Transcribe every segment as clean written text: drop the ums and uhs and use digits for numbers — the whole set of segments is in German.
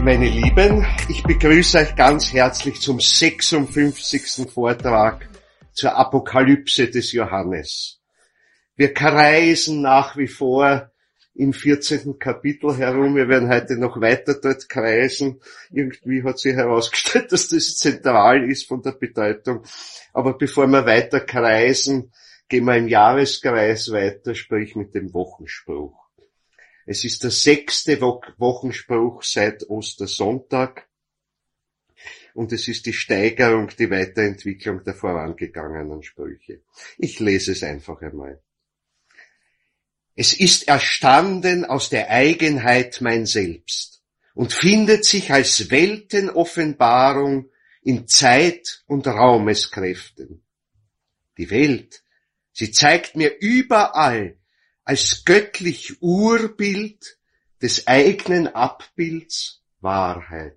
Meine Lieben, ich begrüße euch ganz herzlich zum 56. Vortrag zur Apokalypse des Johannes. Wir kreisen nach wie vor im 14. Kapitel herum. Wir werden heute noch weiter dort kreisen. Irgendwie hat sich herausgestellt, dass das zentral ist von der Bedeutung. Aber bevor wir weiter kreisen, gehen wir im Jahreskreis weiter, sprich mit dem Wochenspruch. Es ist der 6. Wochenspruch seit Ostersonntag und es ist die Steigerung, die Weiterentwicklung der vorangegangenen Sprüche. Ich lese es einfach einmal. Es ist erstanden aus der Eigenheit mein Selbst und findet sich als Weltenoffenbarung in Zeit- und Raumeskräften. Die Welt, sie zeigt mir überall als göttlich Urbild des eigenen Abbilds Wahrheit.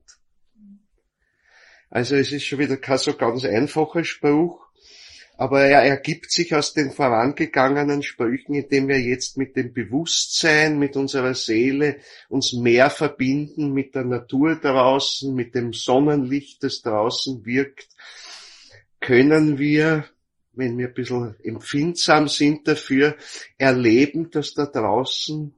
Also es ist schon wieder kein so ganz einfacher Spruch, aber er ergibt sich aus den vorangegangenen Sprüchen, indem wir jetzt mit dem Bewusstsein, mit unserer Seele uns mehr verbinden mit der Natur draußen, mit dem Sonnenlicht, das draußen wirkt, können wir, wenn wir ein bisschen empfindsam sind dafür, erleben, dass da draußen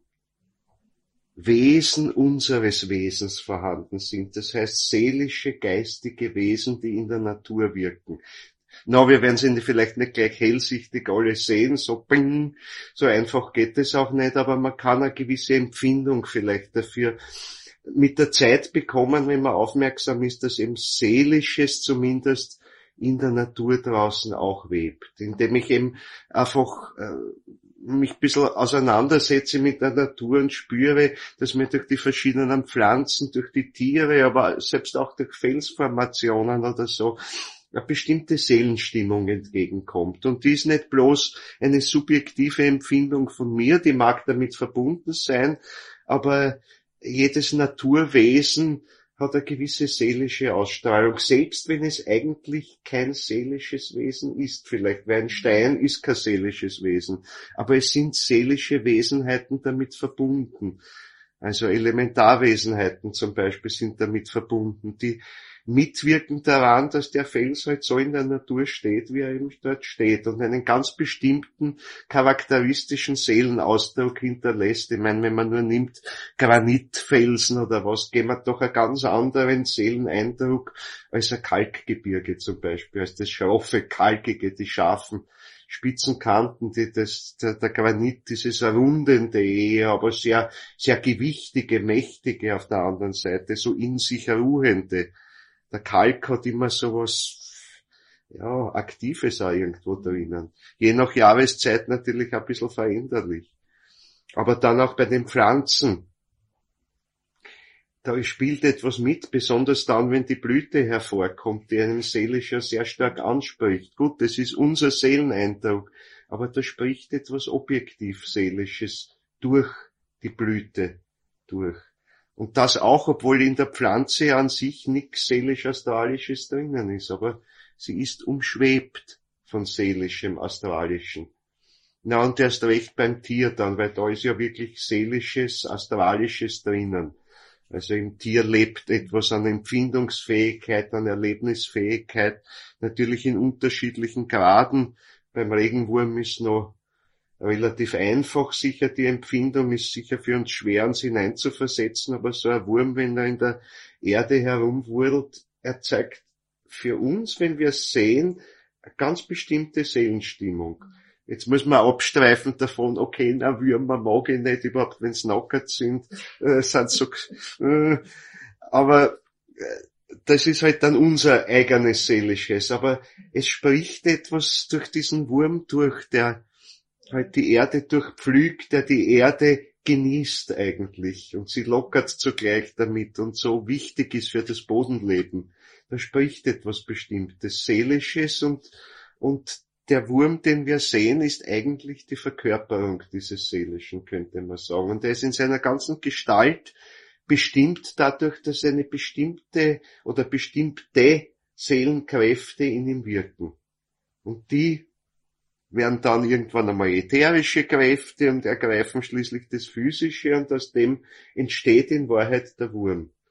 Wesen unseres Wesens vorhanden sind. Das heißt seelische, geistige Wesen, die in der Natur wirken. Wir werden sie vielleicht nicht gleich hellsichtig alle sehen, so bing, so einfach geht es auch nicht, aber man kann eine gewisse Empfindung vielleicht dafür mit der Zeit bekommen, wenn man aufmerksam ist, dass eben Seelisches zumindest in der Natur draußen auch webt, indem ich eben einfach mich ein bisschen auseinandersetze mit der Natur und spüre, dass mir durch die verschiedenen Pflanzen, durch die Tiere, aber selbst auch durch Felsformationen oder so, eine bestimmte Seelenstimmung entgegenkommt. Und die ist nicht bloß eine subjektive Empfindung von mir, die mag damit verbunden sein, aber jedes Naturwesen hat eine gewisse seelische Ausstrahlung, selbst wenn es eigentlich kein seelisches Wesen ist. Vielleicht, weil ein Stein ist kein seelisches Wesen, aber es sind seelische Wesenheiten damit verbunden. Also Elementarwesenheiten zum Beispiel sind damit verbunden, die mitwirken daran, dass der Fels halt so in der Natur steht, wie er eben dort steht und einen ganz bestimmten charakteristischen Seelenausdruck hinterlässt. Ich meine, wenn man nur nimmt Granitfelsen oder was, geben wir doch einen ganz anderen Seeleneindruck als ein Kalkgebirge zum Beispiel, als das schroffe, kalkige, die scharfen spitzen Kanten, der Granit, dieses rundende eher, aber sehr, sehr gewichtige, mächtige auf der anderen Seite, so in sich ruhende. Der Kalk hat immer so was, ja, Aktives auch irgendwo drinnen. Je nach Jahreszeit natürlich ein bisschen veränderlich. Aber dann auch bei den Pflanzen. Da spielt etwas mit, besonders dann, wenn die Blüte hervorkommt, die einen seelisch ja sehr stark anspricht. Gut, das ist unser Seeleneindruck, aber da spricht etwas objektiv Seelisches durch die Blüte durch. Und das auch, obwohl in der Pflanze an sich nichts seelisch-astralisches drinnen ist, aber sie ist umschwebt von seelischem, astralischen. Na, und erst recht beim Tier dann, weil da ist ja wirklich seelisches, astralisches drinnen. Also im Tier lebt etwas an Empfindungsfähigkeit, an Erlebnisfähigkeit, natürlich in unterschiedlichen Graden. Beim Regenwurm ist noch relativ einfach sicher, die Empfindung ist sicher für uns schwer, uns hineinzuversetzen, aber so ein Wurm, wenn er in der Erde herumwurlt, erzeugt für uns, wenn wir es sehen, eine ganz bestimmte Seelenstimmung. Jetzt muss man abstreifen davon, okay, na, Würmer mag ich nicht, überhaupt wenn's nackert sind, sind so, aber das ist halt dann unser eigenes Seelisches, aber es spricht etwas durch diesen Wurm durch, der halt die Erde durchpflügt, der die Erde genießt eigentlich und sie lockert zugleich damit und so wichtig ist für das Bodenleben. Da spricht etwas Bestimmtes, Seelisches und der Wurm, den wir sehen, ist eigentlich die Verkörperung dieses Seelischen, könnte man sagen. Und er ist in seiner ganzen Gestalt bestimmt dadurch, dass eine bestimmte oder bestimmte Seelenkräfte in ihm wirken. Und die werden dann irgendwann einmal ätherische Kräfte und ergreifen schließlich das Physische und aus dem entsteht in Wahrheit der Wurm.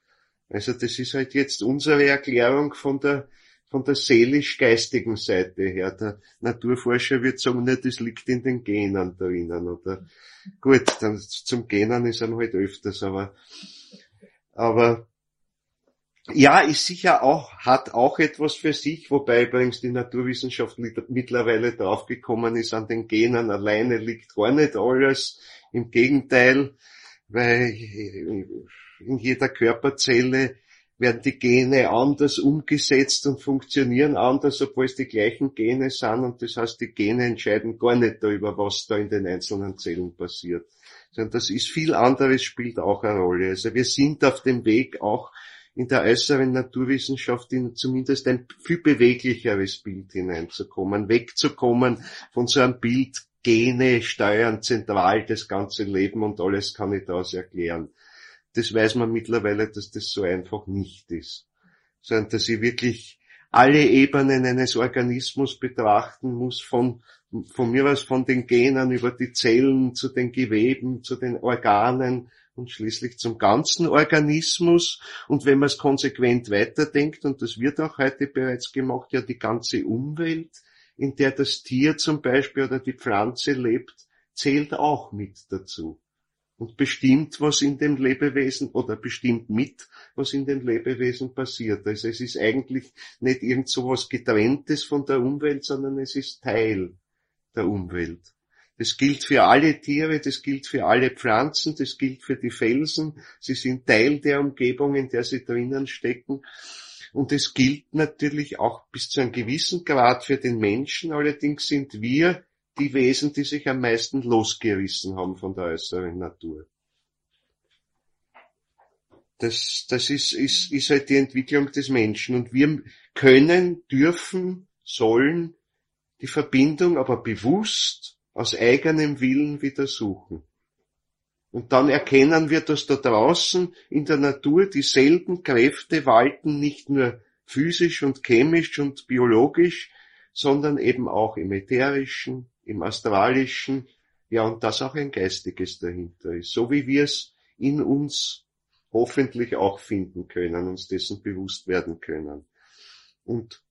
Also das ist halt jetzt unsere Erklärung von der seelisch-geistigen Seite her. Der Naturforscher wird sagen, ne, das liegt in den Genen drinnen, oder? Gut, dann zum Genen ist er halt öfters, aber ja, ist sicher auch, hat auch etwas für sich, wobei übrigens die Naturwissenschaft mittlerweile draufgekommen ist, an den Genen alleine liegt gar nicht alles. Im Gegenteil, weil in jeder Körperzelle werden die Gene anders umgesetzt und funktionieren anders, obwohl es die gleichen Gene sind, und das heißt, die Gene entscheiden gar nicht darüber, was da in den einzelnen Zellen passiert. Sondern das ist viel anderes, spielt auch eine Rolle. Also wir sind auf dem Weg, auch in der äußeren Naturwissenschaft in zumindest ein viel beweglicheres Bild hineinzukommen, wegzukommen von so einem Bild, Gene steuern zentral das ganze Leben und alles kann ich daraus erklären. Das weiß man mittlerweile, dass das so einfach nicht ist. Sondern dass ich wirklich alle Ebenen eines Organismus betrachten muss, von mir aus von den Genen über die Zellen zu den Geweben, zu den Organen und schließlich zum ganzen Organismus. Und wenn man es konsequent weiterdenkt, und das wird auch heute bereits gemacht, ja die ganze Umwelt, in der das Tier zum Beispiel oder die Pflanze lebt, zählt auch mit dazu. Und bestimmt, was in dem Lebewesen, oder bestimmt mit, was in den Lebewesen passiert. Also es ist eigentlich nicht irgend so was Getrenntes von der Umwelt, sondern es ist Teil der Umwelt. Das gilt für alle Tiere, das gilt für alle Pflanzen, das gilt für die Felsen. Sie sind Teil der Umgebung, in der sie drinnen stecken. Und es gilt natürlich auch bis zu einem gewissen Grad für den Menschen. Allerdings sind wir die Wesen, die sich am meisten losgerissen haben von der äußeren Natur. Das ist halt die Entwicklung des Menschen. Und wir können, dürfen, sollen die Verbindung aber bewusst aus eigenem Willen wieder suchen. Und dann erkennen wir, dass da draußen in der Natur dieselben Kräfte walten, nicht nur physisch und chemisch und biologisch, sondern eben auch im Ätherischen, im Astralischen, ja, und dass auch ein Geistiges dahinter ist. So wie wir es in uns hoffentlich auch finden können, uns dessen bewusst werden können. Und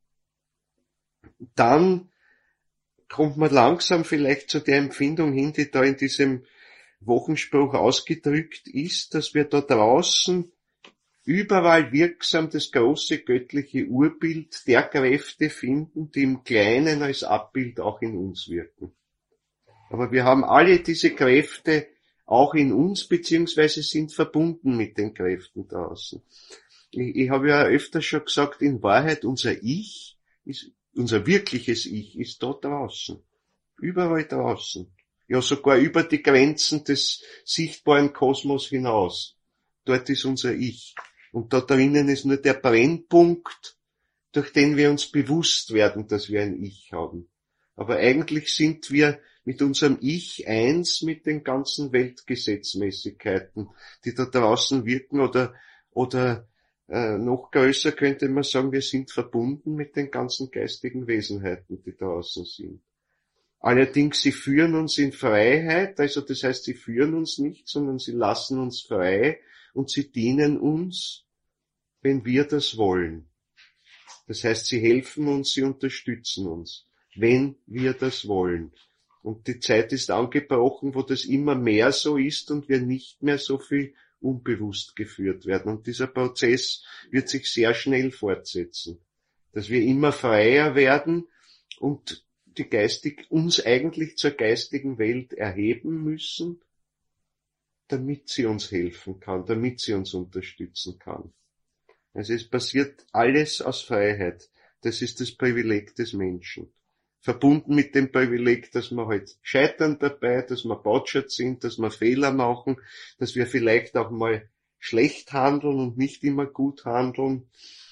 dann kommt man langsam vielleicht zu der Empfindung hin, die da in diesem Wochenspruch ausgedrückt ist, dass wir da draußen überall wirksam das große göttliche Urbild der Kräfte finden, die im Kleinen als Abbild auch in uns wirken. Aber wir haben alle diese Kräfte auch in uns, beziehungsweise sind verbunden mit den Kräften draußen. Ich habe ja öfter schon gesagt, in Wahrheit unser Ich, unser wirkliches Ich ist dort draußen. Überall draußen. Ja, sogar über die Grenzen des sichtbaren Kosmos hinaus. Dort ist unser Ich. Und da drinnen ist nur der Brennpunkt, durch den wir uns bewusst werden, dass wir ein Ich haben. Aber eigentlich sind wir mit unserem Ich eins mit den ganzen Weltgesetzmäßigkeiten, die da draußen wirken, oder noch größer könnte man sagen, wir sind verbunden mit den ganzen geistigen Wesenheiten, die draußen sind. Allerdings, sie führen uns in Freiheit, also das heißt, sie führen uns nicht, sondern sie lassen uns frei und sie dienen uns, wenn wir das wollen. Das heißt, sie helfen uns, sie unterstützen uns, wenn wir das wollen. Und die Zeit ist angebrochen, wo das immer mehr so ist und wir nicht mehr so viel unbewusst geführt werden. Und dieser Prozess wird sich sehr schnell fortsetzen, dass wir immer freier werden und uns eigentlich zur geistigen Welt erheben müssen, damit sie uns helfen kann, damit sie uns unterstützen kann. Also es passiert alles aus Freiheit. Das ist das Privileg des Menschen. Verbunden mit dem Privileg, dass wir halt scheitern dabei, dass wir Botschert sind, dass wir Fehler machen, dass wir vielleicht auch mal schlecht handeln und nicht immer gut handeln.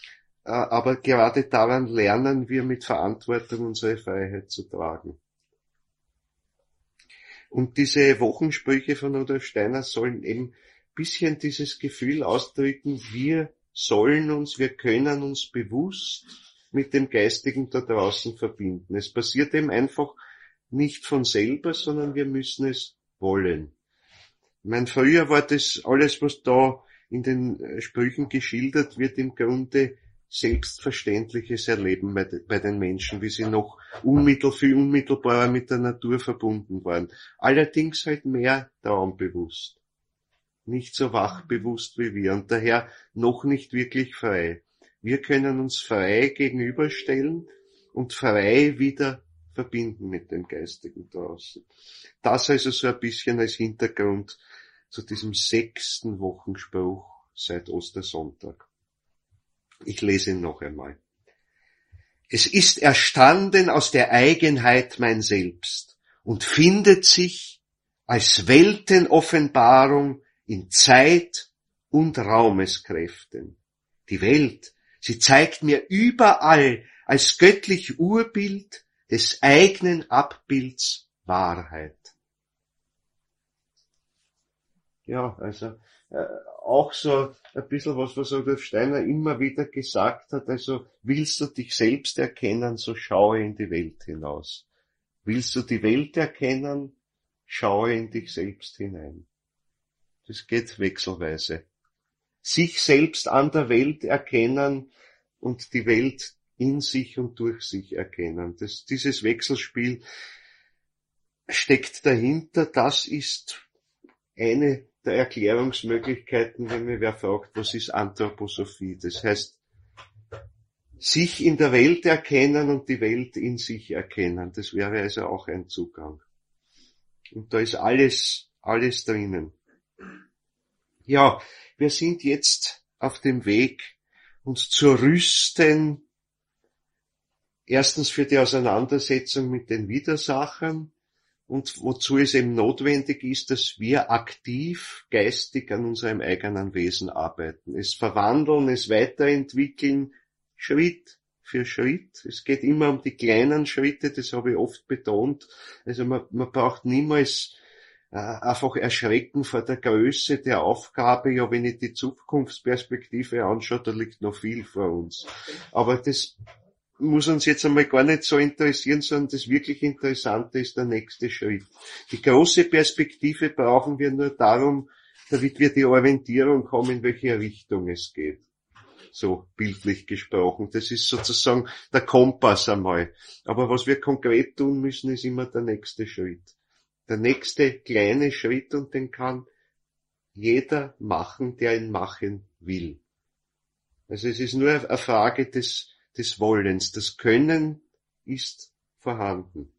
Aber gerade daran lernen wir mit Verantwortung unsere Freiheit zu tragen. Und diese Wochensprüche von Rudolf Steiner sollen eben ein bisschen dieses Gefühl ausdrücken, wir können uns bewusst mit dem Geistigen da draußen verbinden. Es passiert eben einfach nicht von selber, sondern wir müssen es wollen. Ich meine, früher war das alles, was da in den Sprüchen geschildert wird, im Grunde selbstverständliches Erleben bei den Menschen, wie sie noch viel unmittelbarer mit der Natur verbunden waren. Allerdings halt mehr traumbewusst. Nicht so wachbewusst wie wir und daher noch nicht wirklich frei. Wir können uns frei gegenüberstellen und frei wieder verbinden mit dem Geistigen draußen. Das also so ein bisschen als Hintergrund zu diesem 6. Wochenspruch seit Ostersonntag. Ich lese ihn noch einmal. Es ist erstanden aus der Eigenheit mein Selbst und findet sich als Weltenoffenbarung in Zeit und Raumeskräften. Die Welt, sie zeigt mir überall als göttlich Urbild des eigenen Abbilds Wahrheit. Ja, also auch so ein bisschen was Rudolf Steiner immer wieder gesagt hat, also willst du dich selbst erkennen, so schaue in die Welt hinaus. Willst du die Welt erkennen, schaue in dich selbst hinein. Das geht wechselweise. Sich selbst an der Welt erkennen und die Welt in sich und durch sich erkennen. Dieses Wechselspiel steckt dahinter. Das ist eine der Erklärungsmöglichkeiten, wenn mir wer fragt, was ist Anthroposophie? Das heißt, sich in der Welt erkennen und die Welt in sich erkennen. Das wäre also auch ein Zugang. Und da ist alles drinnen. Ja, wir sind jetzt auf dem Weg, uns zu rüsten, erstens für die Auseinandersetzung mit den Widersachern und wozu es eben notwendig ist, dass wir aktiv geistig an unserem eigenen Wesen arbeiten. Es verwandeln, es weiterentwickeln, Schritt für Schritt. Es geht immer um die kleinen Schritte, das habe ich oft betont. Also man braucht niemals einfach erschrecken vor der Größe der Aufgabe. Ja, wenn ich die Zukunftsperspektive anschaue, da liegt noch viel vor uns. Aber das muss uns jetzt einmal gar nicht so interessieren, sondern das wirklich Interessante ist der nächste Schritt. Die große Perspektive brauchen wir nur darum, damit wir die Orientierung haben, in welche Richtung es geht. So bildlich gesprochen. Das ist sozusagen der Kompass einmal. Aber was wir konkret tun müssen, ist immer der nächste Schritt. Der nächste kleine Schritt, und den kann jeder machen, der ihn machen will. Also es ist nur eine Frage des Wollens. Das Können ist vorhanden.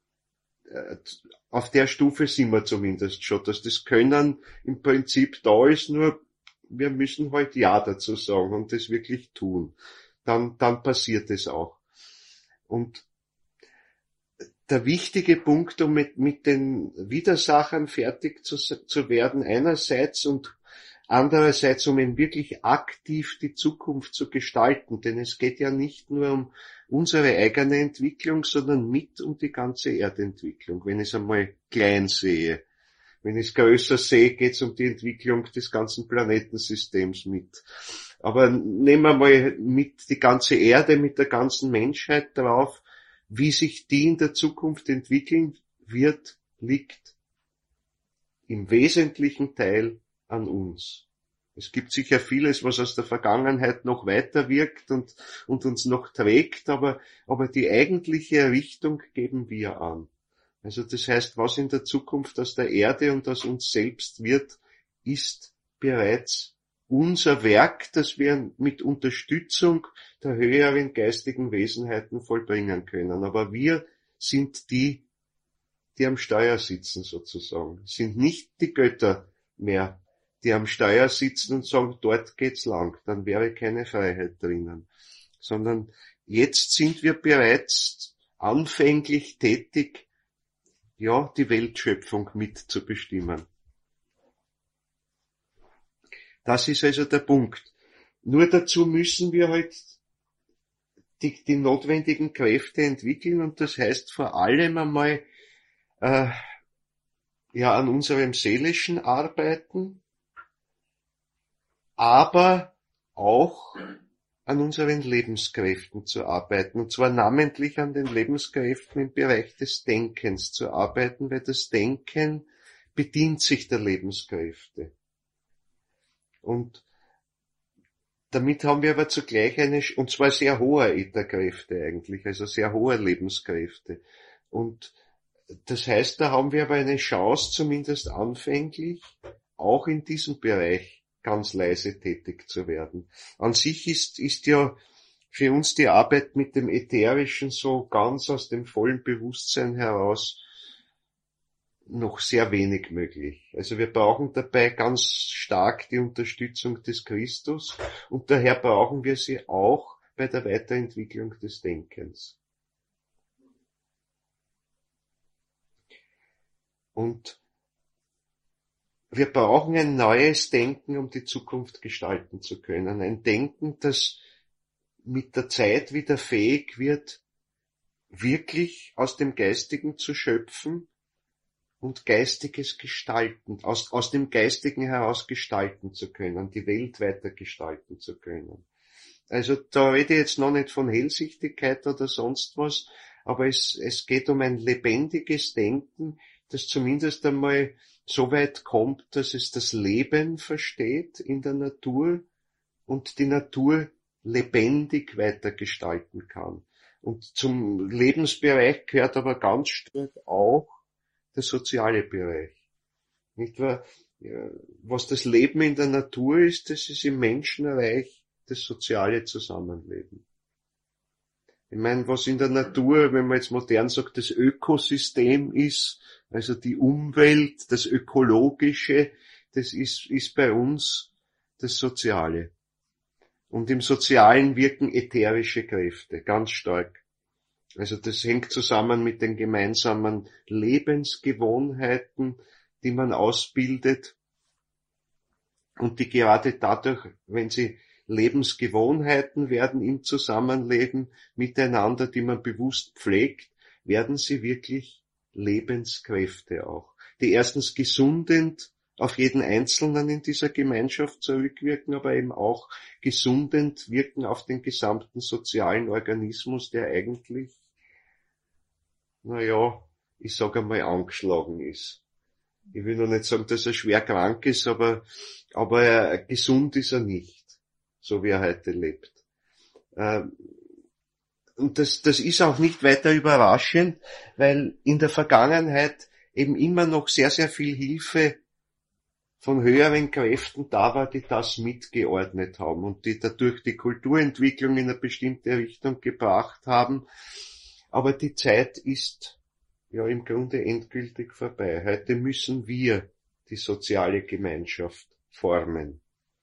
Auf der Stufe sind wir zumindest schon, dass das Können im Prinzip da ist, nur wir müssen halt Ja dazu sagen und das wirklich tun. Dann passiert es auch. Und der wichtige Punkt, um mit den Widersachern fertig zu werden, einerseits und andererseits, um eben wirklich aktiv die Zukunft zu gestalten, denn es geht ja nicht nur um unsere eigene Entwicklung, sondern um die ganze Erdentwicklung, wenn ich es einmal klein sehe. Wenn ich es größer sehe, geht es um die Entwicklung des ganzen Planetensystems mit. Aber nehmen wir mal mit die ganze Erde, mit der ganzen Menschheit drauf, wie sich die in der Zukunft entwickeln wird, liegt im wesentlichen Teil an uns. Es gibt sicher vieles, was aus der Vergangenheit noch weiter wirkt und uns noch trägt, aber die eigentliche Richtung geben wir an. Also das heißt, was in der Zukunft aus der Erde und aus uns selbst wird, ist bereits unser Werk, das wir mit Unterstützung der höheren geistigen Wesenheiten vollbringen können. Aber wir sind die am Steuer sitzen sozusagen, sind nicht die Götter mehr, die am Steuer sitzen und sagen, dort geht's lang, dann wäre keine Freiheit drinnen. Sondern jetzt sind wir bereits anfänglich tätig, ja, die Weltschöpfung mitzubestimmen. Das ist also der Punkt. Nur dazu müssen wir halt die notwendigen Kräfte entwickeln und das heißt vor allem einmal an unserem seelischen Arbeiten, aber auch an unseren Lebenskräften zu arbeiten, und zwar namentlich an den Lebenskräften im Bereich des Denkens zu arbeiten, weil das Denken bedient sich der Lebenskräfte. Und damit haben wir aber zugleich und zwar sehr hohe Etherkräfte eigentlich, also sehr hohe Lebenskräfte. Und das heißt, da haben wir aber eine Chance, zumindest anfänglich, auch in diesem Bereich ganz leise tätig zu werden. An sich ist ja für uns die Arbeit mit dem Ätherischen so ganz aus dem vollen Bewusstsein heraus noch sehr wenig möglich. Also wir brauchen dabei ganz stark die Unterstützung des Christus und daher brauchen wir sie auch bei der Weiterentwicklung des Denkens. Und wir brauchen ein neues Denken, um die Zukunft gestalten zu können. Ein Denken, das mit der Zeit wieder fähig wird, wirklich aus dem Geistigen zu schöpfen und Geistiges gestalten, aus dem Geistigen heraus gestalten zu können, die Welt weiter gestalten zu können. Also da rede ich jetzt noch nicht von Hellsichtigkeit oder sonst was, aber es geht um ein lebendiges Denken, das zumindest einmal so weit kommt, dass es das Leben versteht in der Natur und die Natur lebendig weiter gestalten kann. Und zum Lebensbereich gehört aber ganz stark auch der soziale Bereich. Nicht wahr? Ja, was das Leben in der Natur ist, das ist im Menschenreich das soziale Zusammenleben. Ich meine, was in der Natur, wenn man jetzt modern sagt, das Ökosystem ist, also die Umwelt, das Ökologische, das ist bei uns das Soziale. Und im Sozialen wirken ätherische Kräfte ganz stark. Also das hängt zusammen mit den gemeinsamen Lebensgewohnheiten, die man ausbildet und die gerade dadurch, wenn sie Lebensgewohnheiten werden im Zusammenleben miteinander, die man bewusst pflegt, werden sie wirklich Lebenskräfte auch, die erstens gesundend auf jeden Einzelnen in dieser Gemeinschaft zurückwirken, aber eben auch gesundend wirken auf den gesamten sozialen Organismus, der eigentlich, ich sage einmal, angeschlagen ist. Ich will noch nicht sagen, dass er schwer krank ist, aber gesund ist er nicht, so wie er heute lebt. Und das ist auch nicht weiter überraschend, weil in der Vergangenheit eben immer noch sehr, sehr viel Hilfe von höheren Kräften da war, die das mitgeordnet haben und die dadurch die Kulturentwicklung in eine bestimmte Richtung gebracht haben. Aber die Zeit ist ja im Grunde endgültig vorbei. Heute müssen wir die soziale Gemeinschaft formen.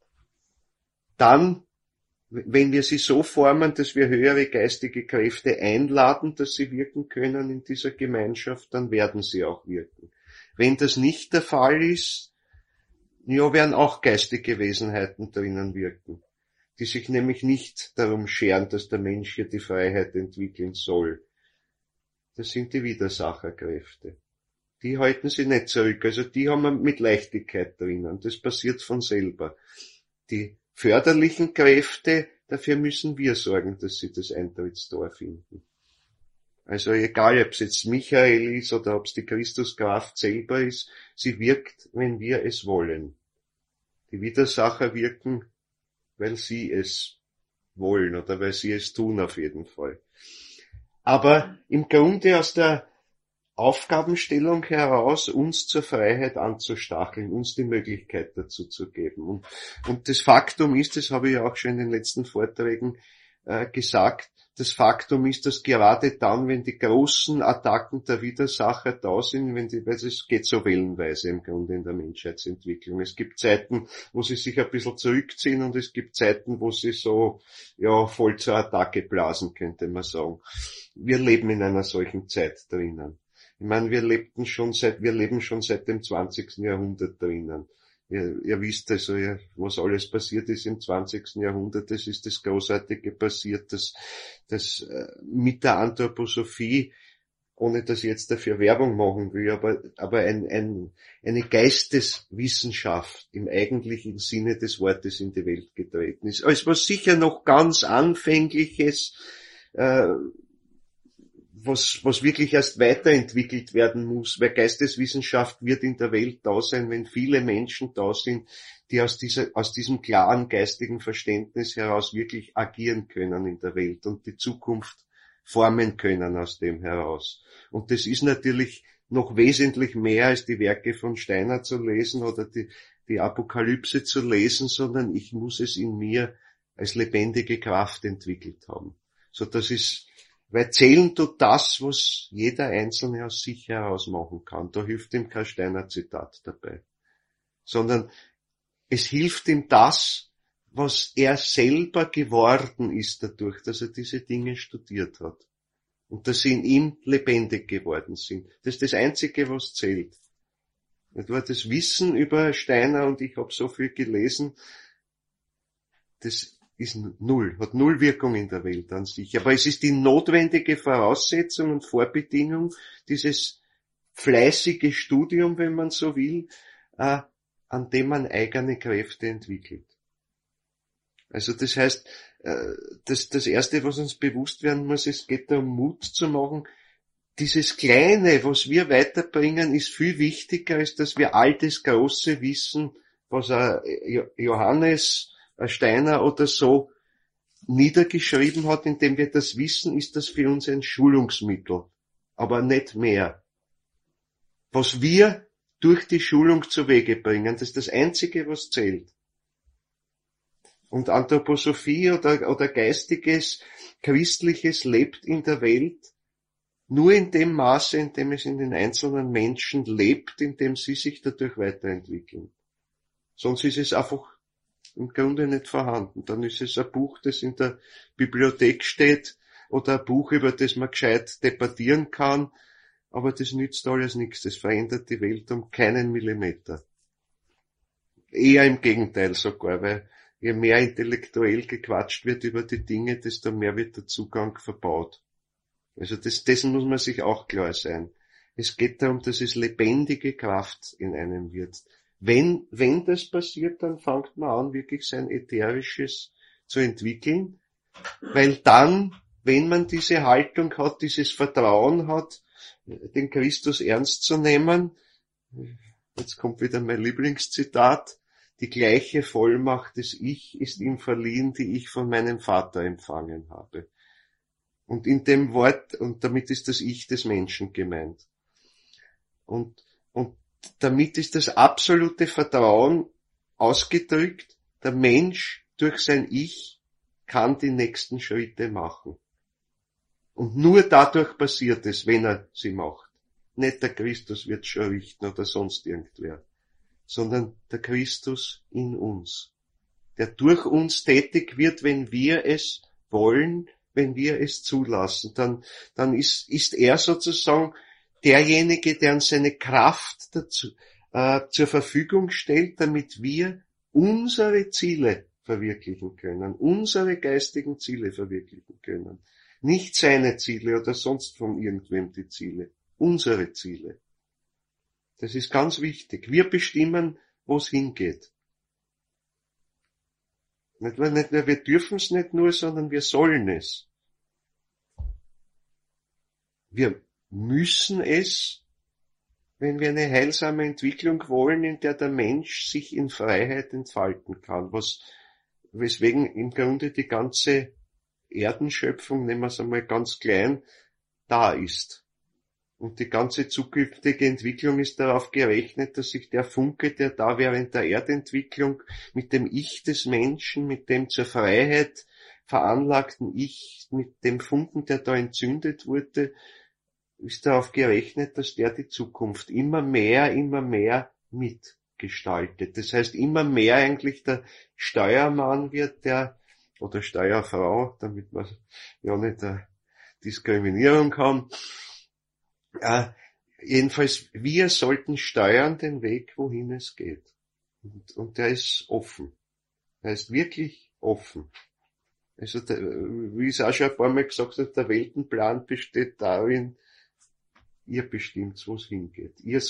Dann, wenn wir sie so formen, dass wir höhere geistige Kräfte einladen, dass sie wirken können in dieser Gemeinschaft, dann werden sie auch wirken. Wenn das nicht der Fall ist, ja, werden auch geistige Wesenheiten drinnen wirken, die sich nämlich nicht darum scheren, dass der Mensch hier die Freiheit entwickeln soll. Das sind die Widersacherkräfte. Die halten sie nicht zurück, also die haben wir mit Leichtigkeit drinnen. Das passiert von selber. Die förderlichen Kräfte, dafür müssen wir sorgen, dass sie das Eintrittstor finden. Also egal, ob es jetzt Michael ist oder ob es die Christuskraft selber ist, sie wirkt, wenn wir es wollen. Die Widersacher wirken, weil sie es wollen oder weil sie es tun auf jeden Fall. Aber im Grunde aus der Aufgabenstellung heraus, uns zur Freiheit anzustacheln, uns die Möglichkeit dazu zu geben. Und das Faktum ist, das habe ich ja auch schon in den letzten Vorträgen gesagt, das Faktum ist, dass gerade dann, wenn die großen Attacken der Widersacher da sind, weil es geht so wellenweise im Grunde in der Menschheitsentwicklung. Es gibt Zeiten, wo sie sich ein bisschen zurückziehen und es gibt Zeiten, wo sie so, voll zur Attacke blasen, könnte man sagen. Wir leben in einer solchen Zeit drinnen. Ich meine, wir leben schon seit dem 20. Jahrhundert drinnen. Ihr wisst also, was alles passiert ist im 20. Jahrhundert, das ist das Großartige passiert, das mit der Anthroposophie, ohne dass ich jetzt dafür Werbung machen will, aber eine Geisteswissenschaft im eigentlichen Sinne des Wortes in die Welt getreten ist. Es war sicher noch ganz Anfängliches, was wirklich erst weiterentwickelt werden muss, weil Geisteswissenschaft wird in der Welt da sein, wenn viele Menschen da sind, die aus diesem klaren geistigen Verständnis heraus wirklich agieren können in der Welt und die Zukunft formen können aus dem heraus. Und das ist natürlich noch wesentlich mehr als die Werke von Steiner zu lesen oder die Apokalypse zu lesen, sondern ich muss es in mir als lebendige Kraft entwickelt haben. So, das ist, weil zählen tut das, was jeder Einzelne aus sich heraus machen kann. Da hilft ihm kein Steiner Zitat dabei. Sondern es hilft ihm das, was er selber geworden ist dadurch, dass er diese Dinge studiert hat. Und dass sie in ihm lebendig geworden sind. Das ist das Einzige, was zählt. Das Wissen über Steiner, und ich habe so viel gelesen, das ist null, hat null Wirkung in der Welt an sich. Aber es ist die notwendige Voraussetzung und Vorbedingung, dieses fleißige Studium, wenn man so will, an dem man eigene Kräfte entwickelt. Also das heißt, das Erste, was uns bewusst werden muss, es geht darum, Mut zu machen. Dieses Kleine, was wir weiterbringen, ist viel wichtiger, als dass wir all das große Wissen, was Johannes, Steiner oder so niedergeschrieben hat, indem wir das wissen, ist das für uns ein Schulungsmittel, aber nicht mehr. Was wir durch die Schulung zu Wege bringen, das ist das Einzige, was zählt. Und Anthroposophie oder Geistiges, Christliches lebt in der Welt nur in dem Maße, in dem es in den einzelnen Menschen lebt, in dem sie sich dadurch weiterentwickeln. Sonst ist es einfach im Grunde nicht vorhanden. Dann ist es ein Buch, das in der Bibliothek steht, oder ein Buch, über das man gescheit debattieren kann, aber das nützt alles nichts. Das verändert die Welt um keinen Millimeter. Eher im Gegenteil sogar, weil je mehr intellektuell gequatscht wird über die Dinge, desto mehr wird der Zugang verbaut. Also dessen muss man sich auch klar sein. Es geht darum, dass es lebendige Kraft in einem wird. Wenn das passiert, dann fängt man an, wirklich sein Ätherisches zu entwickeln, weil dann, wenn man diese Haltung hat, dieses Vertrauen hat, den Christus ernst zu nehmen, jetzt kommt wieder mein Lieblingszitat, die gleiche Vollmacht des Ich ist ihm verliehen, die ich von meinem Vater empfangen habe. Und in dem Wort, und damit ist das Ich des Menschen gemeint. Und damit ist das absolute Vertrauen ausgedrückt, der Mensch durch sein Ich kann die nächsten Schritte machen. Und nur dadurch passiert es, wenn er sie macht. Nicht der Christus wird schon richten oder sonst irgendwer, sondern der Christus in uns, der durch uns tätig wird, wenn wir es wollen, wenn wir es zulassen. Dann ist er sozusagen derjenige, der uns seine Kraft dazu, zur Verfügung stellt, damit wir unsere Ziele verwirklichen können, unsere geistigen Ziele verwirklichen können. Nicht seine Ziele oder sonst von irgendwem die Ziele, unsere Ziele. Das ist ganz wichtig. Wir bestimmen, wo es hingeht. Nicht nur, wir dürfen es nicht nur, sondern wir sollen es. Wir müssen es, wenn wir eine heilsame Entwicklung wollen, in der der Mensch sich in Freiheit entfalten kann, weswegen im Grunde die ganze Erdenschöpfung, nehmen wir es einmal ganz klein, da ist. Und die ganze zukünftige Entwicklung ist darauf gerechnet, dass sich der Funke, der da während der Erdentwicklung mit dem Ich des Menschen, mit dem zur Freiheit veranlagten Ich, mit dem Funken, der da entzündet wurde, ist darauf gerechnet, dass der die Zukunft immer mehr mitgestaltet. Das heißt, immer mehr eigentlich der Steuermann wird, oder Steuerfrau, damit man ja nicht eine Diskriminierung haben. Jedenfalls, wir sollten steuern den Weg, wohin es geht. Und der ist offen. Er ist wirklich offen. Also, wie ich es auch schon ein paar Mal gesagt habe, der Weltenplan besteht darin, ihr bestimmt, wo es hingeht. Ihr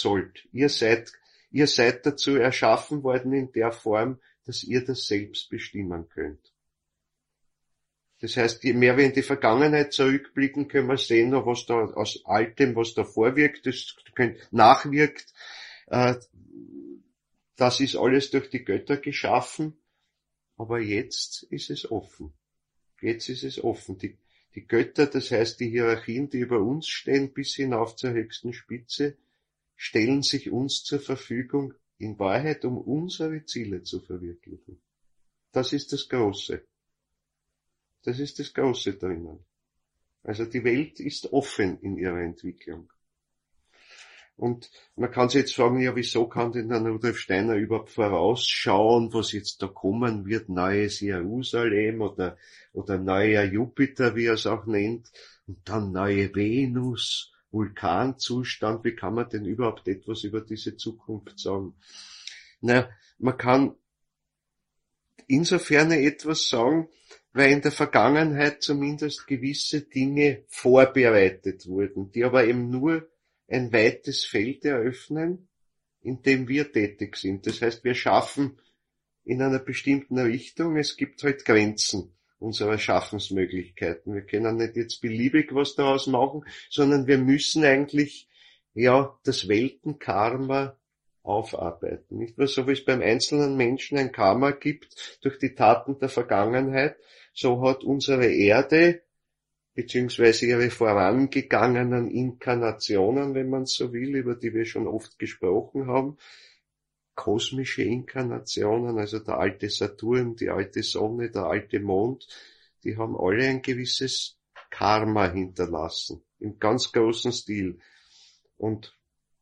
seid dazu erschaffen worden in der Form, dass ihr das selbst bestimmen könnt. Das heißt, je mehr wir in die Vergangenheit zurückblicken, können wir sehen, was da aus Altem, was da vorwirkt, das nachwirkt. Das ist alles durch die Götter geschaffen, aber jetzt ist es offen. Jetzt ist es offen. Die Götter, das heißt die Hierarchien, die über uns stehen, bis hinauf zur höchsten Spitze, stellen sich uns zur Verfügung, in Wahrheit, um unsere Ziele zu verwirklichen. Das ist das Große. Das ist das Große drinnen. Also die Welt ist offen in ihrer Entwicklung. Und man kann sich jetzt fragen, ja, wieso kann denn der Rudolf Steiner überhaupt vorausschauen, was jetzt da kommen wird, neues Jerusalem oder neuer Jupiter, wie er es auch nennt, und dann neue Venus, Vulkanzustand, wie kann man denn überhaupt etwas über diese Zukunft sagen? Na, man kann insofern etwas sagen, weil in der Vergangenheit zumindest gewisse Dinge vorbereitet wurden, die aber eben nur ein weites Feld eröffnen, in dem wir tätig sind. Das heißt, wir schaffen in einer bestimmten Richtung. Es gibt halt Grenzen unserer Schaffensmöglichkeiten. Wir können nicht jetzt beliebig was daraus machen, sondern wir müssen eigentlich, ja, das Weltenkarma aufarbeiten. Nicht nur so, wie es beim einzelnen Menschen ein Karma gibt durch die Taten der Vergangenheit, so hat unsere Erde beziehungsweise ihre vorangegangenen Inkarnationen, wenn man so will, über die wir schon oft gesprochen haben, kosmische Inkarnationen, also der alte Saturn, die alte Sonne, der alte Mond, die haben alle ein gewisses Karma hinterlassen, im ganz großen Stil. Und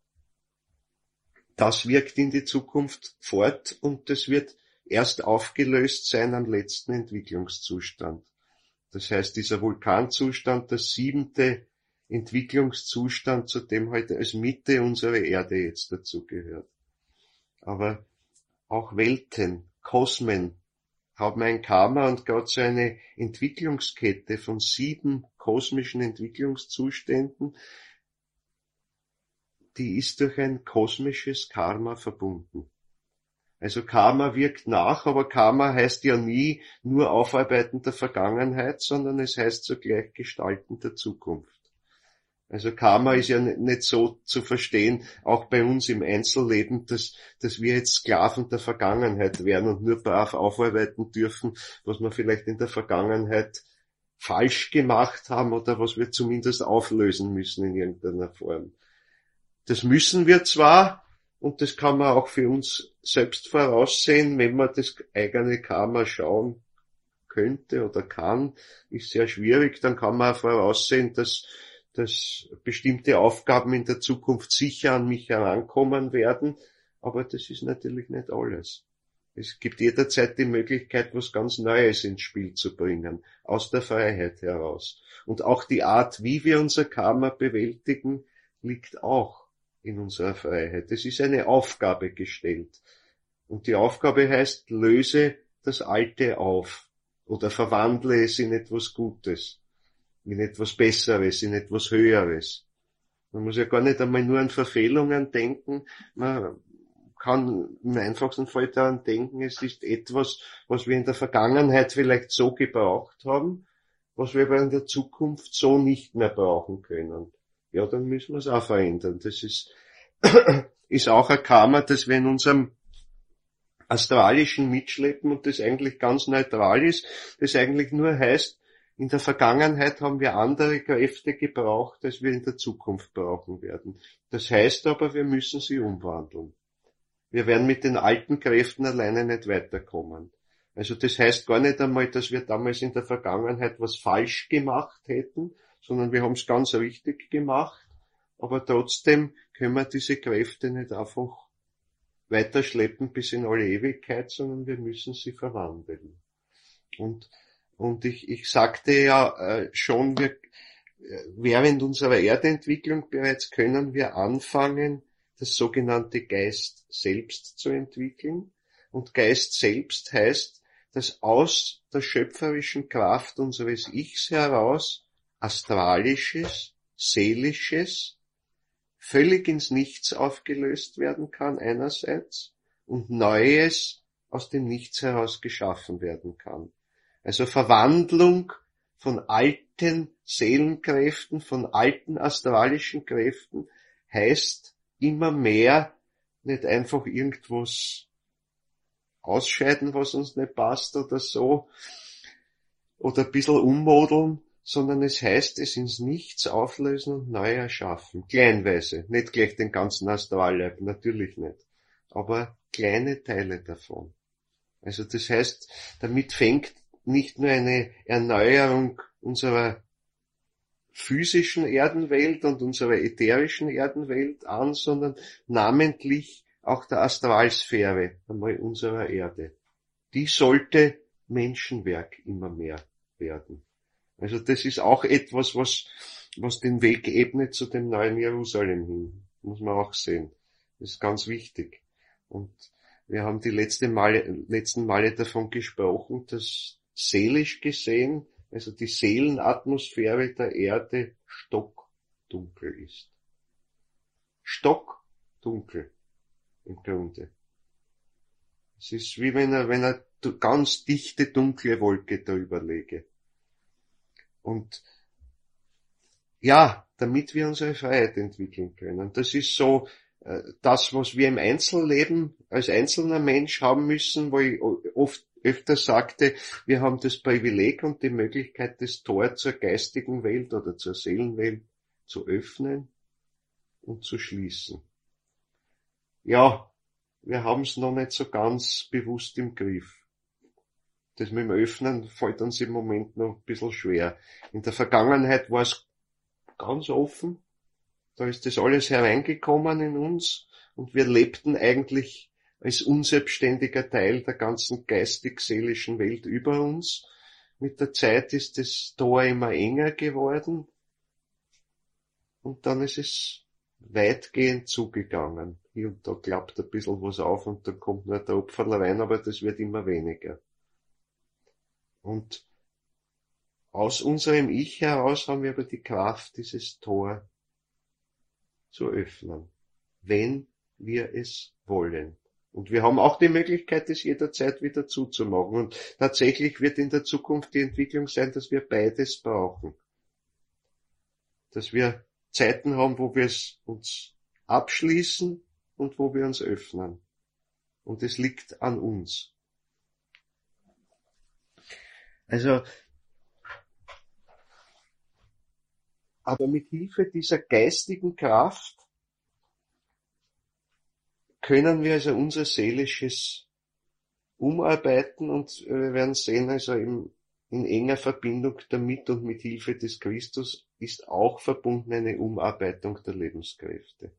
das wirkt in die Zukunft fort und das wird erst aufgelöst sein am letzten Entwicklungszustand. Das heißt, dieser Vulkanzustand, der 7. Entwicklungszustand, zu dem heute als Mitte unsere Erde jetzt dazugehört. Aber auch Welten, Kosmen haben ein Karma und gerade so eine Entwicklungskette von 7 kosmischen Entwicklungszuständen, die ist durch ein kosmisches Karma verbunden. Also Karma wirkt nach, aber Karma heißt ja nie nur Aufarbeiten der Vergangenheit, sondern es heißt zugleich Gestalten der Zukunft. Also Karma ist ja nicht so zu verstehen, auch bei uns im Einzelleben, dass wir jetzt Sklaven der Vergangenheit werden und nur brav aufarbeiten dürfen, was wir vielleicht in der Vergangenheit falsch gemacht haben oder was wir zumindest auflösen müssen in irgendeiner Form. Das müssen wir zwar, und das kann man auch für uns selbst voraussehen, wenn man das eigene Karma schauen könnte oder kann, ist sehr schwierig, dann kann man auch voraussehen, dass bestimmte Aufgaben in der Zukunft sicher an mich herankommen werden, aber das ist natürlich nicht alles. Es gibt jederzeit die Möglichkeit, was ganz Neues ins Spiel zu bringen, aus der Freiheit heraus. Und auch die Art, wie wir unser Karma bewältigen, liegt auch in unserer Freiheit. Es ist eine Aufgabe gestellt. Und die Aufgabe heißt, löse das Alte auf oder verwandle es in etwas Gutes, in etwas Besseres, in etwas Höheres. Man muss ja gar nicht einmal nur an Verfehlungen denken, man kann im einfachsten Fall daran denken, es ist etwas, was wir in der Vergangenheit vielleicht so gebraucht haben, was wir aber in der Zukunft so nicht mehr brauchen können. Ja, dann müssen wir es auch verändern. Das ist auch ein Karma, das wir in unserem astralischen mitschleppen und das eigentlich ganz neutral ist, das eigentlich nur heißt, in der Vergangenheit haben wir andere Kräfte gebraucht, als wir in der Zukunft brauchen werden. Das heißt aber, wir müssen sie umwandeln. Wir werden mit den alten Kräften alleine nicht weiterkommen. Also das heißt gar nicht einmal, dass wir damals in der Vergangenheit was falsch gemacht hätten, sondern wir haben es ganz richtig gemacht, aber trotzdem können wir diese Kräfte nicht einfach weiterschleppen bis in alle Ewigkeit, sondern wir müssen sie verwandeln. Und ich sagte ja schon, während unserer Erdeentwicklung bereits können wir anfangen, das sogenannte Geist selbst zu entwickeln. Und Geist selbst heißt, dass aus der schöpferischen Kraft unseres Ichs heraus Astralisches, Seelisches, völlig ins Nichts aufgelöst werden kann einerseits und Neues aus dem Nichts heraus geschaffen werden kann. Also Verwandlung von alten Seelenkräften, von alten astralischen Kräften heißt immer mehr nicht einfach irgendwas ausscheiden, was uns nicht passt oder so, oder ein bisschen ummodeln, sondern es heißt, es ins Nichts auflösen und neu erschaffen. Kleinweise. Nicht gleich den ganzen Astralleib, natürlich nicht. Aber kleine Teile davon. Also das heißt, damit fängt nicht nur eine Erneuerung unserer physischen Erdenwelt und unserer ätherischen Erdenwelt an, sondern namentlich auch der Astralsphäre, einmal unserer Erde. Die sollte Menschenwerk immer mehr werden. Also das ist auch etwas, was den Weg ebnet zu dem neuen Jerusalem hin. Muss man auch sehen. Das ist ganz wichtig. Und wir haben die letzten Male davon gesprochen, dass seelisch gesehen, also die Seelenatmosphäre der Erde stockdunkel ist. Stockdunkel im Grunde. Es ist wie wenn er ganz dichte, dunkle Wolke darüber lege. Und ja, damit wir unsere Freiheit entwickeln können. Das ist so das, was wir im Einzelleben als einzelner Mensch haben müssen, wo ich oft öfter sagte, wir haben das Privileg und die Möglichkeit, das Tor zur geistigen Welt oder zur Seelenwelt zu öffnen und zu schließen. Ja, wir haben es noch nicht so ganz bewusst im Griff. Das mit dem Öffnen fällt uns im Moment noch ein bisschen schwer. In der Vergangenheit war es ganz offen. Da ist das alles hereingekommen in uns und wir lebten eigentlich als unselbstständiger Teil der ganzen geistig-seelischen Welt über uns. Mit der Zeit ist das Tor immer enger geworden und dann ist es weitgehend zugegangen. Hier und da klappt ein bisschen was auf und dann kommt nur der Opferl rein, aber das wird immer weniger. Und aus unserem Ich heraus haben wir aber die Kraft, dieses Tor zu öffnen, wenn wir es wollen. Und wir haben auch die Möglichkeit, es jederzeit wieder zuzumachen. Und tatsächlich wird in der Zukunft die Entwicklung sein, dass wir beides brauchen. Dass wir Zeiten haben, wo wir es uns abschließen und wo wir uns öffnen. Und es liegt an uns. Also, aber mit Hilfe dieser geistigen Kraft können wir also unser Seelisches umarbeiten und wir werden sehen, also in enger Verbindung damit und mit Hilfe des Christus ist auch verbunden eine Umarbeitung der Lebenskräfte.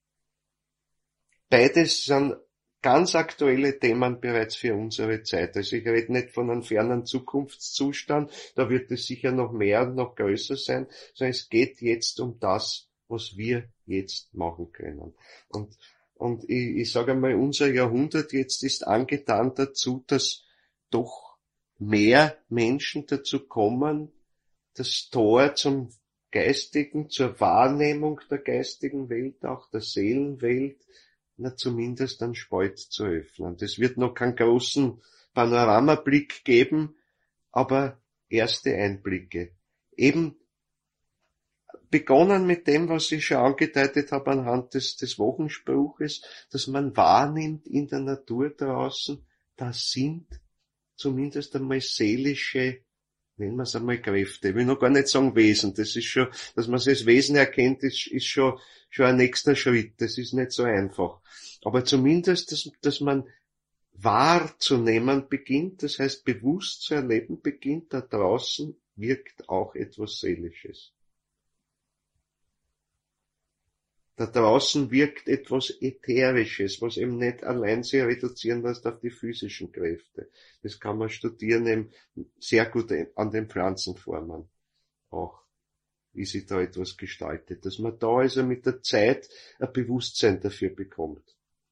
Beides sind ganz aktuelle Themen bereits für unsere Zeit. Also ich rede nicht von einem fernen Zukunftszustand, da wird es sicher noch mehr und noch größer sein, sondern es geht jetzt um das, was wir jetzt machen können. Und ich sage einmal, unser Jahrhundert jetzt ist angetan dazu, dass doch mehr Menschen dazu kommen, das Tor zum Geistigen, zur Wahrnehmung der geistigen Welt, auch der Seelenwelt, zumindest einen Spalt zu öffnen. Das wird noch keinen großen Panoramablick geben, aber erste Einblicke. Eben begonnen mit dem, was ich schon angedeutet habe anhand des Wochenspruches, dass man wahrnimmt in der Natur draußen, da sind zumindest einmal seelische, nennen wir es einmal Kräfte. Ich will noch gar nicht sagen Wesen. Das ist schon, dass man es als Wesen erkennt, ist schon ein nächster Schritt. Das ist nicht so einfach. Aber zumindest, dass man wahrzunehmen beginnt, das heißt bewusst zu erleben beginnt, da draußen wirkt auch etwas Seelisches. Da draußen wirkt etwas Ätherisches, was eben nicht allein sich reduzieren lässt auf die physischen Kräfte. Das kann man studieren eben sehr gut an den Pflanzenformen auch, wie sich da etwas gestaltet. Dass man da also mit der Zeit ein Bewusstsein dafür bekommt.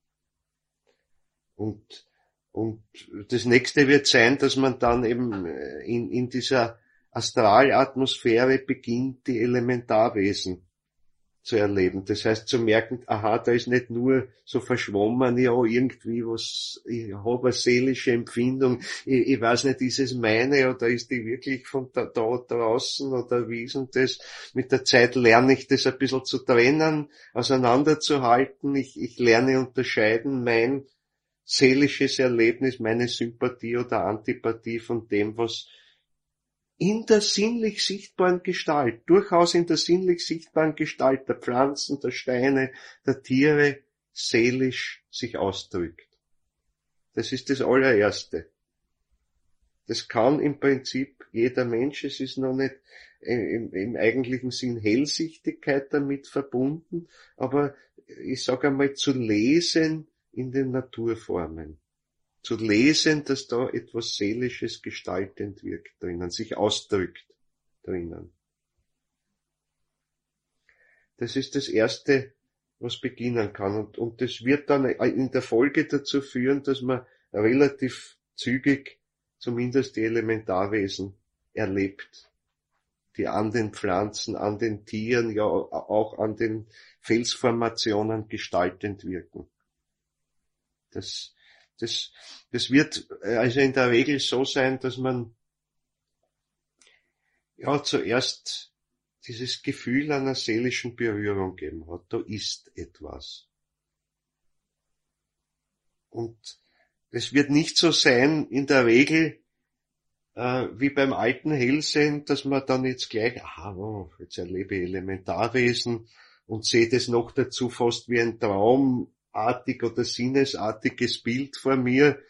Und das nächste wird sein, dass man dann eben in dieser Astralatmosphäre beginnt, die Elementarwesen zu erleben. Das heißt zu merken, aha, da ist nicht nur so verschwommen, ja, irgendwie was, ich habe eine seelische Empfindung, ich weiß nicht, ist es meine oder ist die wirklich von da draußen oder wie ist denn das? Mit der Zeit lerne ich das ein bisschen zu trennen, auseinanderzuhalten, ich lerne unterscheiden, mein seelisches Erlebnis, meine Sympathie oder Antipathie von dem, was in der sinnlich sichtbaren Gestalt, durchaus in der sinnlich sichtbaren Gestalt der Pflanzen, der Steine, der Tiere, seelisch sich ausdrückt. Das ist das allererste. Das kann im Prinzip jeder Mensch, es ist noch nicht im eigentlichen Sinn Hellsichtigkeit damit verbunden, aber ich sage einmal zu lesen in den Naturformen. Zu lesen, dass da etwas Seelisches gestaltend wirkt drinnen, sich ausdrückt drinnen. Das ist das Erste, was beginnen kann. Und das wird dann in der Folge dazu führen, dass man relativ zügig zumindest die Elementarwesen erlebt, die an den Pflanzen, an den Tieren, ja auch an den Felsformationen gestaltend wirken. Das wird also in der Regel so sein, dass man ja zuerst dieses Gefühl einer seelischen Berührung geben hat. Da ist etwas. Und es wird nicht so sein in der Regel wie beim alten Hellsehen, dass man dann jetzt gleich, jetzt erlebe ich Elementarwesen und sehe das noch dazu fast wie ein traumartig oder sinnesartiges Bild vor mir.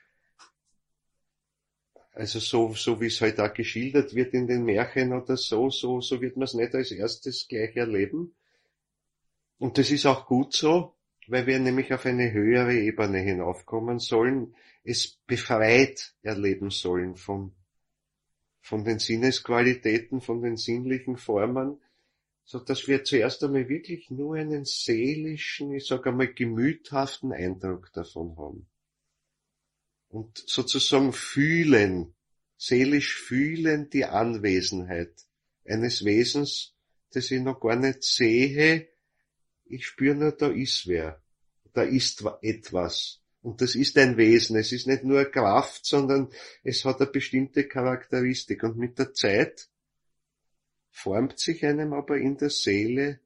Also so wie es halt auch geschildert wird in den Märchen oder so wird man es nicht als erstes gleich erleben. Und das ist auch gut so, weil wir nämlich auf eine höhere Ebene hinaufkommen sollen, es befreit erleben sollen von den Sinnesqualitäten, von den sinnlichen Formen, so dass wir zuerst einmal wirklich nur einen seelischen, ich sage einmal gemüthaften Eindruck davon haben. Und sozusagen seelisch fühlen die Anwesenheit eines Wesens, das ich noch gar nicht sehe. Ich spüre nur, da ist wer. Da ist etwas. Und das ist ein Wesen. Es ist nicht nur eine Kraft, sondern es hat eine bestimmte Charakteristik. Und mit der Zeit formt sich einem aber in der Seele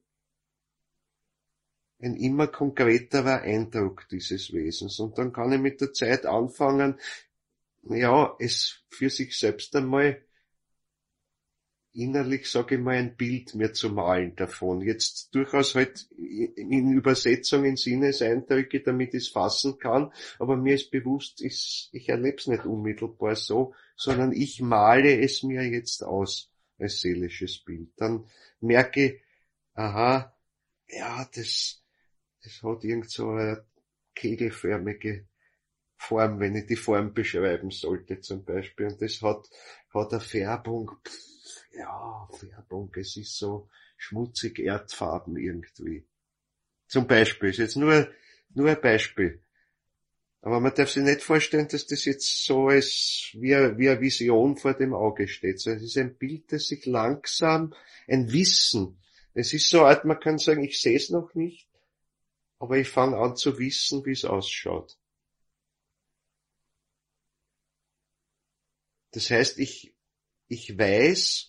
ein immer konkreterer Eindruck dieses Wesens. Und dann kann ich mit der Zeit anfangen, ja, es für sich selbst einmal innerlich, sage ich mal, ein Bild mir zu malen davon. Jetzt durchaus halt in Übersetzung in Sinneseindrücke, damit ich es fassen kann, aber mir ist bewusst, ich erlebe es nicht unmittelbar so, sondern ich male es mir jetzt aus als seelisches Bild. Dann merke ich, aha, ja, das hat irgend so eine kegelförmige Form, wenn ich die Form beschreiben sollte zum Beispiel. Und das hat eine Färbung, Färbung, es ist so schmutzig erdfarben irgendwie. Zum Beispiel, ist jetzt nur ein Beispiel. Aber man darf sich nicht vorstellen, dass das jetzt so ist, wie eine Vision vor dem Auge steht. So, es ist ein Bild, das sich langsam, ein Wissen. Es ist so alt, man kann sagen, ich sehe es noch nicht, aber ich fange an zu wissen, wie es ausschaut. Das heißt, ich weiß,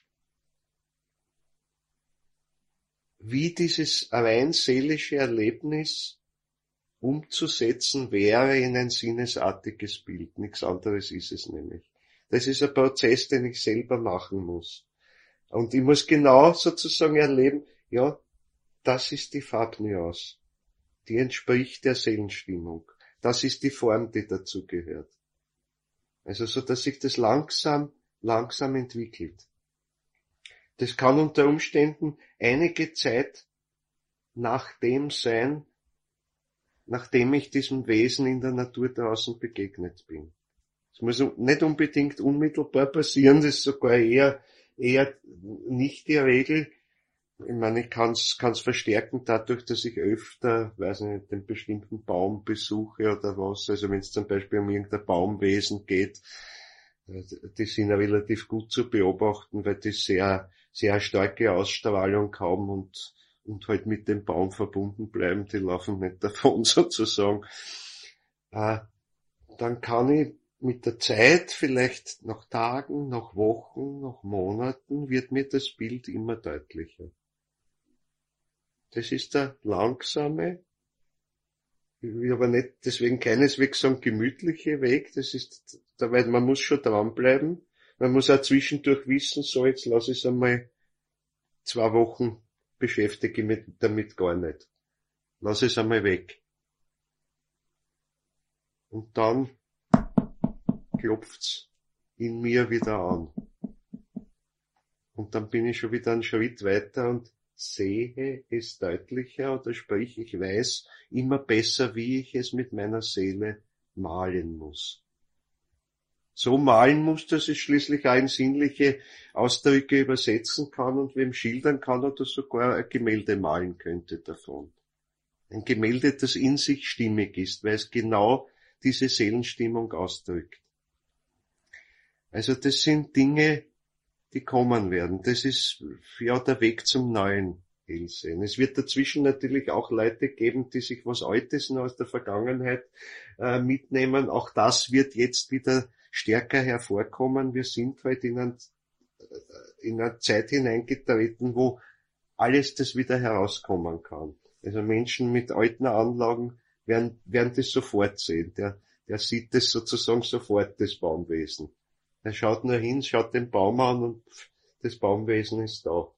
wie dieses rein seelische Erlebnis umzusetzen wäre in ein sinnesartiges Bild. Nichts anderes ist es nämlich. Das ist ein Prozess, den ich selber machen muss. Und ich muss genau sozusagen erleben, ja, das ist die Farbnuance. Die entspricht der Seelenstimmung. Das ist die Form, die dazu gehört. Also so, dass sich das langsam entwickelt. Das kann unter Umständen einige Zeit nachdem sein, nachdem ich diesem Wesen in der Natur draußen begegnet bin. Es muss nicht unbedingt unmittelbar passieren, das ist sogar eher nicht die Regel. Ich meine, ich kann's verstärken dadurch, dass ich öfter, weiß nicht, einen bestimmten Baum besuche oder was. Also wenn es zum Beispiel um irgendein Baumwesen geht, die sind ja relativ gut zu beobachten, weil die sehr, sehr starke Ausstrahlung haben und halt mit dem Baum verbunden bleiben, die laufen nicht davon sozusagen, dann kann ich mit der Zeit, vielleicht nach Tagen, nach Wochen, nach Monaten, wird mir das Bild immer deutlicher. Das ist der langsame, ich will aber nicht deswegen keineswegs sagen gemütliche Weg, das ist, weil man muss schon dranbleiben, man muss auch zwischendurch wissen, so jetzt lasse ich es einmal 2 Wochen, beschäftige mich damit gar nicht. Lass es einmal weg. Und dann klopft's in mir wieder an. Und dann bin ich schon wieder einen Schritt weiter und sehe es deutlicher, oder sprich, ich weiß immer besser, wie ich es mit meiner Seele malen muss. So malen muss, dass ich schließlich auch in sinnliche Ausdrücke übersetzen kann und wem schildern kann oder sogar ein Gemälde malen könnte davon. Ein Gemälde, das in sich stimmig ist, weil es genau diese Seelenstimmung ausdrückt. Also das sind Dinge, die kommen werden. Das ist ja der Weg zum neuen Hellsehen. Es wird dazwischen natürlich auch Leute geben, die sich was Altes noch aus der Vergangenheit mitnehmen. Auch das wird jetzt wieder stärker hervorkommen. Wir sind halt in eine Zeit hineingetreten, wo alles das wieder herauskommen kann. Also Menschen mit alten Anlagen werden das sofort sehen. Der sieht das sozusagen sofort, das Baumwesen. Er schaut nur hin, schaut den Baum an und das Baumwesen ist da.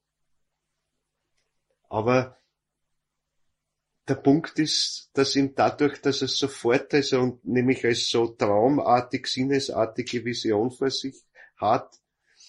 Aber der Punkt ist, dass ihm dadurch, dass er sofort, also und nämlich als so traumartig, sinnesartige Vision vor sich hat,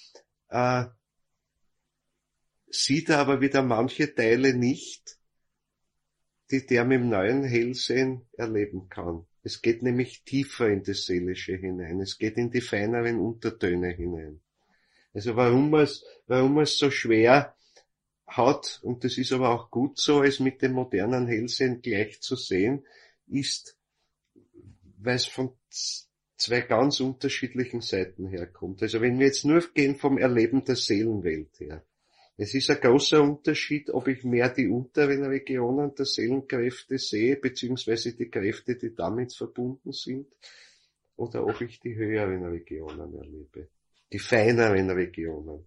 sieht er aber wieder manche Teile nicht, die der mit dem neuen Hellsehen erleben kann. Es geht nämlich tiefer in das Seelische hinein. Es geht in die feineren Untertöne hinein. Also warum es so schwer hat, und das ist aber auch gut so, es mit dem modernen Hellsehen gleich zu sehen, ist, weil es von 2 ganz unterschiedlichen Seiten herkommt. Also wenn wir jetzt nur gehen vom Erleben der Seelenwelt her, es ist ein großer Unterschied, ob ich mehr die unteren Regionen der Seelenkräfte sehe, beziehungsweise die Kräfte, die damit verbunden sind, oder ob ich die höheren Regionen erlebe, die feineren Regionen.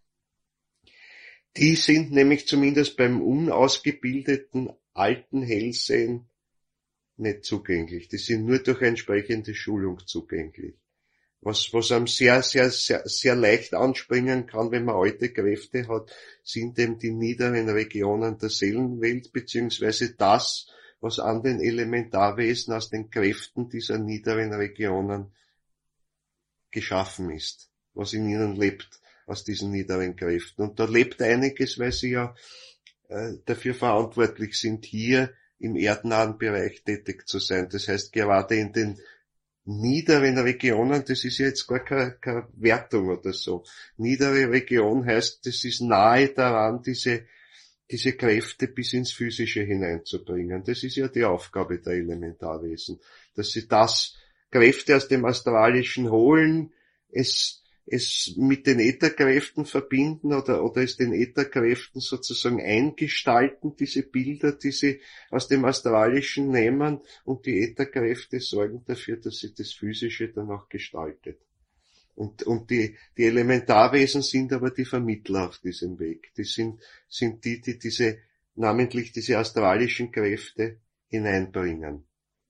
Die sind nämlich zumindest beim unausgebildeten alten Hellsehen nicht zugänglich. Die sind nur durch entsprechende Schulung zugänglich. Was einem sehr leicht anspringen kann, wenn man alte Kräfte hat, sind eben die niederen Regionen der Seelenwelt, beziehungsweise das, was an den Elementarwesen aus den Kräften dieser niederen Regionen geschaffen ist, was in ihnen lebt, aus diesen niederen Kräften. Und da lebt einiges, weil sie ja dafür verantwortlich sind, hier im erdnahen Bereich tätig zu sein. Das heißt, gerade in den niederen Regionen, das ist ja jetzt gar keine Wertung oder so. Niedere Region heißt, das ist nahe daran, diese Kräfte bis ins Physische hineinzubringen. Das ist ja die Aufgabe der Elementarwesen, dass sie Kräfte aus dem Astralischen holen, es mit den Ätherkräften verbinden oder es den Ätherkräften sozusagen eingestalten, diese Bilder, die sie aus dem Astralischen nehmen, und die Ätherkräfte sorgen dafür, dass sie das Physische dann auch gestaltet. Und die Elementarwesen sind aber die Vermittler auf diesem Weg. Die sind die namentlich diese astralischen Kräfte hineinbringen.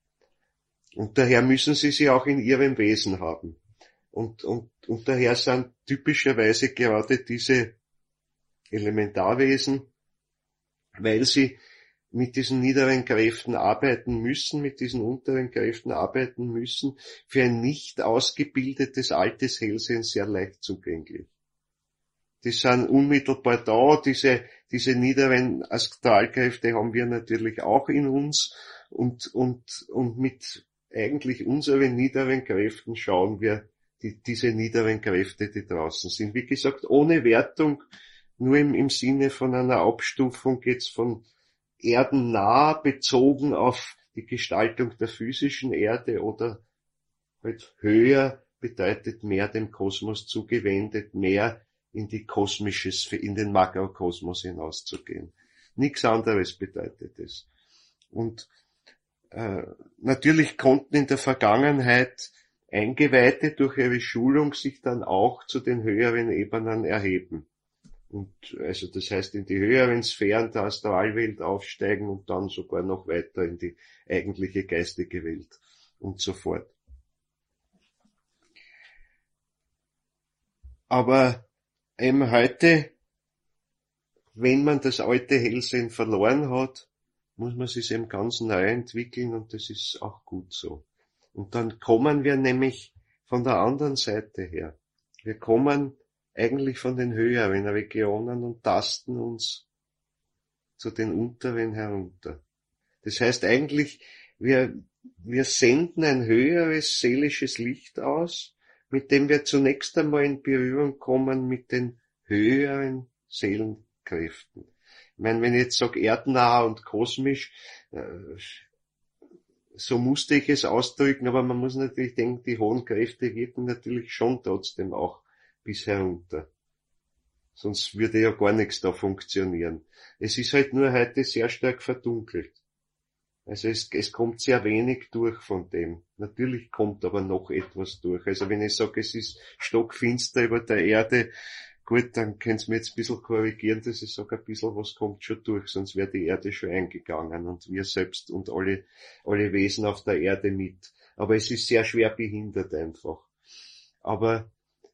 Und daher müssen sie auch in ihrem Wesen haben. Und daher sind typischerweise gerade diese Elementarwesen, weil sie mit diesen niederen Kräften arbeiten müssen, mit diesen unteren Kräften arbeiten müssen, für ein nicht ausgebildetes altes Hellsehen sehr leicht zugänglich. Die sind unmittelbar da, diese niederen Astralkräfte haben wir natürlich auch in uns, und mit eigentlich unseren niederen Kräften schauen wir diese niederen Kräfte, die draußen sind. Wie gesagt, ohne Wertung, nur im Sinne von einer Abstufung geht's von erdennah bezogen auf die Gestaltung der physischen Erde, oder halt höher bedeutet mehr dem Kosmos zugewendet, mehr in den Makrokosmos hinauszugehen. Nichts anderes bedeutet es. Und natürlich konnten in der Vergangenheit Eingeweihte durch ihre Schulung sich dann auch zu den höheren Ebenen erheben. Und also das heißt in die höheren Sphären der Astralwelt aufsteigen und dann sogar noch weiter in die eigentliche geistige Welt und so fort. Aber eben heute, wenn man das alte Hellsehen verloren hat, muss man sich eben ganz neu entwickeln und das ist auch gut so. Und dann kommen wir nämlich von der anderen Seite her. Wir kommen eigentlich von den höheren Regionen und tasten uns zu den unteren herunter. Das heißt eigentlich, wir senden ein höheres seelisches Licht aus, mit dem wir zunächst einmal in Berührung kommen mit den höheren Seelenkräften. Ich meine, wenn ich jetzt sage erdnah und kosmisch, so musste ich es ausdrücken, aber man muss natürlich denken, die hohen Kräfte wirken natürlich schon trotzdem auch bis herunter. Sonst würde ja gar nichts da funktionieren. Es ist halt nur heute sehr stark verdunkelt. Also es kommt sehr wenig durch von dem. Natürlich kommt aber noch etwas durch. Also wenn ich sage, es ist stockfinster über der Erde, gut, dann könnt ihr mir jetzt ein bisschen korrigieren, dass ich sage, ein bisschen was kommt schon durch, sonst wäre die Erde schon eingegangen und wir selbst und alle Wesen auf der Erde mit. Aber es ist sehr schwer behindert einfach. Aber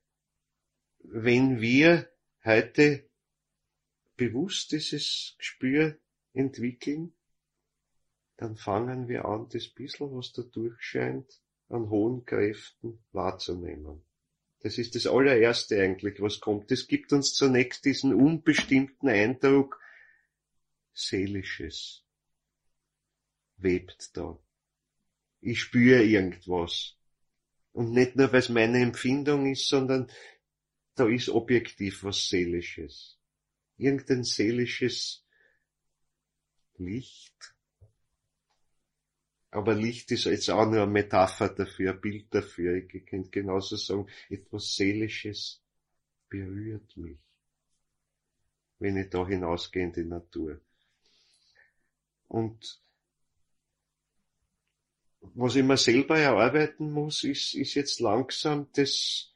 wenn wir heute bewusst dieses Gespür entwickeln, dann fangen wir an, das bisschen, was da durchscheint, an hohen Kräften wahrzunehmen. Das ist das allererste eigentlich, was kommt. Es gibt uns zunächst diesen unbestimmten Eindruck, Seelisches webt da. Ich spüre irgendwas. Und nicht nur, weil es meine Empfindung ist, sondern da ist objektiv was Seelisches. Irgendein seelisches Licht. Aber Licht ist jetzt auch nur eine Metapher dafür, ein Bild dafür. Ich könnte genauso sagen, etwas Seelisches berührt mich, wenn ich da hinausgehe in die Natur. Und was ich mir selber erarbeiten muss, ist jetzt langsam das,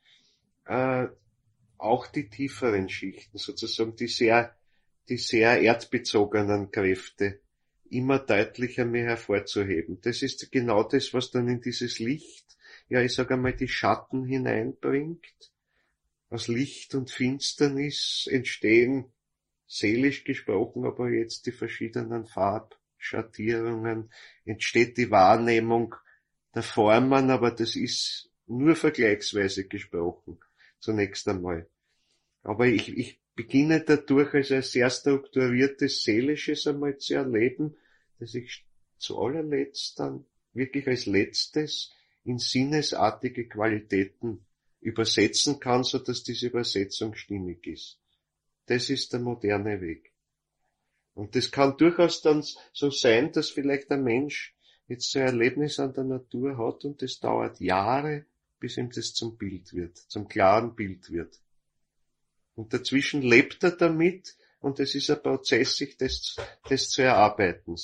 auch die tieferen Schichten, sozusagen die sehr erdbezogenen Kräfte immer deutlicher mehr hervorzuheben. Das ist genau das, was dann in dieses Licht, ja, ich sage einmal, die Schatten hineinbringt. Aus Licht und Finsternis entstehen, seelisch gesprochen, aber jetzt die verschiedenen Farbschattierungen, entsteht die Wahrnehmung der Formen, aber das ist nur vergleichsweise gesprochen, zunächst einmal. Aber ich beginne dadurch als ein sehr strukturiertes Seelisches einmal zu erleben, dass ich zu allerletzt dann wirklich als Letztes in sinnesartige Qualitäten übersetzen kann, so dass diese Übersetzung stimmig ist. Das ist der moderne Weg. Und das kann durchaus dann so sein, dass vielleicht ein Mensch jetzt so ein Erlebnis an der Natur hat und das dauert Jahre, bis ihm das zum Bild wird, zum klaren Bild wird. Und dazwischen lebt er damit und es ist ein Prozess, sich das zu erarbeiten.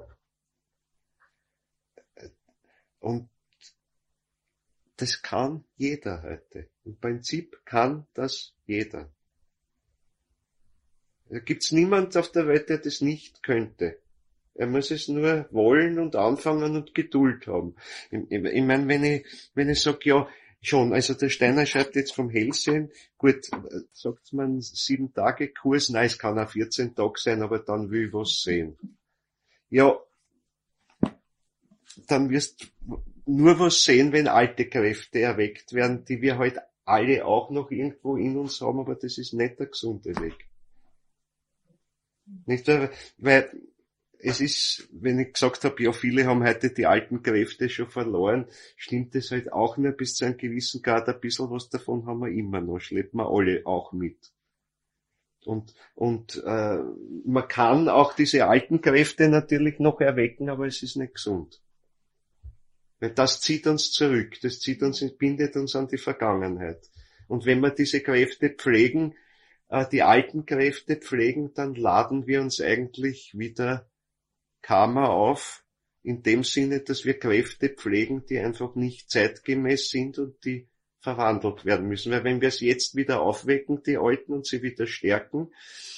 Und das kann jeder heute. Im Prinzip kann das jeder. Da gibt's niemand auf der Welt, der das nicht könnte. Er muss es nur wollen und anfangen und Geduld haben. Ich meine, wenn ich sage, ja, schon, also der Steiner schreibt jetzt vom Hellsehen, gut, sagt man 7 Tage Kurs, nein, es kann auch 14 Tage sein, aber dann will ich was sehen. Ja, dann wirst nur was sehen, wenn alte Kräfte erweckt werden, die wir halt alle auch noch irgendwo in uns haben, aber das ist nicht der gesunde Weg. Nicht, weil es ist, wenn ich gesagt habe, ja, viele haben heute die alten Kräfte schon verloren, stimmt es halt auch nur bis zu einem gewissen Grad. Ein bisschen was davon haben wir immer noch, schleppen wir alle auch mit. Und man kann auch diese alten Kräfte natürlich noch erwecken, aber es ist nicht gesund. Weil das zieht uns zurück, das bindet uns an die Vergangenheit. Und wenn wir diese Kräfte pflegen, die alten Kräfte pflegen, dann laden wir uns eigentlich wieder Karma auf, in dem Sinne, dass wir Kräfte pflegen, die einfach nicht zeitgemäß sind und die verwandelt werden müssen. Weil wenn wir es jetzt wieder aufwecken, die Alten, und sie wieder stärken,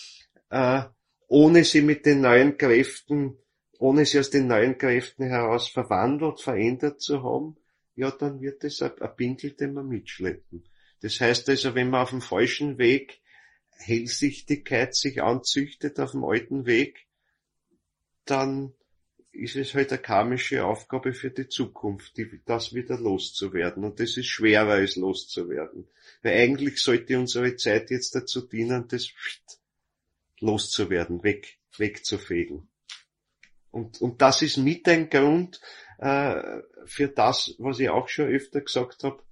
ohne sie mit den neuen Kräften, ohne sie aus den neuen Kräften heraus verwandelt, verändert zu haben, ja, dann wird es ein Pinkel, den wir mitschleppen. Das heißt also, wenn man auf dem falschen Weg Hellsichtigkeit sich anzüchtet, auf dem alten Weg, dann ist es halt eine karmische Aufgabe für die Zukunft, das wieder loszuwerden. Und das ist schwerer, als loszuwerden. Weil eigentlich sollte unsere Zeit jetzt dazu dienen, das loszuwerden, wegzufegen. Und das ist mit ein Grund für das, was ich auch schon öfter gesagt habe.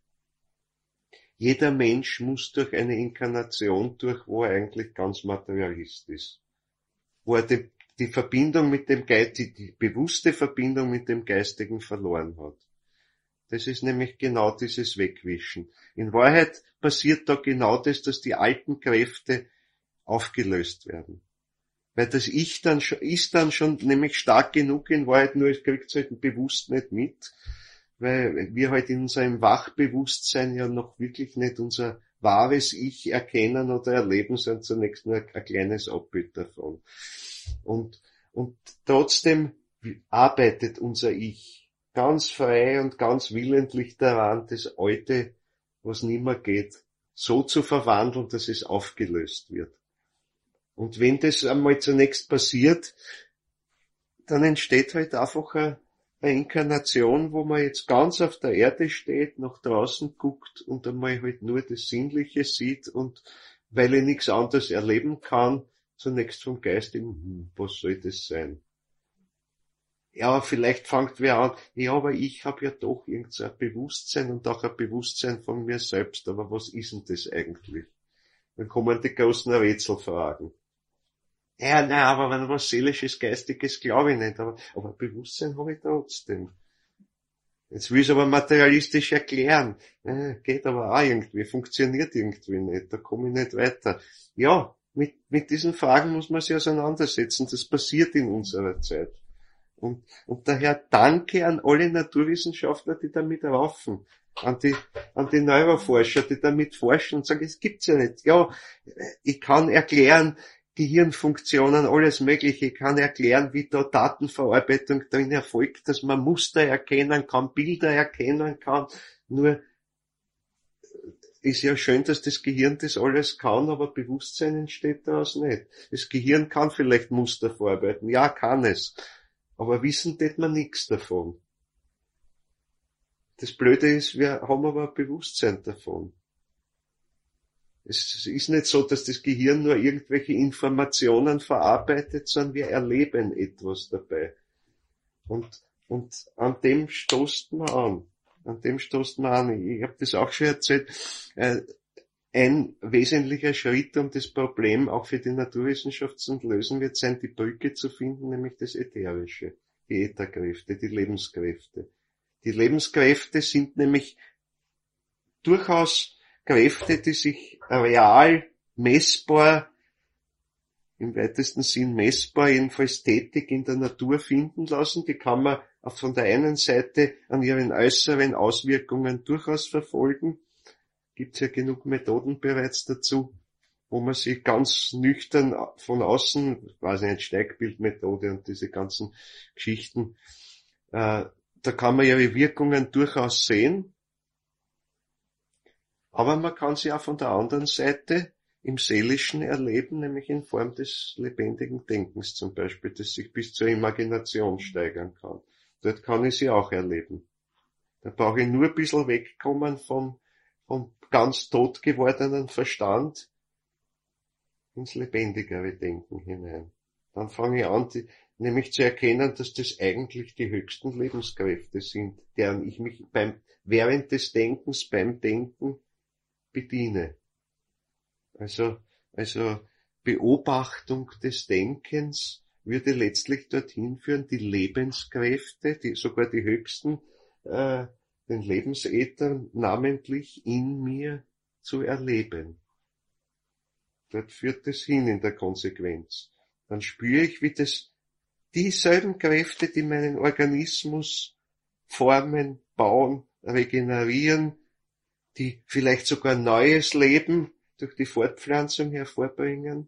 Jeder Mensch muss durch eine Inkarnation durch, wo er eigentlich ganz Materialist ist. Wo er die Verbindung mit dem Geist, die bewusste Verbindung mit dem Geistigen verloren hat. Das ist nämlich genau dieses Wegwischen. In Wahrheit passiert da genau das, dass die alten Kräfte aufgelöst werden. Weil das Ich dann ist dann schon nämlich stark genug in Wahrheit, nur es kriegt es halt bewusst nicht mit, weil wir halt in unserem Wachbewusstsein ja noch wirklich nicht unser wahres Ich erkennen oder erleben, sondern zunächst nur ein kleines Abbild davon. Und trotzdem arbeitet unser Ich ganz frei und ganz willentlich daran, das Alte, was nimmer geht, so zu verwandeln, dass es aufgelöst wird. Und wenn das einmal zunächst passiert, dann entsteht halt einfach eine Inkarnation, wo man jetzt ganz auf der Erde steht, nach draußen guckt und einmal halt nur das Sinnliche sieht und weil ich nichts anderes erleben kann, zunächst vom Geist in, was soll das sein? Ja, vielleicht fängt wer an, ja, aber ich habe ja doch irgend so ein Bewusstsein und auch ein Bewusstsein von mir selbst, aber was ist denn das eigentlich? Dann kommen die großen Rätselfragen. Ja, nein, aber wenn was Seelisches, Geistiges glaube ich nicht, aber Bewusstsein habe ich trotzdem. Jetzt will ich es aber materialistisch erklären. Geht aber auch irgendwie, funktioniert irgendwie nicht, da komme ich nicht weiter. Ja, mit diesen Fragen muss man sich auseinandersetzen, das passiert in unserer Zeit. Und daher danke an alle Naturwissenschaftler, die damit raufen. An die Neuroforscher, die damit forschen und sagen, es gibt's ja nicht. Ja, ich kann erklären, Gehirnfunktionen, alles Mögliche. Ich kann erklären, wie da Datenverarbeitung drin erfolgt, dass man Muster erkennen kann, Bilder erkennen kann. Nur ist ja schön, dass das Gehirn das alles kann, aber Bewusstsein entsteht daraus nicht. Das Gehirn kann vielleicht Muster verarbeiten. Ja, kann es. Aber wissen tät man nichts davon. Das Blöde ist, wir haben aber ein Bewusstsein davon. Es ist nicht so, dass das Gehirn nur irgendwelche Informationen verarbeitet, sondern wir erleben etwas dabei. Und an dem stoßt man an. An dem stoßt man an. Ich habe das auch schon erzählt. Ein wesentlicher Schritt, um das Problem auch für die Naturwissenschaft zu lösen, wird sein, die Brücke zu finden, nämlich das Ätherische, die Ätherkräfte, die Lebenskräfte. Die Lebenskräfte sind nämlich durchaus Kräfte, die sich real, messbar, im weitesten Sinn messbar, jedenfalls tätig in der Natur finden lassen. Die kann man von der einen Seite an ihren äußeren Auswirkungen durchaus verfolgen. Gibt's ja genug Methoden bereits dazu, wo man sich ganz nüchtern von außen, weiß nicht, Steigbildmethode und diese ganzen Geschichten, da kann man ihre Wirkungen durchaus sehen. Aber man kann sie auch von der anderen Seite im Seelischen erleben, nämlich in Form des lebendigen Denkens zum Beispiel, das sich bis zur Imagination steigern kann. Dort kann ich sie auch erleben. Da brauche ich nur ein bisschen wegkommen vom ganz tot gewordenen Verstand ins lebendigere Denken hinein. Dann fange ich an, nämlich zu erkennen, dass das eigentlich die höchsten Lebenskräfte sind, deren ich mich während des Denkens, beim Denken bediene. Also Beobachtung des Denkens würde letztlich dorthin führen, die Lebenskräfte, sogar die höchsten, den Lebensäther namentlich in mir zu erleben. dort führt es hin in der Konsequenz. Dann spüre ich, wie dieselben Kräfte, die meinen Organismus formen, bauen, regenerieren, die vielleicht sogar neues Leben durch die Fortpflanzung hervorbringen,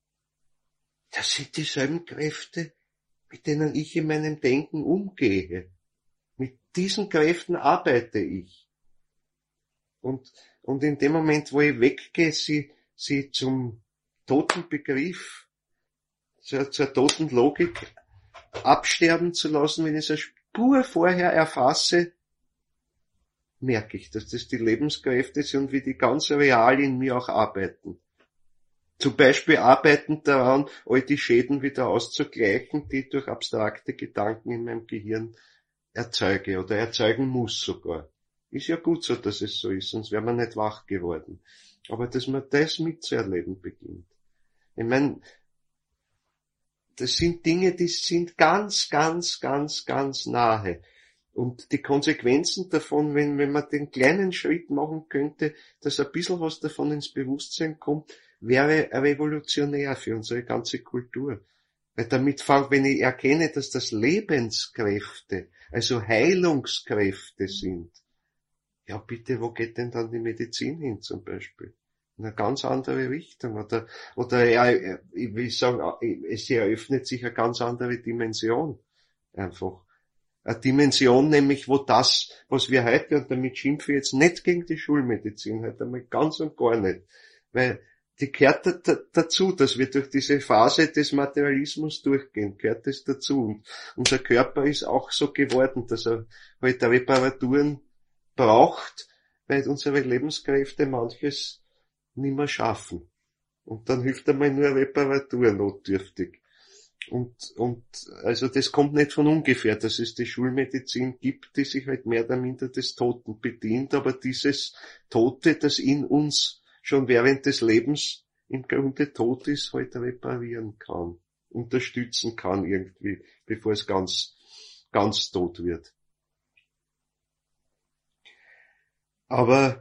das sind dieselben Kräfte, mit denen ich in meinem Denken umgehe. Mit diesen Kräften arbeite ich. Und in dem Moment, wo ich weggehe, sie zum toten Begriff, zur toten Logik absterben zu lassen, wenn ich es eine Spur vorher erfasse, merke ich, dass das die Lebenskräfte sind, wie die ganz real in mir auch arbeiten. Zum Beispiel arbeiten daran, all die Schäden wieder auszugleichen, die ich durch abstrakte Gedanken in meinem Gehirn erzeuge oder erzeugen muss sogar. Ist ja gut so, dass es so ist, sonst wäre man nicht wach geworden. Aber dass man das mitzuerleben beginnt. Ich meine, das sind Dinge, die sind ganz, ganz, ganz, ganz nahe. Und die Konsequenzen davon, wenn man den kleinen Schritt machen könnte, dass ein bisschen was davon ins Bewusstsein kommt, wäre revolutionär für unsere ganze Kultur. Weil damit fängt, wenn ich erkenne, dass das Lebenskräfte, also Heilungskräfte sind, ja bitte, wo geht denn dann die Medizin hin zum Beispiel? In eine ganz andere Richtung. Oder ja, ich will sagen, es eröffnet sich eine ganz andere Dimension. Einfach. Eine Dimension nämlich, wo das, was wir heute, und damit schimpfe ich jetzt nicht gegen die Schulmedizin, halt einmal ganz und gar nicht. Weil die gehört dazu, dass wir durch diese Phase des Materialismus durchgehen, gehört das dazu. Und unser Körper ist auch so geworden, dass er halt Reparaturen braucht, weil unsere Lebenskräfte manches nicht mehr schaffen. Und dann hilft einmal nur Reparatur notdürftig. Und also das kommt nicht von ungefähr, dass es die Schulmedizin gibt, die sich halt mehr oder minder des Toten bedient, aber dieses Tote, das in uns schon während des Lebens im Grunde tot ist, halt reparieren kann, unterstützen kann irgendwie, bevor es ganz, ganz tot wird. Aber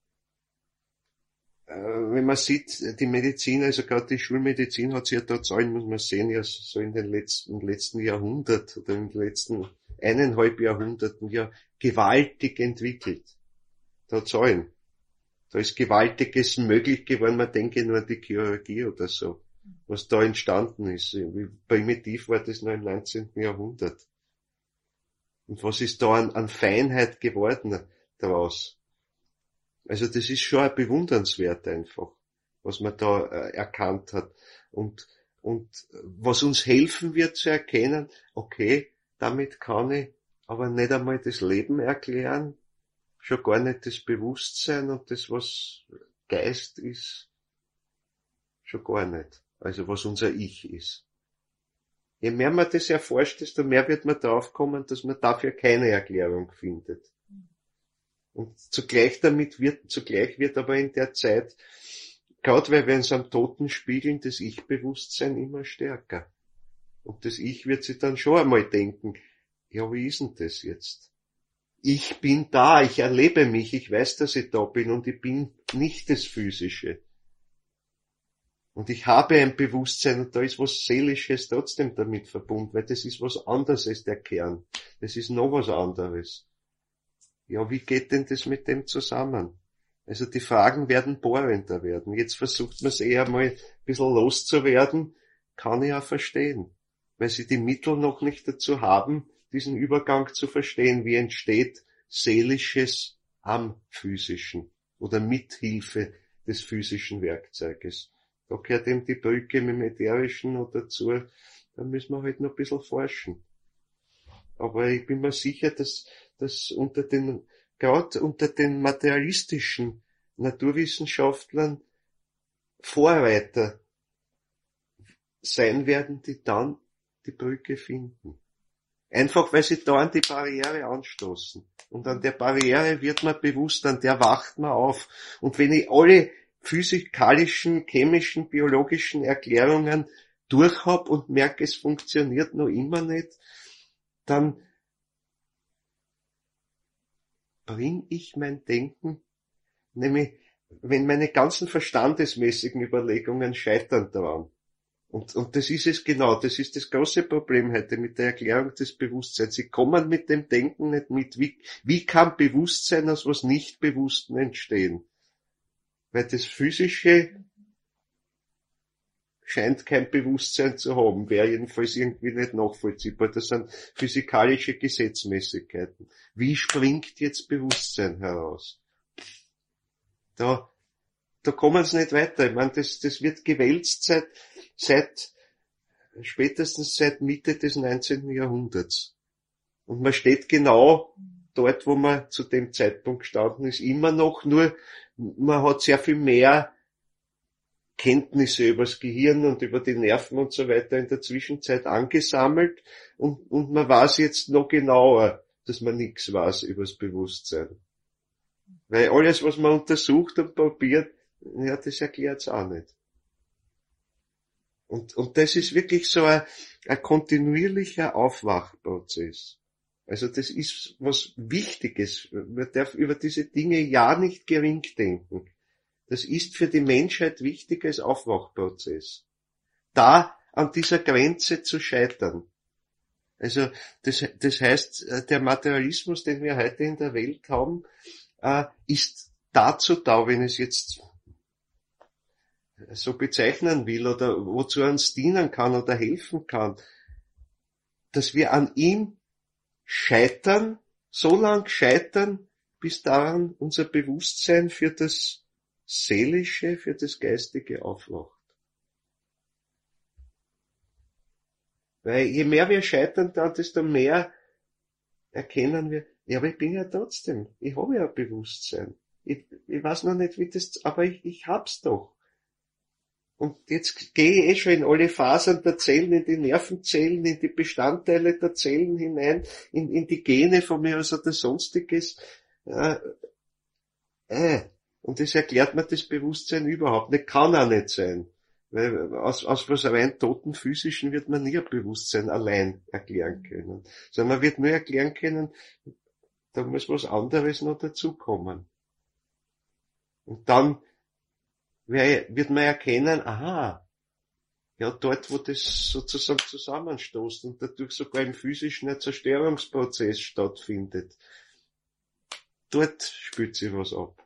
wenn man sieht, die Medizin, also gerade die Schulmedizin hat sich ja da Zahlen, muss man sehen, ja so in den letzten Jahrhundert oder in den letzten 1,5 Jahrhunderten ja gewaltig entwickelt. Da Zahlen. Da ist Gewaltiges möglich geworden, man denke nur an die Chirurgie oder so, was da entstanden ist. Wie primitiv war das noch im 19. Jahrhundert. Und was ist da an Feinheit geworden daraus? Also das ist schon bewundernswert einfach, was man da erkannt hat. Und was uns helfen wird zu erkennen, okay, damit kann ich aber nicht einmal das Leben erklären, schon gar nicht das Bewusstsein und das, was Geist ist, schon gar nicht. Also was unser Ich ist. Je mehr man das erforscht, desto mehr wird man drauf kommen, dass man dafür keine Erklärung findet. Und zugleich wird aber in der Zeit, gerade weil wir uns am Toten spiegeln, das Ich-Bewusstsein immer stärker. Und das Ich wird sich dann schon einmal denken, ja, wie ist denn das jetzt? Ich bin da, ich erlebe mich, ich weiß, dass ich da bin und ich bin nicht das Physische. Und ich habe ein Bewusstsein und da ist was Seelisches trotzdem damit verbunden, weil das ist was anderes als der Kern. Das ist noch was anderes. Ja, wie geht denn das mit dem zusammen? Also die Fragen werden bohrender werden. Jetzt versucht man es eher mal ein bisschen loszuwerden, kann ich ja verstehen. Weil sie die Mittel noch nicht dazu haben, diesen Übergang zu verstehen, wie entsteht Seelisches am Physischen oder mit Hilfe des physischen Werkzeuges. Da gehört eben die Brücke mit dem Ätherischen noch dazu. Da müssen wir halt noch ein bisschen forschen. Aber ich bin mir sicher, dass gerade unter den materialistischen Naturwissenschaftlern Vorreiter sein werden, die dann die Brücke finden. Einfach weil sie da an die Barriere anstoßen. Und an der Barriere wird man bewusst, an der wacht man auf. Und wenn ich alle physikalischen, chemischen, biologischen Erklärungen durch hab und merke, es funktioniert noch immer nicht, dann bring ich mein Denken, nämlich wenn meine ganzen verstandesmäßigen Überlegungen scheitern daran. Und das ist es genau, das ist das große Problem heute mit der Erklärung des Bewusstseins. Sie kommen mit dem Denken nicht mit. Wie kann Bewusstsein aus was Nicht-Bewussten entstehen? Weil das Physische scheint kein Bewusstsein zu haben, wäre jedenfalls irgendwie nicht nachvollziehbar. Das sind physikalische Gesetzmäßigkeiten. Wie springt jetzt Bewusstsein heraus? Da kommen sie nicht weiter. Ich meine, das wird gewälzt spätestens seit Mitte des 19. Jahrhunderts. Und man steht genau dort, wo man zu dem Zeitpunkt gestanden ist, immer noch, nur man hat sehr viel mehr Kenntnisse über das Gehirn und über die Nerven und so weiter in der Zwischenzeit angesammelt und man weiß jetzt noch genauer, dass man nichts weiß über das Bewusstsein. Weil alles, was man untersucht und probiert, ja, das erklärt's auch nicht. Und das ist wirklich so ein kontinuierlicher Aufwachprozess. Also das ist was Wichtiges. Man darf über diese Dinge ja nicht gering denken. Das ist für die Menschheit wichtig als Aufwachprozess. Da an dieser Grenze zu scheitern. Also das heißt, der Materialismus, den wir heute in der Welt haben, ist dazu da, wenn es jetzt so bezeichnen will oder wozu er uns dienen kann oder helfen kann, dass wir an ihm scheitern, so lang scheitern, bis daran unser Bewusstsein für das Seelische, für das Geistige aufwacht. Weil je mehr wir scheitern dann, desto mehr erkennen wir, ja, aber ich bin ja trotzdem, ich habe ja ein Bewusstsein. Ich weiß noch nicht, wie das, aber ich hab's doch. Und jetzt gehe ich schon in alle Fasern der Zellen, in die Nervenzellen, in die Bestandteile der Zellen hinein, in die Gene von mir aus oder sonstiges. Und das erklärt mir das Bewusstsein überhaupt nicht, kann auch nicht sein. Weil aus was rein toten Physischen wird man nie ein Bewusstsein allein erklären können. Sondern man wird nur erklären können, da muss was anderes noch dazukommen. Und dann wird man erkennen, aha, ja, dort, wo das sozusagen zusammenstoßt und dadurch sogar im physischen ein Zerstörungsprozess stattfindet, dort spielt sich was ab.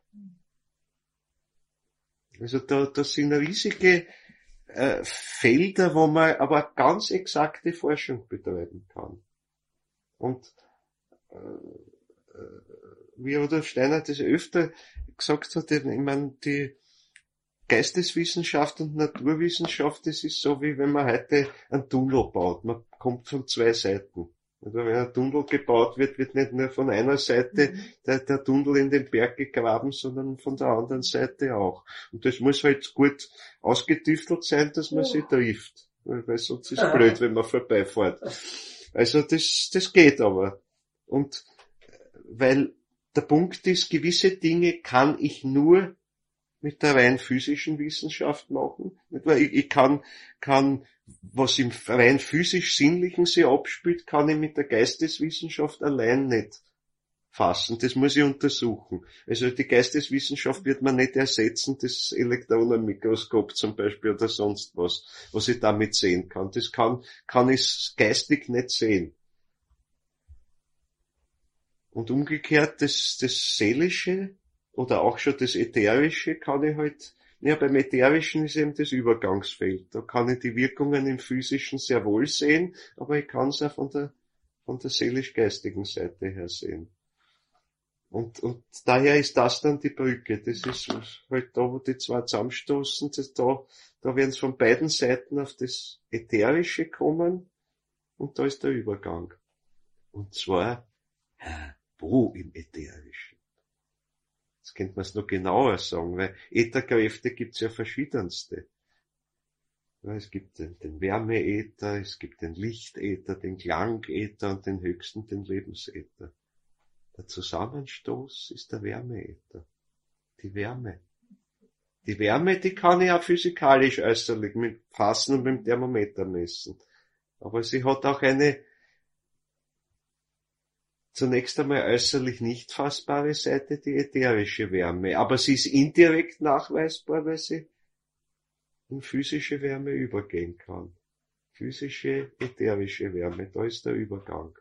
Also da sind riesige Felder, wo man aber ganz exakte Forschung betreiben kann. Und wie Rudolf Steiner das öfter gesagt hat, ich meine, die Geisteswissenschaft und Naturwissenschaft, das ist so, wie wenn man heute einen Tunnel baut. Man kommt von zwei Seiten. Also wenn ein Tunnel gebaut wird, wird nicht nur von einer Seite der Tunnel in den Berg gegraben, sondern von der anderen Seite auch. Und das muss halt gut ausgetüftelt sein, dass man sie trifft. Weil sonst ist es blöd, wenn man vorbeifährt. Also das geht aber. Und weil der Punkt ist, gewisse Dinge kann ich nur mit der rein physischen Wissenschaft machen. Weil ich kann, was im rein physisch-sinnlichen sich abspielt, kann ich mit der Geisteswissenschaft allein nicht fassen. Das muss ich untersuchen. Also die Geisteswissenschaft wird man nicht ersetzen, das Elektronenmikroskop zum Beispiel oder sonst was ich damit sehen kann. Das kann ich geistig nicht sehen. Und umgekehrt, das Seelische oder auch schon das Ätherische kann ich halt, ja, beim Ätherischen ist eben das Übergangsfeld. Da kann ich die Wirkungen im Physischen sehr wohl sehen, aber ich kann es auch von der seelisch-geistigen Seite her sehen. Und daher ist das dann die Brücke. Das ist halt da, wo die zwei zusammenstoßen, da werden es von beiden Seiten auf das Ätherische kommen und da ist der Übergang. Und zwar, wo im Ätherischen? Jetzt könnte man es noch genauer sagen, weil Ätherkräfte gibt's ja verschiedenste. Ja, es gibt den Wärmeäther, es gibt den Lichtäther, den Klangäther und den höchsten, den Lebensäther. Der Zusammenstoß ist der Wärmeäther. Die Wärme. Die Wärme, die kann ich auch physikalisch äußerlich mit Fassen und mit dem Thermometer messen. Aber sie hat auch eine zunächst einmal äußerlich nicht fassbare Seite, die ätherische Wärme. Aber sie ist indirekt nachweisbar, weil sie in physische Wärme übergehen kann. Physische, ätherische Wärme, da ist der Übergang.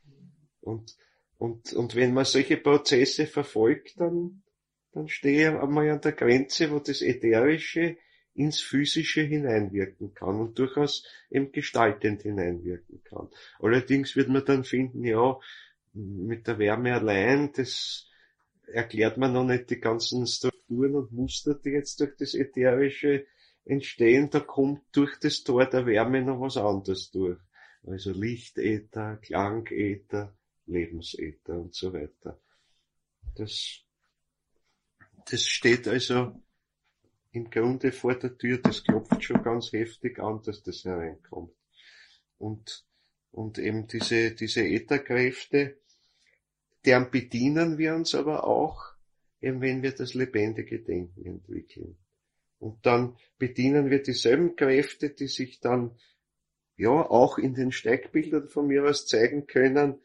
Und wenn man solche Prozesse verfolgt, dann stehe ich einmal an der Grenze, wo das Ätherische ins Physische hineinwirken kann und durchaus eben gestaltend hineinwirken kann. Allerdings wird man dann finden, ja, mit der Wärme allein, das erklärt man noch nicht die ganzen Strukturen und Muster, die jetzt durch das Ätherische entstehen. Da kommt durch das Tor der Wärme noch was anderes durch. Also Lichtäther, Klangäther, Lebensäther und so weiter. Das steht also im Grunde vor der Tür, das klopft schon ganz heftig an, dass das hereinkommt. Und eben diese Ätherkräfte, deren bedienen wir uns aber auch, eben wenn wir das lebendige Denken entwickeln. Und dann bedienen wir dieselben Kräfte, die sich dann ja auch in den Steigbildern von mir aus zeigen können,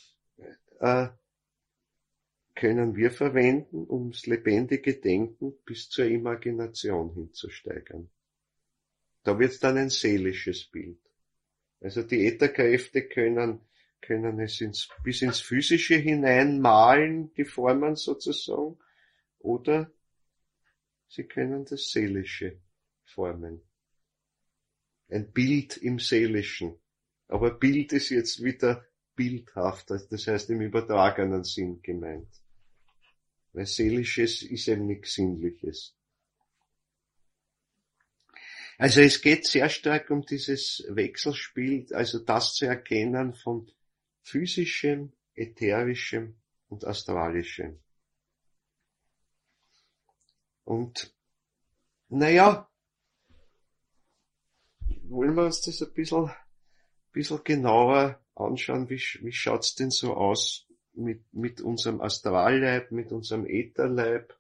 können wir verwenden, um das lebendige Denken bis zur Imagination hinzusteigern. Da wird dann ein seelisches Bild. Also die Ätherkräfte können es bis ins Physische hineinmalen, die Formen sozusagen, oder sie können das Seelische formen. Ein Bild im Seelischen. Aber Bild ist jetzt wieder bildhaft, das heißt im übertragenen Sinn gemeint. Weil Seelisches ist eben nichts Sinnliches. Also es geht sehr stark um dieses Wechselspiel, also das zu erkennen von physischem, ätherischem und astralischem. Und, naja, wollen wir uns das ein bisschen genauer anschauen, wie schaut's denn so aus mit unserem Astralleib, mit unserem Ätherleib?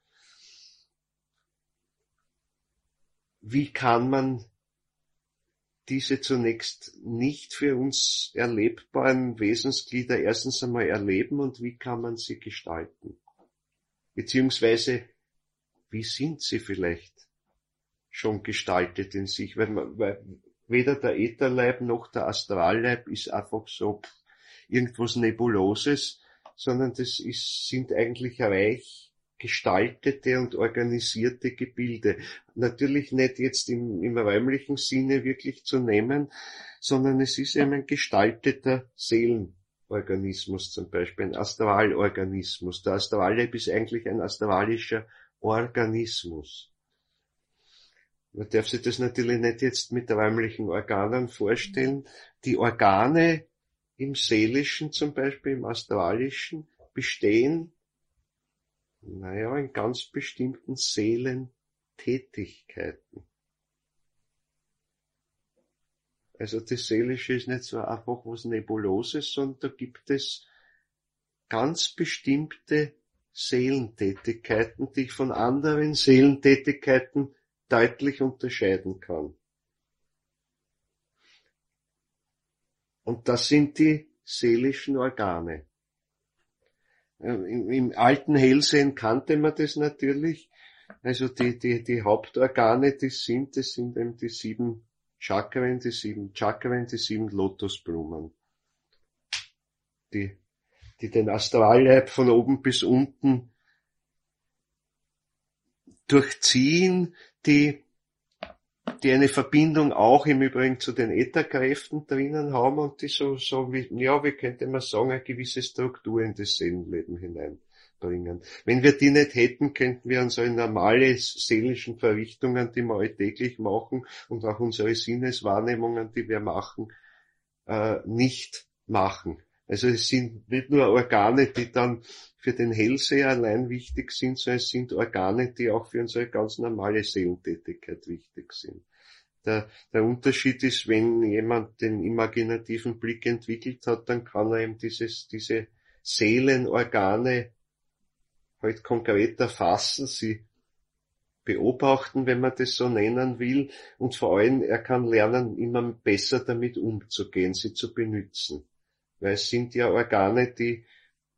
Wie kann man diese zunächst nicht für uns erlebbaren Wesensglieder erstens einmal erleben und wie kann man sie gestalten? Beziehungsweise, wie sind sie vielleicht schon gestaltet in sich? Weil weder der Ätherleib noch der Astralleib ist einfach so irgendwas Nebuloses, sondern sind eigentlich reich gestaltete und organisierte Gebilde. Natürlich nicht jetzt im räumlichen Sinne wirklich zu nehmen, sondern es ist eben ein gestalteter Seelenorganismus zum Beispiel, ein Astralorganismus. Der Astralleib ist eigentlich ein astralischer Organismus. Man darf sich das natürlich nicht jetzt mit räumlichen Organen vorstellen. Die Organe im Seelischen, zum Beispiel im Astralischen, bestehen in ganz bestimmten Seelentätigkeiten. Also das Seelische ist nicht so einfach was Nebuloses, sondern da gibt es ganz bestimmte Seelentätigkeiten, die ich von anderen Seelentätigkeiten deutlich unterscheiden kann. Und das sind die seelischen Organe. Im alten Hellsehen kannte man das natürlich. Also die Hauptorgane, das sind eben die 7 Chakren, die 7 Lotusblumen. Die den Astralleib von oben bis unten durchziehen, die eine Verbindung auch im Übrigen zu den Ätherkräften drinnen haben und die wie könnte man sagen, eine gewisse Struktur in das Seelenleben hineinbringen. Wenn wir die nicht hätten, könnten wir unsere normale seelischen Verrichtungen, die wir alltäglich machen und auch unsere Sinneswahrnehmungen, die wir machen, nicht machen. Also es sind nicht nur Organe, die dann für den Hellseher allein wichtig sind, sondern es sind Organe, die auch für unsere ganz normale Seelentätigkeit wichtig sind. Der Unterschied ist, wenn jemand den imaginativen Blick entwickelt hat, dann kann er eben diese Seelenorgane halt konkret erfassen, sie beobachten, wenn man das so nennen will, und vor allem er kann lernen, immer besser damit umzugehen, sie zu benutzen. Weil es sind ja Organe, die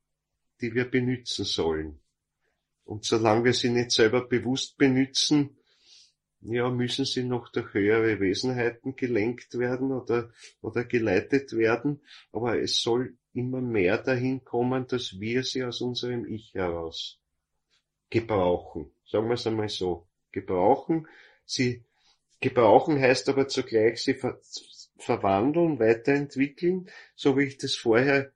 die wir benutzen sollen. Und solange wir sie nicht selber bewusst benutzen, ja, müssen sie noch durch höhere Wesenheiten gelenkt werden oder geleitet werden. Aber es soll immer mehr dahin kommen, dass wir sie aus unserem Ich heraus gebrauchen. Sagen wir es einmal so. Gebrauchen. Gebrauchen heißt aber zugleich sie verwandeln, weiterentwickeln, so wie ich das vorher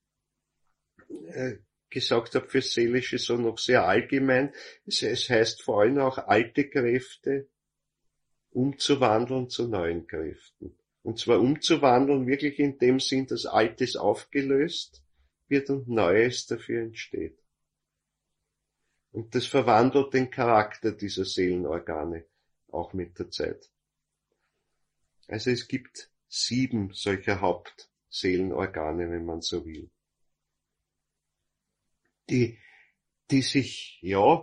gesagt habe, für Seelische so noch sehr allgemein. Es heißt vor allem auch alte Kräfte umzuwandeln zu neuen Kräften. Und zwar umzuwandeln wirklich in dem Sinn, dass Altes aufgelöst wird und Neues dafür entsteht. Und das verwandelt den Charakter dieser Seelenorgane auch mit der Zeit. Also es gibt 7 solcher Hauptseelenorgane, wenn man so will. Die sich, ja,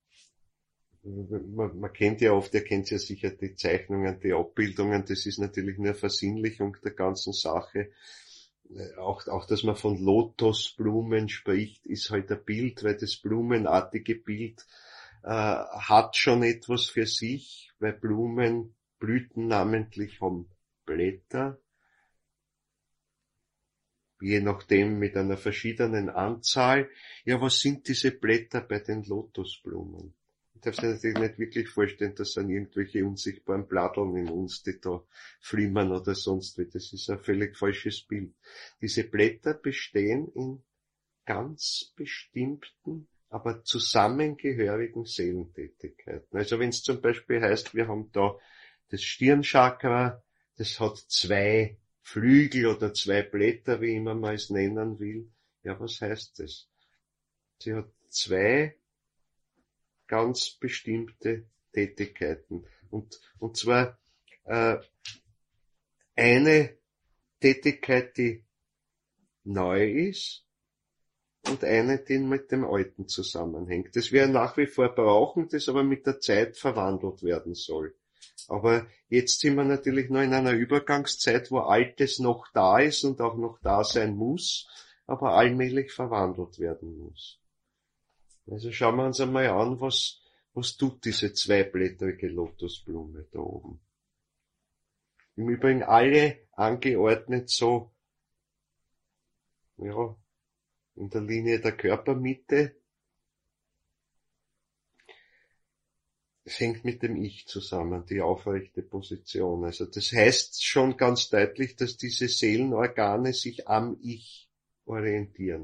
man kennt ja oft, ihr kennt ja sicher die Zeichnungen, die Abbildungen, das ist natürlich nur Versinnlichung der ganzen Sache. Auch, dass man von Lotusblumen spricht, ist halt ein Bild, weil das blumenartige Bild hat schon etwas für sich, weil Blüten namentlich haben Blätter, je nachdem mit einer verschiedenen Anzahl. Ja, was sind diese Blätter bei den Lotusblumen? Ich darf sich natürlich nicht wirklich vorstellen, das sind irgendwelche unsichtbaren Blatteln in uns, die da flimmern oder sonst wie. Das ist ein völlig falsches Bild. Diese Blätter bestehen in ganz bestimmten, aber zusammengehörigen Seelentätigkeiten. Also wenn es zum Beispiel heißt, wir haben da das Stirnchakra, das hat 2 Flügel oder 2 Blätter, wie immer man es nennen will. Ja, was heißt das? Sie hat 2 ganz bestimmte Tätigkeiten. Und zwar eine Tätigkeit, die neu ist und eine, die mit dem Alten zusammenhängt. Das wir nach wie vor brauchen, das aber mit der Zeit verwandelt werden soll. Aber jetzt sind wir natürlich noch in einer Übergangszeit, wo Altes noch da ist und auch noch da sein muss, aber allmählich verwandelt werden muss. Also schauen wir uns einmal an, was tut diese zweiblättrige Lotusblume da oben. Im Übrigen alle angeordnet so, ja, in der Linie der Körpermitte. Es hängt mit dem Ich zusammen, die aufrechte Position. Also das heißt schon ganz deutlich, dass diese Seelenorgane sich am Ich orientieren.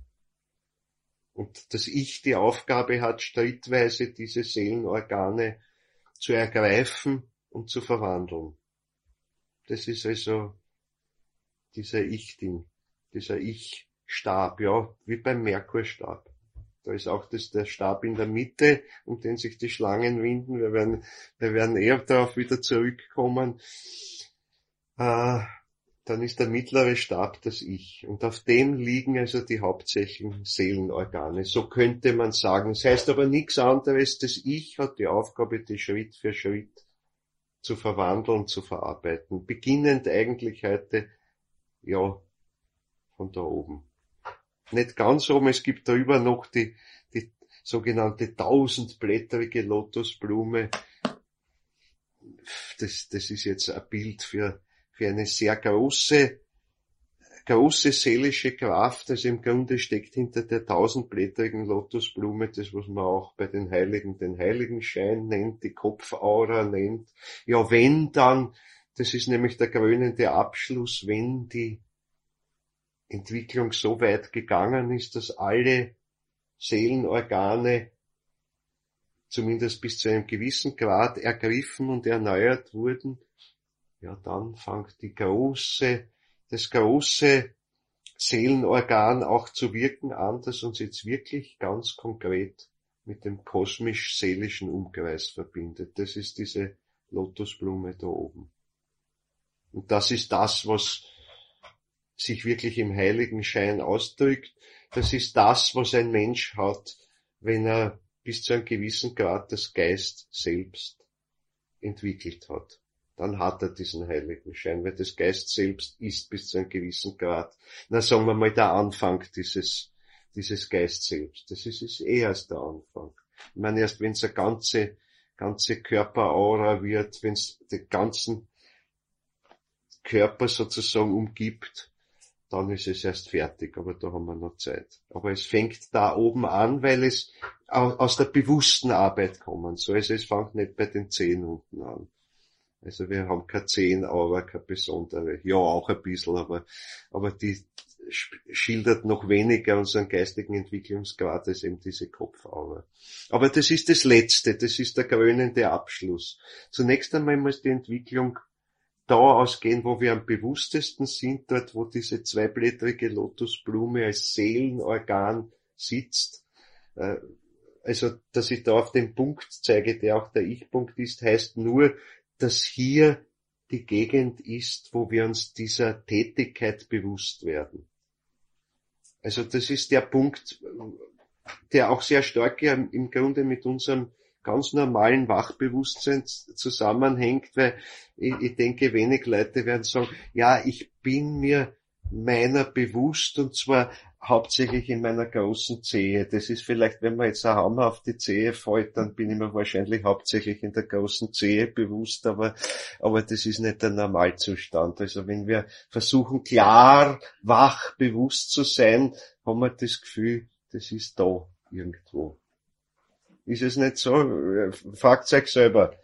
Und das Ich die Aufgabe hat, schrittweise diese Seelenorgane zu ergreifen und zu verwandeln. Das ist also dieser Ich-Ding, dieser Ich-Stab, ja, wie beim Merkurstab. Da ist auch der Stab in der Mitte, um den sich die Schlangen winden. Wir werden eher darauf wieder zurückkommen. Dann ist der mittlere Stab das Ich. Und auf dem liegen also die hauptsächlichen Seelenorgane. So könnte man sagen. Das heißt aber nichts anderes. Das Ich hat die Aufgabe, die Schritt für Schritt zu verwandeln, zu verarbeiten. Beginnend eigentlich heute, ja, von da oben. Nicht ganz oben, es gibt darüber noch die sogenannte 1000-blättrige Lotusblume. Das ist jetzt ein Bild für eine sehr große seelische Kraft. Also im Grunde steckt hinter der 1000-blättrigen Lotusblume das, was man auch bei den Heiligen den Heiligenschein nennt, die Kopfaura nennt. Ja, wenn dann, das ist nämlich der krönende Abschluss, wenn die Entwicklung so weit gegangen ist, dass alle Seelenorgane zumindest bis zu einem gewissen Grad ergriffen und erneuert wurden, ja, dann fängt das große Seelenorgan auch zu wirken an, das uns jetzt wirklich ganz konkret mit dem kosmisch-seelischen Umkreis verbindet. Das ist diese Lotusblume da oben. Und das ist das, was sich wirklich im Heiligenschein ausdrückt. Das ist das, was ein Mensch hat, wenn er bis zu einem gewissen Grad das Geist selbst entwickelt hat. Dann hat er diesen Heiligenschein, weil das Geist selbst ist bis zu einem gewissen Grad, sagen wir mal, der Anfang dieses dieses Geist selbst. Das ist erst der Anfang. Ich meine, erst wenn es eine ganze Körperaura wird, wenn es den ganzen Körper sozusagen umgibt, dann ist es erst fertig, aber da haben wir noch Zeit. Aber es fängt da oben an, weil es aus der bewussten Arbeit kommen soll. Also es fängt nicht bei den Zehen unten an. Also wir haben keine Zehenaura, keine besondere. Ja, auch ein bisschen, aber die schildert noch weniger unseren geistigen Entwicklungsgrad als eben diese Kopfaura. Aber das ist das Letzte, das ist der krönende Abschluss. Zunächst einmal muss die Entwicklung da ausgehen, wo wir am bewusstesten sind, dort wo diese zweiblättrige Lotusblume als Seelenorgan sitzt. Also, dass ich da auf den Punkt zeige, der auch der Ich-Punkt ist, heißt nur, dass hier die Gegend ist, wo wir uns dieser Tätigkeit bewusst werden. Also das ist der Punkt, der auch sehr stark im Grunde mit unserem ganz normalen Wachbewusstsein zusammenhängt, weil ich denke, wenig Leute werden sagen, ja, ich bin mir meiner bewusst und zwar hauptsächlich in meiner großen Zehe. Das ist vielleicht, wenn man jetzt ein Hammer auf die Zehe fällt, dann bin ich mir wahrscheinlich hauptsächlich in der großen Zehe bewusst, aber das ist nicht der Normalzustand. Also wenn wir versuchen, klar, wach, bewusst zu sein, haben wir das Gefühl, das ist da irgendwo. Ist es nicht so? Fragt euch selber.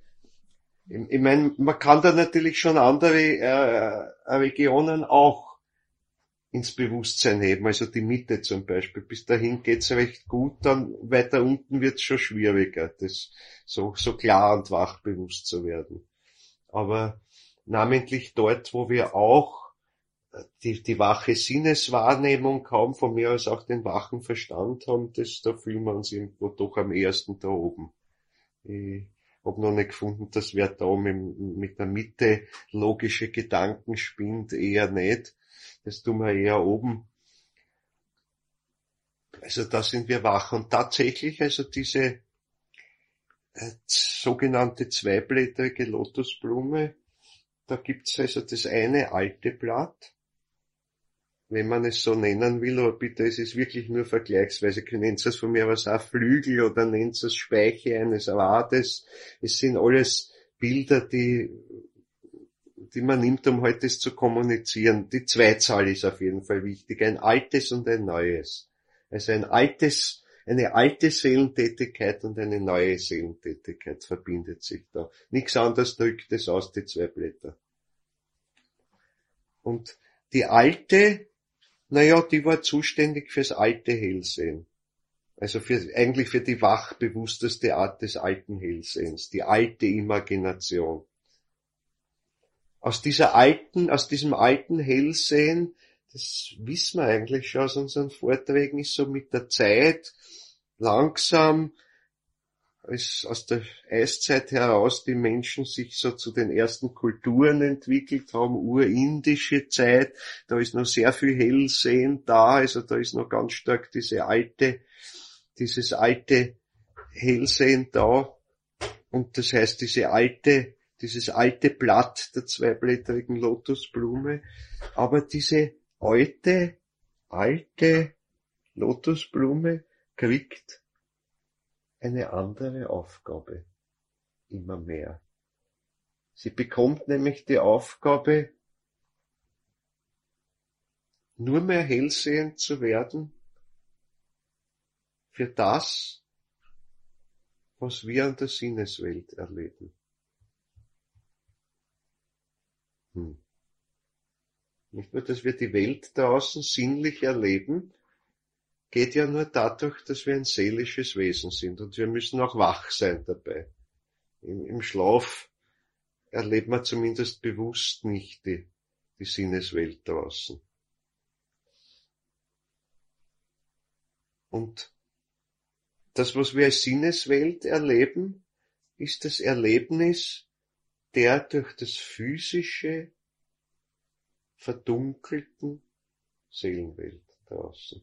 Ich meine, man kann da natürlich schon andere Regionen auch ins Bewusstsein heben, also die Mitte zum Beispiel. Bis dahin geht's recht gut, dann weiter unten wird's schon schwieriger, das so klar und wach bewusst zu werden. Aber namentlich dort, wo wir auch die wache Sinneswahrnehmung haben, von mir aus auch den wachen Verstand haben, da fühlen wir uns irgendwo doch am ehesten da oben. Ich habe noch nicht gefunden, dass wer da mit der Mitte logische Gedanken spinnt, eher nicht. Das tun wir eher oben. Also da sind wir wach. Und tatsächlich, also diese sogenannte zweiblättrige Lotusblume, da gibt's also das eine alte Blatt, wenn man es so nennen will, aber bitte, es ist wirklich nur vergleichsweise, nennt es von mir was auch Flügel oder nennt es Speiche eines Rades. Es sind alles Bilder, die man nimmt, um heute zu kommunizieren. Die Zweizahl ist auf jeden Fall wichtig. Ein altes und ein neues. Also eine alte Seelentätigkeit und eine neue Seelentätigkeit verbindet sich da. Nichts anderes drückt es aus, die zwei Blätter. Und die alte, die war zuständig fürs alte Hellsehen. Also eigentlich für die wachbewussteste Art des alten Hellsehens, die alte Imagination. Aus diesem alten Hellsehen, das wissen wir eigentlich schon aus unseren Vorträgen, ist so mit der Zeit langsam, als aus der Eiszeit heraus die Menschen sich so zu den ersten Kulturen entwickelt haben, urindische Zeit, da ist noch sehr viel Hellsehen da, also da ist noch ganz stark dieses alte Hellsehen da, und das heißt dieses alte Blatt der zweiblättrigen Lotusblume, aber diese alte Lotusblume kriegt eine andere Aufgabe immer mehr. Sie bekommt nämlich die Aufgabe, nur mehr hellsehend zu werden für das, was wir an der Sinneswelt erleben. Nicht nur, dass wir die Welt draußen sinnlich erleben, geht ja nur dadurch, dass wir ein seelisches Wesen sind, und wir müssen auch wach sein dabei. Im Schlaf erlebt man zumindest bewusst nicht die Sinneswelt draußen. Und das, was wir als Sinneswelt erleben, ist das Erlebnis der durch das Physische verdunkelten Seelenwelt draußen.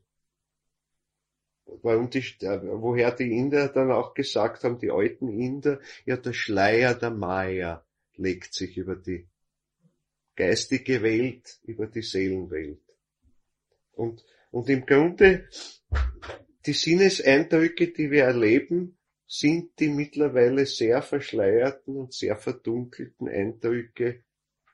Woher die Inder dann auch gesagt haben, die alten Inder, ja, der Schleier der Maya legt sich über die geistige Welt, über die Seelenwelt. Und im Grunde, die Sinneseindrücke, die wir erleben, sind die mittlerweile sehr verschleierten und sehr verdunkelten Eindrücke,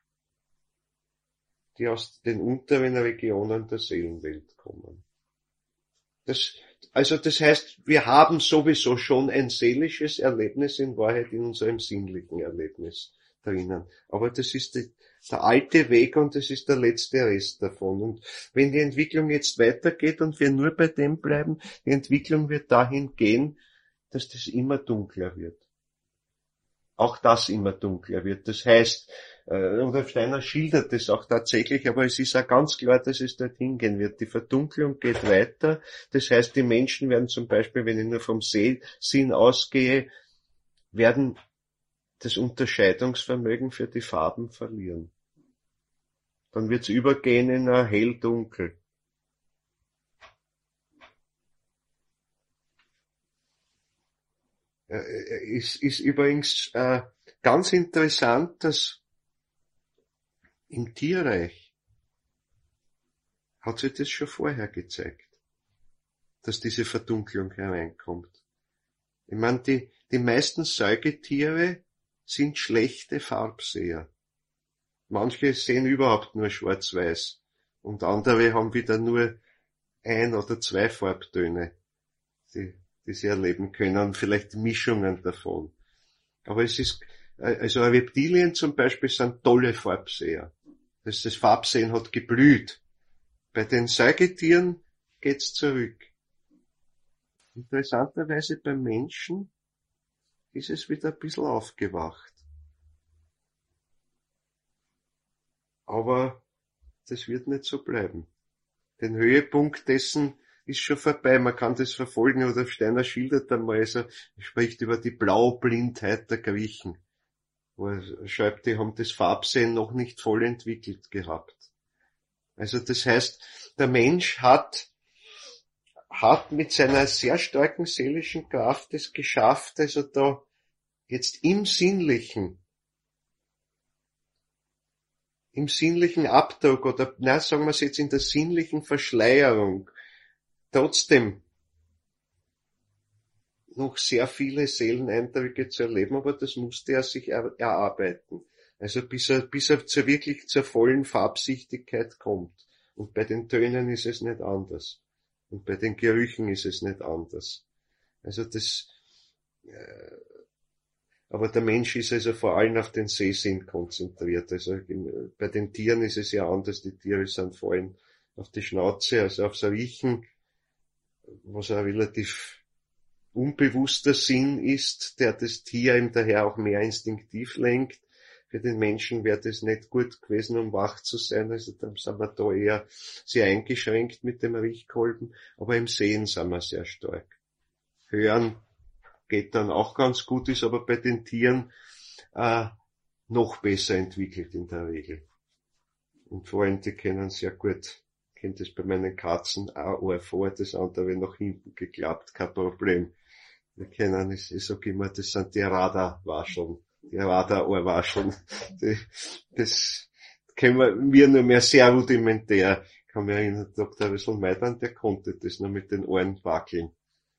die aus den unteren Regionen der Seelenwelt kommen. Das heißt, wir haben sowieso schon ein seelisches Erlebnis in Wahrheit in unserem sinnlichen Erlebnis drinnen. Aber das ist der alte Weg und das ist der letzte Rest davon. Und wenn die Entwicklung jetzt weitergeht und wir nur bei dem bleiben, die Entwicklung wird dahin gehen, dass das immer dunkler wird. Auch das immer dunkler wird. Das heißt, Rudolf Steiner schildert das auch tatsächlich, aber es ist auch ganz klar, dass es dorthin gehen wird. Die Verdunklung geht weiter. Das heißt, die Menschen werden zum Beispiel, wenn ich nur vom Sehsinn ausgehe, werden das Unterscheidungsvermögen für die Farben verlieren. Dann wird es übergehen in ein hell-dunkel. Ist übrigens ganz interessant, dass im Tierreich hat sich das schon vorher gezeigt, dass diese Verdunklung hereinkommt. Ich meine, die meisten Säugetiere sind schlechte Farbseher. Manche sehen überhaupt nur schwarz-weiß und andere haben wieder nur 1 oder 2 Farbtöne, die sie erleben können, vielleicht Mischungen davon. Aber also Reptilien zum Beispiel sind tolle Farbseher. Das Farbsehen hat geblüht. Bei den Säugetieren geht's zurück. Interessanterweise beim Menschen ist es wieder ein bisschen aufgewacht. Aber das wird nicht so bleiben. Den Höhepunkt dessen ist schon vorbei. Man kann das verfolgen. Rudolf Steiner schildert einmal, er spricht über die Blaublindheit der Griechen. Wo er schreibt, die haben das Farbsehen noch nicht voll entwickelt gehabt. Also das heißt, der Mensch hat mit seiner sehr starken seelischen Kraft es geschafft, also da jetzt im sinnlichen Abdruck oder, sagen wir es jetzt in der sinnlichen Verschleierung, trotzdem noch sehr viele Seeleneindrücke zu erleben, aber das musste er sich erarbeiten. Also bis er wirklich zur vollen Farbsichtigkeit kommt. Und bei den Tönen ist es nicht anders. Und bei den Gerüchen ist es nicht anders. Also aber der Mensch ist also vor allem auf den Sehsinn konzentriert. Also bei den Tieren ist es ja anders. Die Tiere sind vor allem auf die Schnauze, also aufs Riechen, was ein relativ unbewusster Sinn ist, der das Tier ihm daher auch mehr instinktiv lenkt. Für den Menschen wäre das nicht gut gewesen, um wach zu sein. Also dann sind wir da eher sehr eingeschränkt mit dem Riechkolben. Aber im Sehen sind wir sehr stark. Hören geht dann auch ganz gut, ist aber bei den Tieren noch besser entwickelt in der Regel. Und vor allem, die können sehr gut, kennt das bei meinen Katzen, ein Ohr vor, das andere nach hinten geklappt, kein Problem. Wir kennen, ich sag immer, das sind die Radarwascheln, die Radarohrwascheln. Das kennen wir nur mehr sehr rudimentär. Ich kann mich erinnern, Dr. Wessel Meidern, der konnte das nur mit den Ohren wackeln.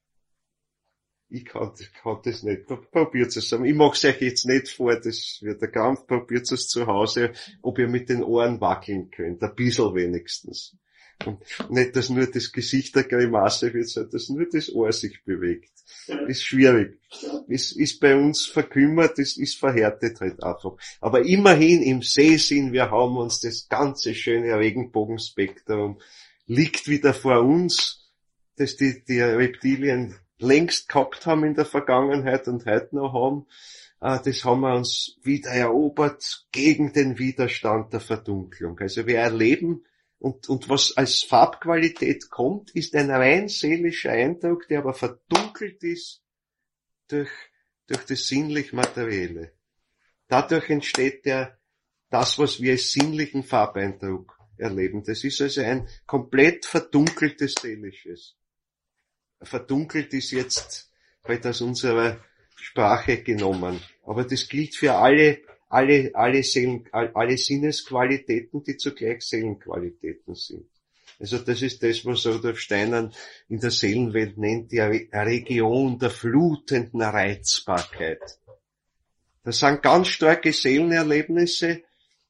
Ich kann das nicht. Probiert es. Ich mag's euch jetzt nicht vor, das wird der Kampf. Probiert es zu Hause, ob ihr mit den Ohren wackeln könnt. Ein bisschen wenigstens. Und nicht, dass nur das Gesicht der Grimasse wird, sondern dass nur das Ohr sich bewegt. Ist schwierig. Ist bei uns verkümmert, ist verhärtet halt einfach. Aber immerhin im Sehsinn, wir haben uns das ganze schöne Regenbogenspektrum liegt wieder vor uns, dass die Reptilien längst gehabt haben in der Vergangenheit und heute noch haben. Das haben wir uns wieder erobert gegen den Widerstand der Verdunklung. Also wir erleben, und was als Farbqualität kommt, ist ein rein seelischer Eindruck, der aber verdunkelt ist durch das sinnlich-materielle. Dadurch entsteht das, was wir als sinnlichen Farbeindruck erleben. Das ist also ein komplett verdunkeltes Seelisches. Verdunkelt ist jetzt halt aus unserer Sprache genommen. Aber das gilt für alle Sinnesqualitäten, die zugleich Seelenqualitäten sind. Also das ist das, was Rudolf Steiner in der Seelenwelt nennt, die Region der flutenden Reizbarkeit. Das sind ganz starke Seelenerlebnisse,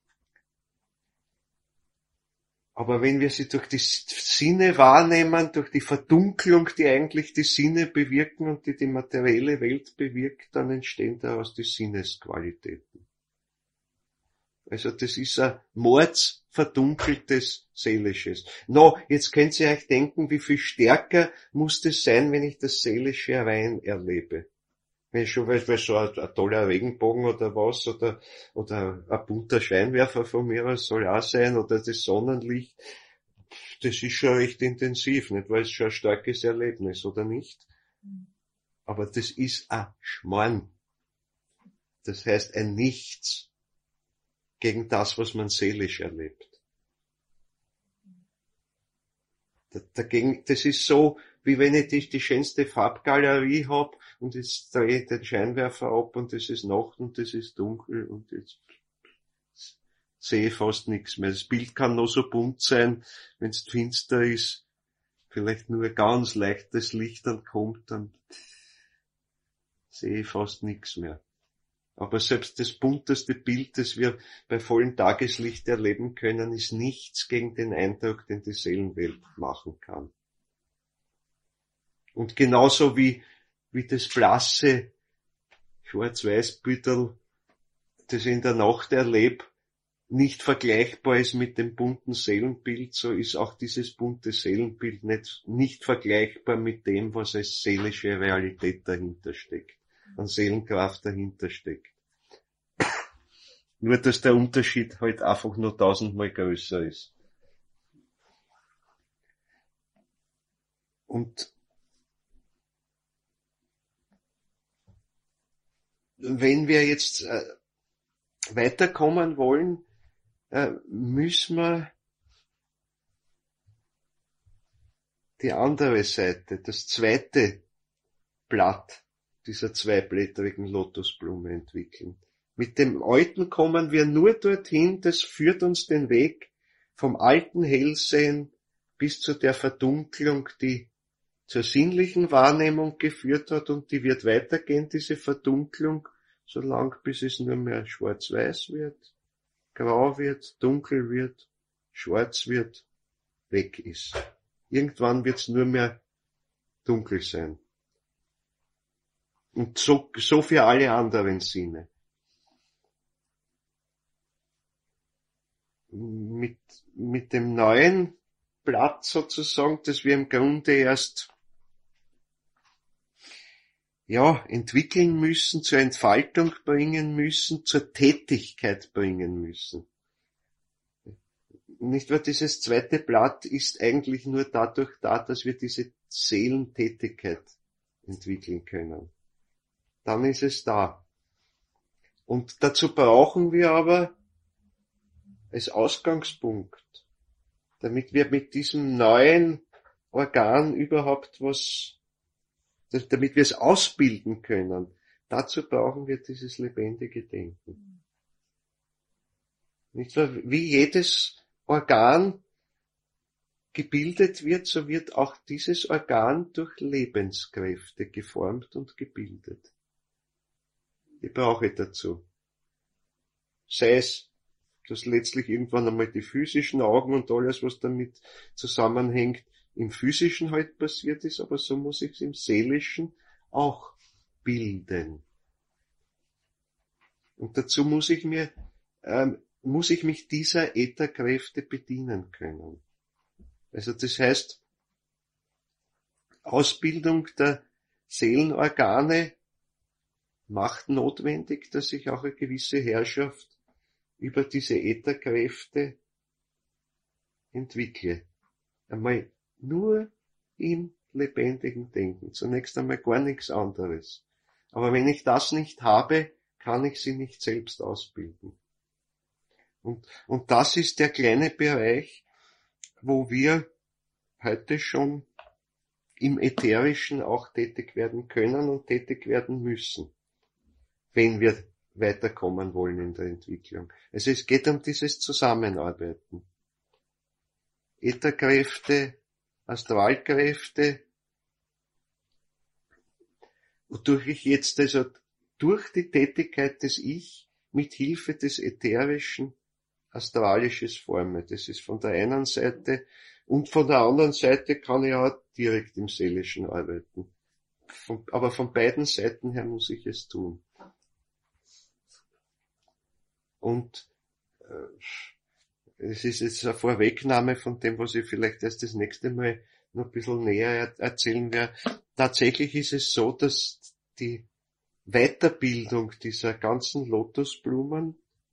aber wenn wir sie durch die Sinne wahrnehmen, durch die Verdunklung, die eigentlich die Sinne bewirken und die die materielle Welt bewirkt, dann entstehen daraus die Sinnesqualitäten. Also das ist ein mordsverdunkeltes Seelisches. Jetzt könnt ihr euch denken, wie viel stärker muss das sein, wenn ich das Seelische rein erlebe. Wenn ich schon, weil so ein toller Regenbogen oder was, oder ein bunter Scheinwerfer von mir aus soll auch sein, oder das Sonnenlicht, das ist schon recht intensiv, nicht? Weil es schon ein starkes Erlebnis, oder nicht? Aber das ist ein Schmarrn. Das heißt ein Nichts gegen das, was man seelisch erlebt. Dagegen, das ist so, wie wenn ich die schönste Farbgalerie hab und jetzt drehe ich den Scheinwerfer ab und es ist Nacht und es ist dunkel und jetzt sehe ich fast nichts mehr. Das Bild kann noch so bunt sein, wenn es finster ist, vielleicht nur ganz leichtes Licht dann kommt, dann sehe ich fast nichts mehr. Aber selbst das bunteste Bild, das wir bei vollem Tageslicht erleben können, ist nichts gegen den Eindruck, den die Seelenwelt machen kann. Und genauso wie das blasse Schwarz-Weiß-Büttel, das ich in der Nacht erlebe, nicht vergleichbar ist mit dem bunten Seelenbild, so ist auch dieses bunte Seelenbild nicht vergleichbar mit dem, was als seelische Realität dahinter steckt, an Seelenkraft dahinter steckt. Nur, dass der Unterschied halt einfach nur 1000-mal größer ist. Und wenn wir jetzt weiterkommen wollen, müssen wir die andere Seite, das zweite Blatt dieser zweiblättrigen Lotusblume entwickeln. Mit dem Alten kommen wir nur dorthin, das führt uns den Weg vom alten Hellsehen bis zu der Verdunklung, die zur sinnlichen Wahrnehmung geführt hat, und die wird weitergehen, diese Verdunklung, solange bis es nur mehr schwarz-weiß wird, grau wird, dunkel wird, schwarz wird, weg ist. Irgendwann wird es nur mehr dunkel sein. Und so für alle anderen Sinne. Mit dem neuen Blatt sozusagen, das wir im Grunde erst entwickeln müssen, zur Entfaltung bringen müssen, zur Tätigkeit bringen müssen. Nicht wahr? Dieses zweite Blatt ist eigentlich nur dadurch da, dass wir diese Seelentätigkeit entwickeln können. Dann ist es da. Und dazu brauchen wir aber als Ausgangspunkt, damit wir mit diesem neuen Organ überhaupt damit wir es ausbilden können, dazu brauchen wir dieses lebendige Denken. Nicht wahr? Wie jedes Organ gebildet wird, so wird auch dieses Organ durch Lebenskräfte geformt und gebildet. Die brauche ich dazu. Sei es, dass letztlich irgendwann einmal die physischen Augen und alles, was damit zusammenhängt, im Physischen halt passiert ist, aber so muss ich es im Seelischen auch bilden. Und dazu muss ich mich dieser Ätherkräfte bedienen können. Also das heißt, Ausbildung der Seelenorgane macht notwendig, dass ich auch eine gewisse Herrschaft über diese Ätherkräfte entwickle. Einmal nur im lebendigen Denken. Zunächst einmal gar nichts anderes. Aber wenn ich das nicht habe, kann ich sie nicht selbst ausbilden. Und das ist der kleine Bereich, wo wir heute schon im Ätherischen auch tätig werden können und tätig werden müssen, wenn wir weiterkommen wollen in der Entwicklung. Also es geht um dieses Zusammenarbeiten. Ätherkräfte, Astralkräfte, wodurch ich jetzt also durch die Tätigkeit des Ich mit Hilfe des Ätherischen Astralisches forme. Das ist von der einen Seite, und von der anderen Seite kann ich auch direkt im Seelischen arbeiten. Aber von beiden Seiten her muss ich es tun. Und es ist jetzt eine Vorwegnahme von dem, was ich vielleicht erst das nächste Mal noch ein bisschen näher erzählen werde. Tatsächlich ist es so, dass die Weiterbildung dieser ganzen Lotusblumen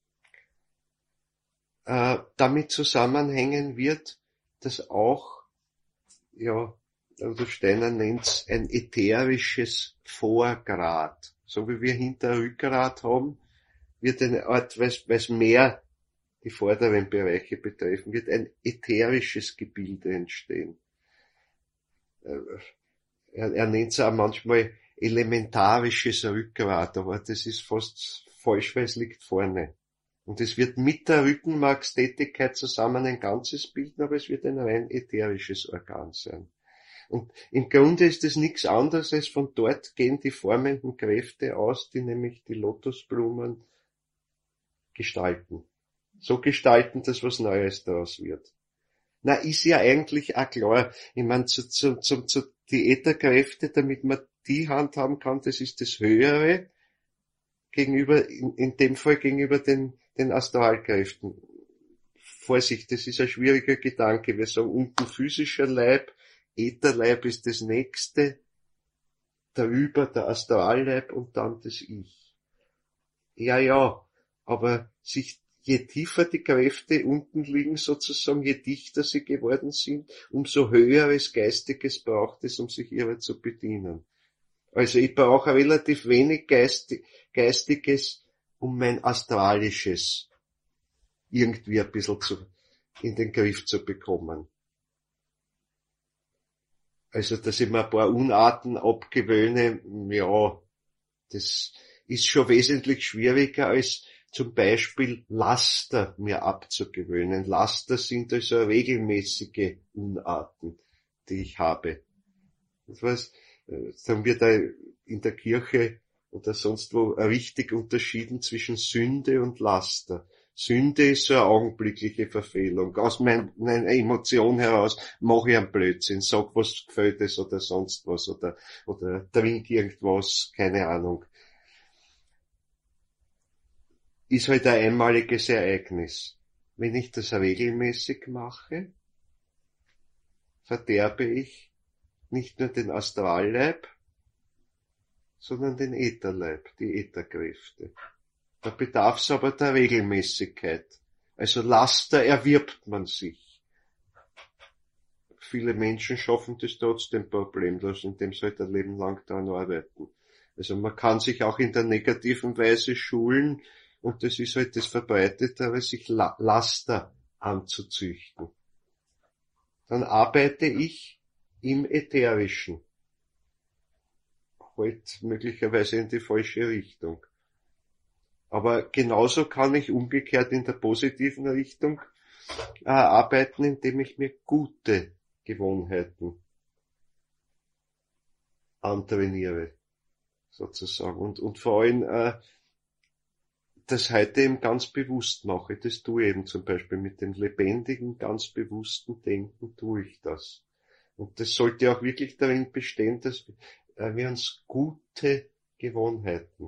damit zusammenhängen wird, dass auch, ja, der Steiner nennt's ein ätherisches Vorgrad. So wie wir hinter Rückgrat haben, wird eine Art, weil's mehr die vorderen Bereiche betreffen, wird ein ätherisches Gebilde entstehen. Er nennt es auch manchmal elementarisches Rückgrat, aber das ist fast falsch, weil es liegt vorne. Und es wird mit der Rückenmarkstätigkeit zusammen ein Ganzes bilden, aber es wird ein rein ätherisches Organ sein. Und im Grunde ist es nichts anderes, als von dort gehen die formenden Kräfte aus, die nämlich die Lotusblumen gestalten. So gestalten, dass was Neues daraus wird. Na, ist ja eigentlich auch klar. Ich meine, die Ätherkräfte, damit man die handhaben kann, das ist das Höhere gegenüber, in dem Fall gegenüber den Astralkräften. Vorsicht, das ist ein schwieriger Gedanke. Wir sagen unten physischer Leib, Ätherleib ist das nächste, darüber der Astralleib und dann das Ich. Ja, aber je tiefer die Kräfte unten liegen sozusagen, je dichter sie geworden sind, umso höheres Geistiges braucht es, um sich ihrer zu bedienen. Also ich brauche relativ wenig Geistiges, um mein Astralisches irgendwie ein bisschen in den Griff zu bekommen. Also, dass ich mir ein paar Unarten abgewöhne, ja, das ist schon wesentlich schwieriger als zum Beispiel Laster mir abzugewöhnen. Laster sind also regelmäßige Unarten, die ich habe. Das heißt, sagen wir da in der Kirche oder sonst wo richtig unterschieden zwischen Sünde und Laster. Sünde ist so eine augenblickliche Verfehlung. Aus meiner Emotion heraus mache ich einen Blödsinn, sag was Gefällt oder sonst was oder trink irgendwas, keine Ahnung. Ist halt ein einmaliges Ereignis. Wenn ich das regelmäßig mache, verderbe ich nicht nur den Astralleib, sondern den Ätherleib, die Ätherkräfte. Da bedarf es aber der Regelmäßigkeit. Also Laster erwirbt man sich. Viele Menschen schaffen das trotzdem problemlos, indem sie halt ein Leben lang daran arbeiten. Also man kann sich auch in der negativen Weise schulen, und das ist halt das Verbreitetere, sich Laster anzuzüchten. Dann arbeite ich im Ätherischen. Halt möglicherweise in die falsche Richtung. Aber genauso kann ich umgekehrt in der positiven Richtung arbeiten, indem ich mir gute Gewohnheiten antrainiere, sozusagen. Und vor allem das heute eben ganz bewusst mache. Das tue ich eben zum Beispiel mit dem lebendigen, ganz bewussten Denken tue ich das. Und das sollte auch wirklich darin bestehen, dass wir uns gute Gewohnheiten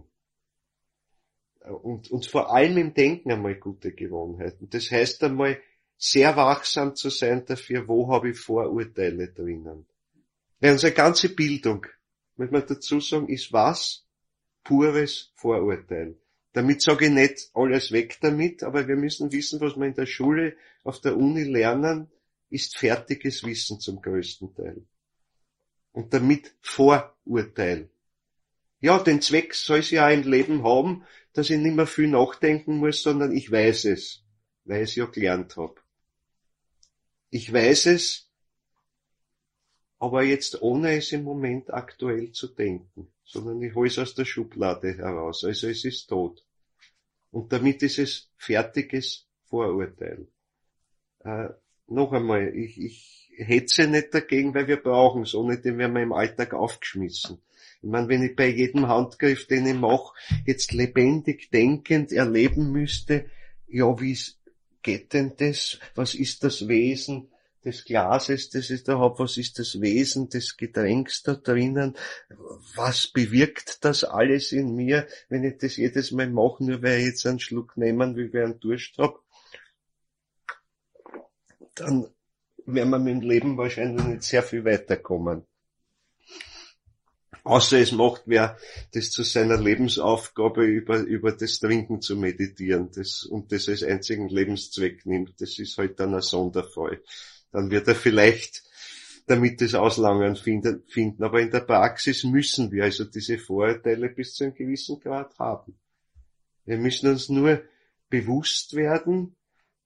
und vor allem im Denken einmal gute Gewohnheiten. Das heißt einmal, sehr wachsam zu sein dafür, wo habe ich Vorurteile drinnen. Weil unsere ganze Bildung, muss man dazu sagen, ist was? Pures Vorurteil. Damit sage ich nicht alles weg damit, aber wir müssen wissen, was wir in der Schule, auf der Uni lernen, ist fertiges Wissen zum größten Teil. Und damit Vorurteil. Ja, den Zweck soll es ja im Leben haben, dass ich nicht mehr viel nachdenken muss, sondern ich weiß es, weil ich es ja gelernt habe. Ich weiß es, aber jetzt ohne es im Moment aktuell zu denken, sondern ich hole es aus der Schublade heraus, also es ist tot. Und damit ist es fertiges Vorurteil. noch einmal, ich hetze nicht dagegen, weil wir brauchen es, ohne den werden wir im Alltag aufgeschmissen. Ich meine, wenn ich bei jedem Handgriff, den ich mache, jetzt lebendig denkend erleben müsste, ja, wie geht denn das? Was ist das Wesen des Glases, das ich da habe? Was ist das Wesen des Getränks da drinnen? Was bewirkt das alles in mir, wenn ich das jedes Mal mache, nur weil ich jetzt einen Schluck nehmen will, weil ich einen Durst habe? Dann werden wir mit dem Leben wahrscheinlich nicht sehr viel weiterkommen. Außer es macht wer das zu seiner Lebensaufgabe, über das Trinken zu meditieren, und das als einzigen Lebenszweck nimmt. Das ist halt dann ein Sonderfall. Dann wird er vielleicht damit das Auslangen finden. Aber in der Praxis müssen wir also diese Vorurteile bis zu einem gewissen Grad haben. Wir müssen uns nur bewusst werden,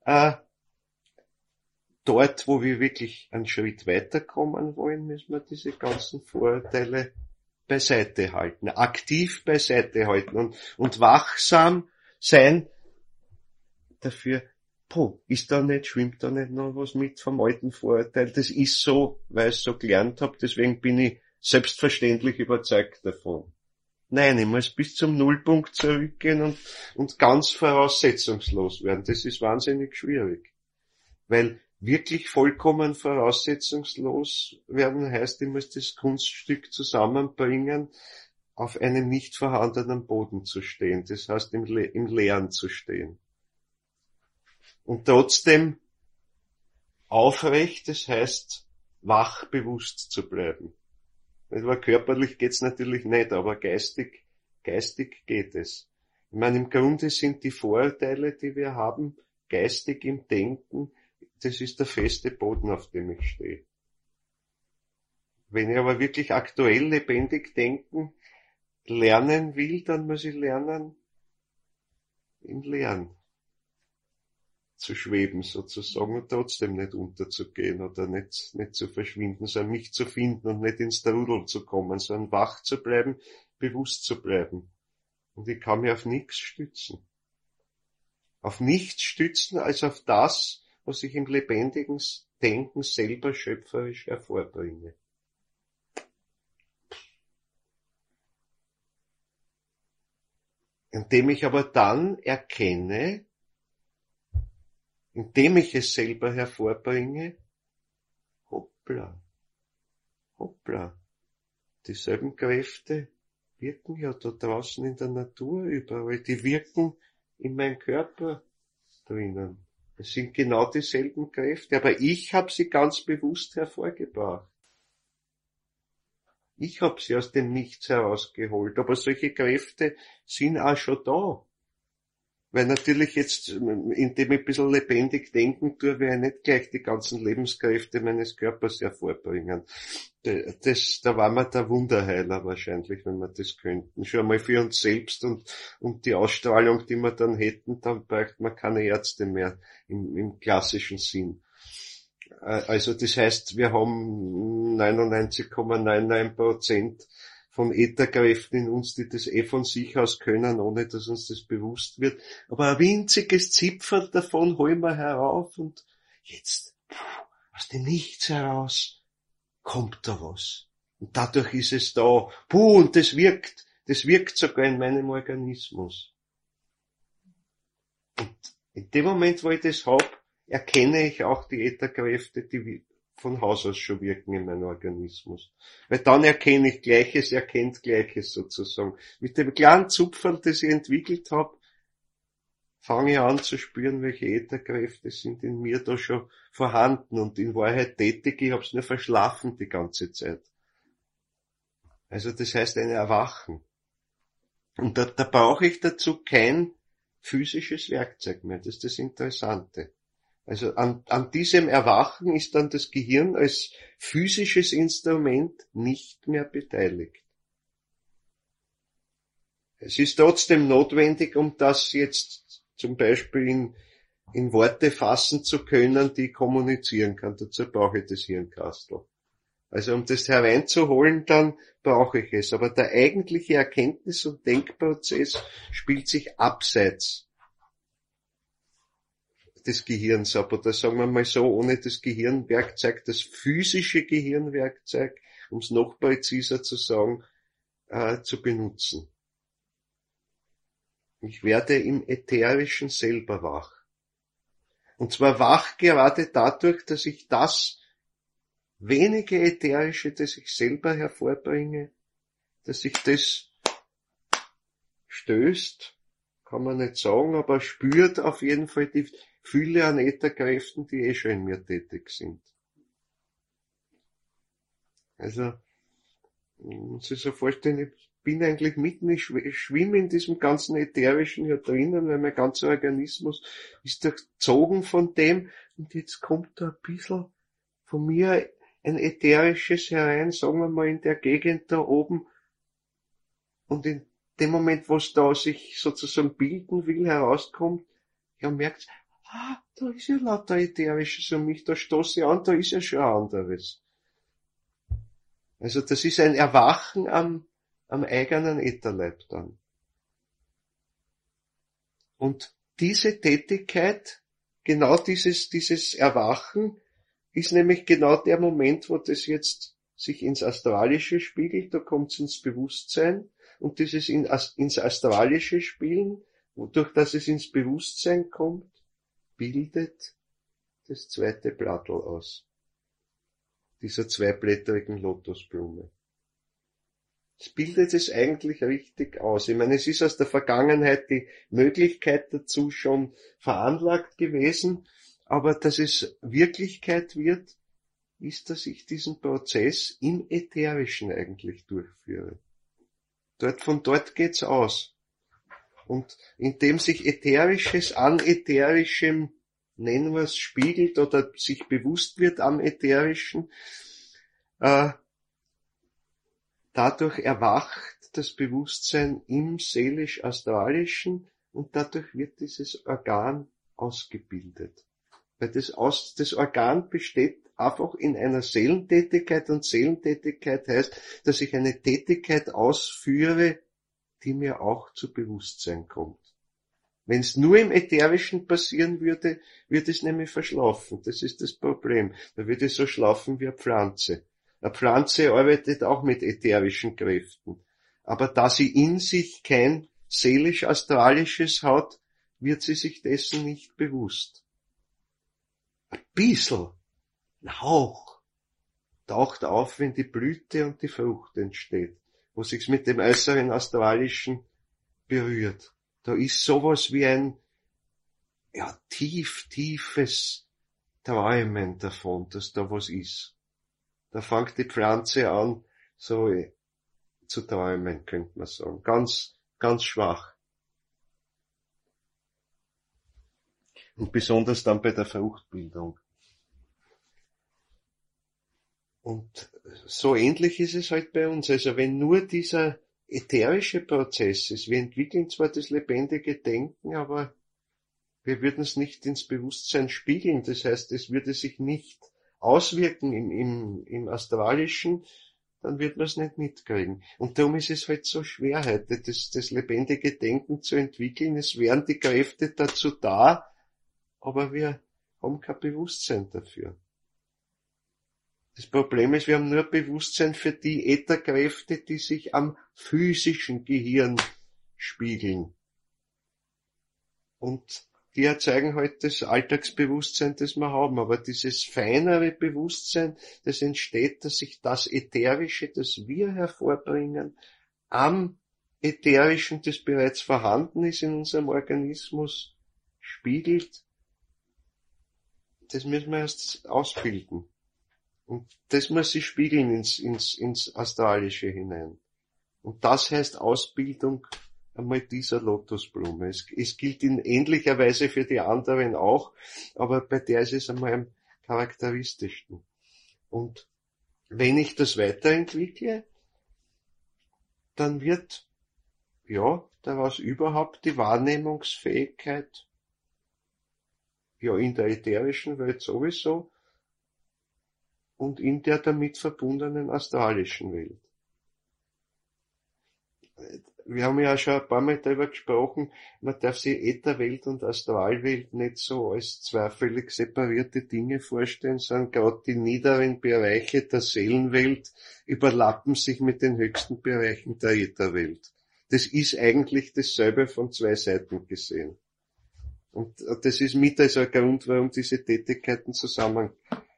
dort, wo wir wirklich einen Schritt weiterkommen wollen, müssen wir diese ganzen Vorurteile beiseite halten, aktiv beiseite halten und wachsam sein dafür, schwimmt da nicht noch was mit vom alten Vorurteil? Das ist so, weil ich es so gelernt habe, deswegen bin ich selbstverständlich überzeugt davon. Nein, ich muss bis zum Nullpunkt zurückgehen und ganz voraussetzungslos werden. Das ist wahnsinnig schwierig. Weil wirklich vollkommen voraussetzungslos werden heißt, ich muss das Kunststück zusammenbringen, auf einem nicht vorhandenen Boden zu stehen. Das heißt, im Leeren zu stehen. Und trotzdem aufrecht, das heißt, wach bewusst zu bleiben. Weil körperlich geht's natürlich nicht, aber geistig geht es. Ich meine, im Grunde sind die Vorurteile, die wir haben, geistig im Denken, das ist der feste Boden, auf dem ich stehe. Wenn ich aber wirklich aktuell lebendig denken lernen will, dann muss ich lernen, im Leeren zu schweben sozusagen und trotzdem nicht unterzugehen oder nicht zu verschwinden, sondern mich zu finden und nicht ins Trudeln zu kommen, sondern wach zu bleiben, bewusst zu bleiben. Und ich kann mich auf nichts stützen. Auf nichts stützen als auf das, was ich im lebendigen Denken selber schöpferisch hervorbringe. Indem ich aber dann erkenne, indem ich es selber hervorbringe, hoppla, dieselben Kräfte wirken ja da draußen in der Natur überall, die wirken in meinem Körper drinnen. Es sind genau dieselben Kräfte, aber ich habe sie ganz bewusst hervorgebracht. Ich habe sie aus dem Nichts herausgeholt, aber solche Kräfte sind auch schon da. Weil natürlich jetzt, indem ich ein bisschen lebendig denken tue, werde ich nicht gleich die ganzen Lebenskräfte meines Körpers hervorbringen. Da war man der Wunderheiler wahrscheinlich, wenn wir das könnten. Schon einmal für uns selbst und die Ausstrahlung, die wir dann hätten, dann bräuchte man keine Ärzte mehr im klassischen Sinn. Also das heißt, wir haben 99,99% von Ätherkräften in uns, die das von sich aus können, ohne dass uns das bewusst wird. Aber ein winziges Zipfel davon holen wir herauf und jetzt, aus dem Nichts heraus, kommt da was. Und dadurch ist es da. Und das wirkt sogar in meinem Organismus. Und in dem Moment, wo ich das hab, erkenne ich auch die Ätherkräfte, die von Haus aus schon wirken in meinem Organismus. Weil dann erkenne ich Gleiches, erkennt Gleiches sozusagen. Mit dem kleinen Zupferl, das ich entwickelt habe, fange ich an zu spüren, welche Ätherkräfte sind in mir da schon vorhanden und in Wahrheit tätig. Ich habe es nur verschlafen die ganze Zeit. Also das heißt ein Erwachen. Und da brauche ich dazu kein physisches Werkzeug mehr. Das ist das Interessante. Also an diesem Erwachen ist dann das Gehirn als physisches Instrument nicht mehr beteiligt. Es ist trotzdem notwendig, um das jetzt zum Beispiel in Worte fassen zu können, die ich kommunizieren kann. Dazu brauche ich das Hirnkastel. Also um das hereinzuholen, dann brauche ich es. Aber der eigentliche Erkenntnis- und Denkprozess spielt sich abseits des Gehirns ab, oder sagen wir mal so, ohne das Gehirnwerkzeug, das physische Gehirnwerkzeug, um es noch präziser zu sagen, zu benutzen. Ich werde im Ätherischen selber wach. Und zwar wach gerade dadurch, dass ich das wenige Ätherische, das ich selber hervorbringe, dass sich das stößt, kann man nicht sagen, aber spürt auf jeden Fall die Fülle an Ätherkräften, die schon in mir tätig sind. Also, man muss sich so vorstellen, ich bin eigentlich mitten, ich schwimme in diesem ganzen Ätherischen hier drinnen, weil mein ganzer Organismus ist durchzogen von dem, und jetzt kommt da ein bisschen von mir ein Ätherisches herein, sagen wir mal in der Gegend da oben, und in dem Moment, wo es da sich sozusagen bilden will, herauskommt, ja, merkt, da ist ja lauter Ätherisches um mich, da stoße ich an, da ist ja schon ein anderes. Also das ist ein Erwachen am eigenen Ätherleib dann. Und diese Tätigkeit, genau dieses Erwachen, ist nämlich genau der Moment, wo das jetzt sich ins Astralische spiegelt, da kommt es ins Bewusstsein, und dieses ins Astralische Spielen, wodurch dass es ins Bewusstsein kommt, bildet das zweite Blattl aus. Dieser zweiblättrigen Lotusblume. Es bildet es eigentlich richtig aus. Ich meine, es ist aus der Vergangenheit die Möglichkeit dazu schon veranlagt gewesen, aber dass es Wirklichkeit wird, ist, dass ich diesen Prozess im Ätherischen eigentlich durchführe. Von dort geht's aus. Und indem sich Ätherisches an Ätherischem, nennen wir es, spiegelt oder sich bewusst wird am Ätherischen, dadurch erwacht das Bewusstsein im seelisch-astralischen, und dadurch wird dieses Organ ausgebildet. Weil das Organ besteht einfach in einer Seelentätigkeit, und Seelentätigkeit heißt, dass ich eine Tätigkeit ausführe, die mir auch zu Bewusstsein kommt. Wenn es nur im Ätherischen passieren würde, wird es nämlich verschlafen. Das ist das Problem. Da würde es so schlafen wie eine Pflanze. Eine Pflanze arbeitet auch mit ätherischen Kräften. Aber da sie in sich kein seelisch-astralisches hat, wird sie sich dessen nicht bewusst. Ein bisschen, ein Hauch, taucht auf, wenn die Blüte und die Frucht entsteht, wo sich's mit dem äußeren Astralischen berührt. Da ist sowas wie ein, tiefes Träumen davon, dass da was ist. Da fängt die Pflanze an, so zu träumen, könnte man sagen. Ganz, ganz schwach. Und besonders dann bei der Fruchtbildung. Und so ähnlich ist es halt bei uns. Also wenn nur dieser ätherische Prozess ist, wir entwickeln zwar das lebendige Denken, aber wir würden es nicht ins Bewusstsein spiegeln. Das heißt, es würde sich nicht auswirken im Astralischen, dann wird man es nicht mitkriegen. Und darum ist es halt so schwer heute, das lebendige Denken zu entwickeln. Es wären die Kräfte dazu da, aber wir haben kein Bewusstsein dafür. Das Problem ist, wir haben nur Bewusstsein für die Ätherkräfte, die sich am physischen Gehirn spiegeln. Und die erzeugen halt das Alltagsbewusstsein, das wir haben. Aber dieses feinere Bewusstsein, das entsteht, dass sich das Ätherische, das wir hervorbringen, am Ätherischen, das bereits vorhanden ist in unserem Organismus, spiegelt. Das müssen wir erst ausbilden. Und das muss sich spiegeln ins Astralische hinein. Und das heißt Ausbildung einmal dieser Lotusblume. Es gilt in ähnlicher Weise für die anderen auch, aber bei der ist es einmal am charakteristischsten. Und wenn ich das weiterentwickle, dann wird, daraus überhaupt die Wahrnehmungsfähigkeit, in der ätherischen Welt sowieso, und in der damit verbundenen astralischen Welt. wir haben ja schon ein paar Mal darüber gesprochen, man darf sich Ätherwelt und Astralwelt nicht so als zwei völlig separierte Dinge vorstellen, sondern gerade die niederen Bereiche der Seelenwelt überlappen sich mit den höchsten Bereichen der Ätherwelt. Das ist eigentlich dasselbe von zwei Seiten gesehen. Und das ist mit also ein Grund, warum diese Tätigkeiten zusammen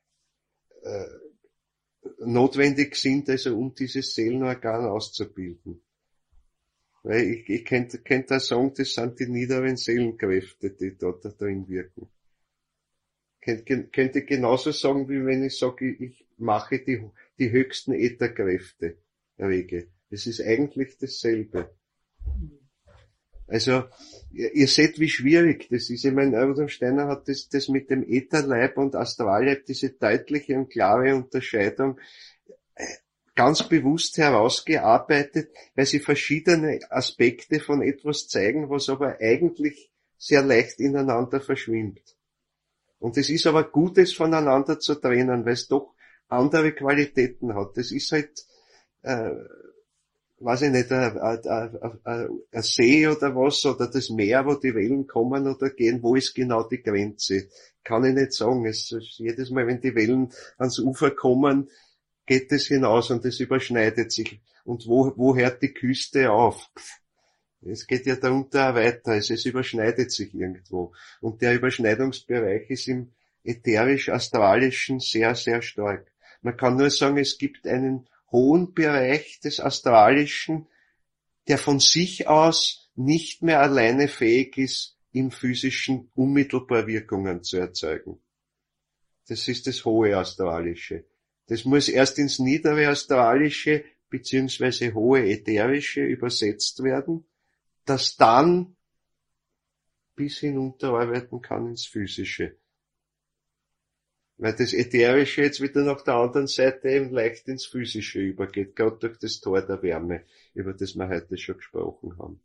notwendig sind, also um dieses Seelenorgan auszubilden. Weil ich könnte da sagen, das sind die niederen Seelenkräfte, die da drin wirken. Könnte genauso sagen, wie wenn ich sage, ich mache die höchsten Ätherkräfte rege. Das ist eigentlich dasselbe. Also, ihr seht, wie schwierig das ist. Ich meine, Rudolf Steiner hat das mit dem Ätherleib und Astralleib, diese deutliche und klare Unterscheidung, ganz bewusst herausgearbeitet, weil sie verschiedene Aspekte von etwas zeigen, was aber eigentlich sehr leicht ineinander verschwimmt. Und es ist aber gut, es voneinander zu trennen, weil es doch andere Qualitäten hat. Das ist halt, weiß ich nicht, ein See oder was, oder das Meer, wo die Wellen kommen oder gehen, wo ist genau die Grenze? Kann ich nicht sagen. Jedes Mal, wenn die Wellen ans Ufer kommen, geht es hinaus und es überschneidet sich. Und wo hört die Küste auf? Es geht ja darunter auch weiter, also es überschneidet sich irgendwo. Und der Überschneidungsbereich ist im ätherisch-astralischen sehr, sehr stark. Man kann nur sagen, es gibt einen hohen Bereich des Astralischen, der von sich aus nicht mehr alleine fähig ist, im Physischen unmittelbar Wirkungen zu erzeugen. Das ist das hohe Astralische. Das muss erst ins niedere Astralische beziehungsweise hohe Ätherische übersetzt werden, das dann bis hinunterarbeiten kann ins Physische. Weil das Ätherische jetzt wieder nach der anderen Seite eben leicht ins Physische übergeht, gerade durch das Tor der Wärme, über das wir heute schon gesprochen haben.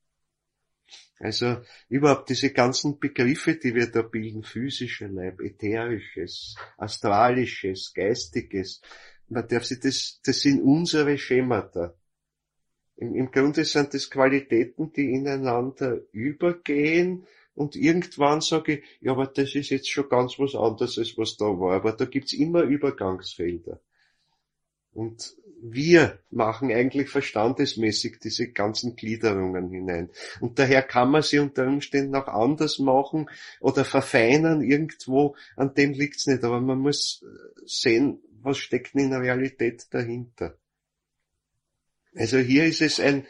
Also überhaupt diese ganzen Begriffe, die wir da bilden, physischer Leib, ätherisches, astralisches, geistiges, man darf sich das sind unsere Schemata. Im Grunde sind das Qualitäten, die ineinander übergehen und irgendwann sage ich, ja, aber das ist jetzt schon ganz was anderes, als was da war. Aber da gibt's immer Übergangsfelder. Und wir machen eigentlich verstandesmäßig diese ganzen Gliederungen hinein. Und daher kann man sie unter Umständen auch anders machen oder verfeinern irgendwo, an dem liegt's nicht. Aber man muss sehen, was steckt in der Realität dahinter. Also hier ist es ein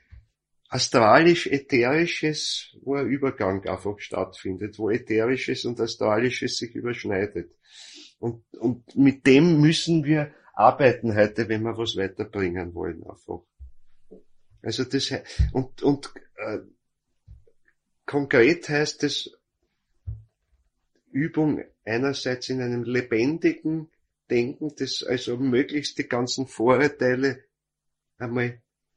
astralisch-ätherisches, wo ein Übergang einfach stattfindet, wo ätherisches und astralisches sich überschneidet. Und mit dem müssen wir arbeiten heute, wenn wir was weiterbringen wollen, einfach. Also das, konkret heißt es Übung einerseits in einem lebendigen Denken, das also möglichst die ganzen Vorurteile einmal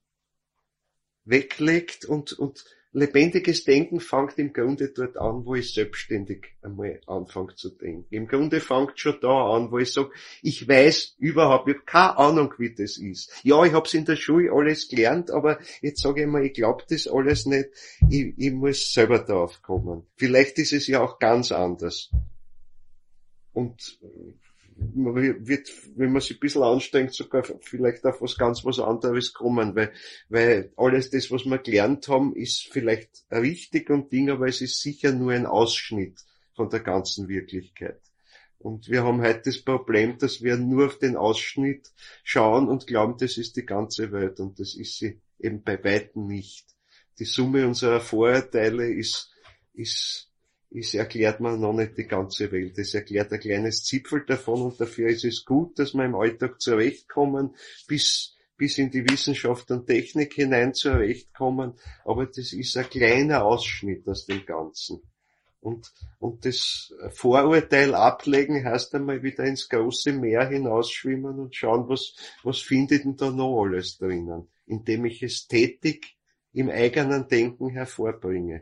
weglegt und lebendiges Denken fängt im Grunde dort an, wo ich selbstständig einmal anfange zu denken. Im Grunde fängt schon da an, wo ich sage, ich weiß überhaupt, ich habe keine Ahnung, wie das ist. Ja, ich habe es in der Schule alles gelernt, aber jetzt sage ich mal, ich glaube das alles nicht, ich muss selber drauf kommen. Vielleicht ist es ja auch ganz anders. Und man wird, wenn man sich ein bisschen anstrengt, sogar vielleicht auf was anderes kommen, weil alles das, was wir gelernt haben, ist vielleicht richtig und Ding, aber es ist sicher nur ein Ausschnitt von der ganzen Wirklichkeit. Und wir haben heute das Problem, dass wir nur auf den Ausschnitt schauen und glauben, das ist die ganze Welt, und das ist sie eben bei weitem nicht. Die Summe unserer Vorurteile ist erklärt man noch nicht die ganze Welt. Es erklärt ein kleines Zipfel davon, und dafür ist es gut, dass wir im Alltag zurechtkommen, bis in die Wissenschaft und Technik hinein zurechtkommen. Aber das ist ein kleiner Ausschnitt aus dem Ganzen. Und das Vorurteil ablegen heißt einmal wieder ins große Meer hinausschwimmen und schauen, was findet denn da noch alles drinnen, indem ich Ästhetik im eigenen Denken hervorbringe.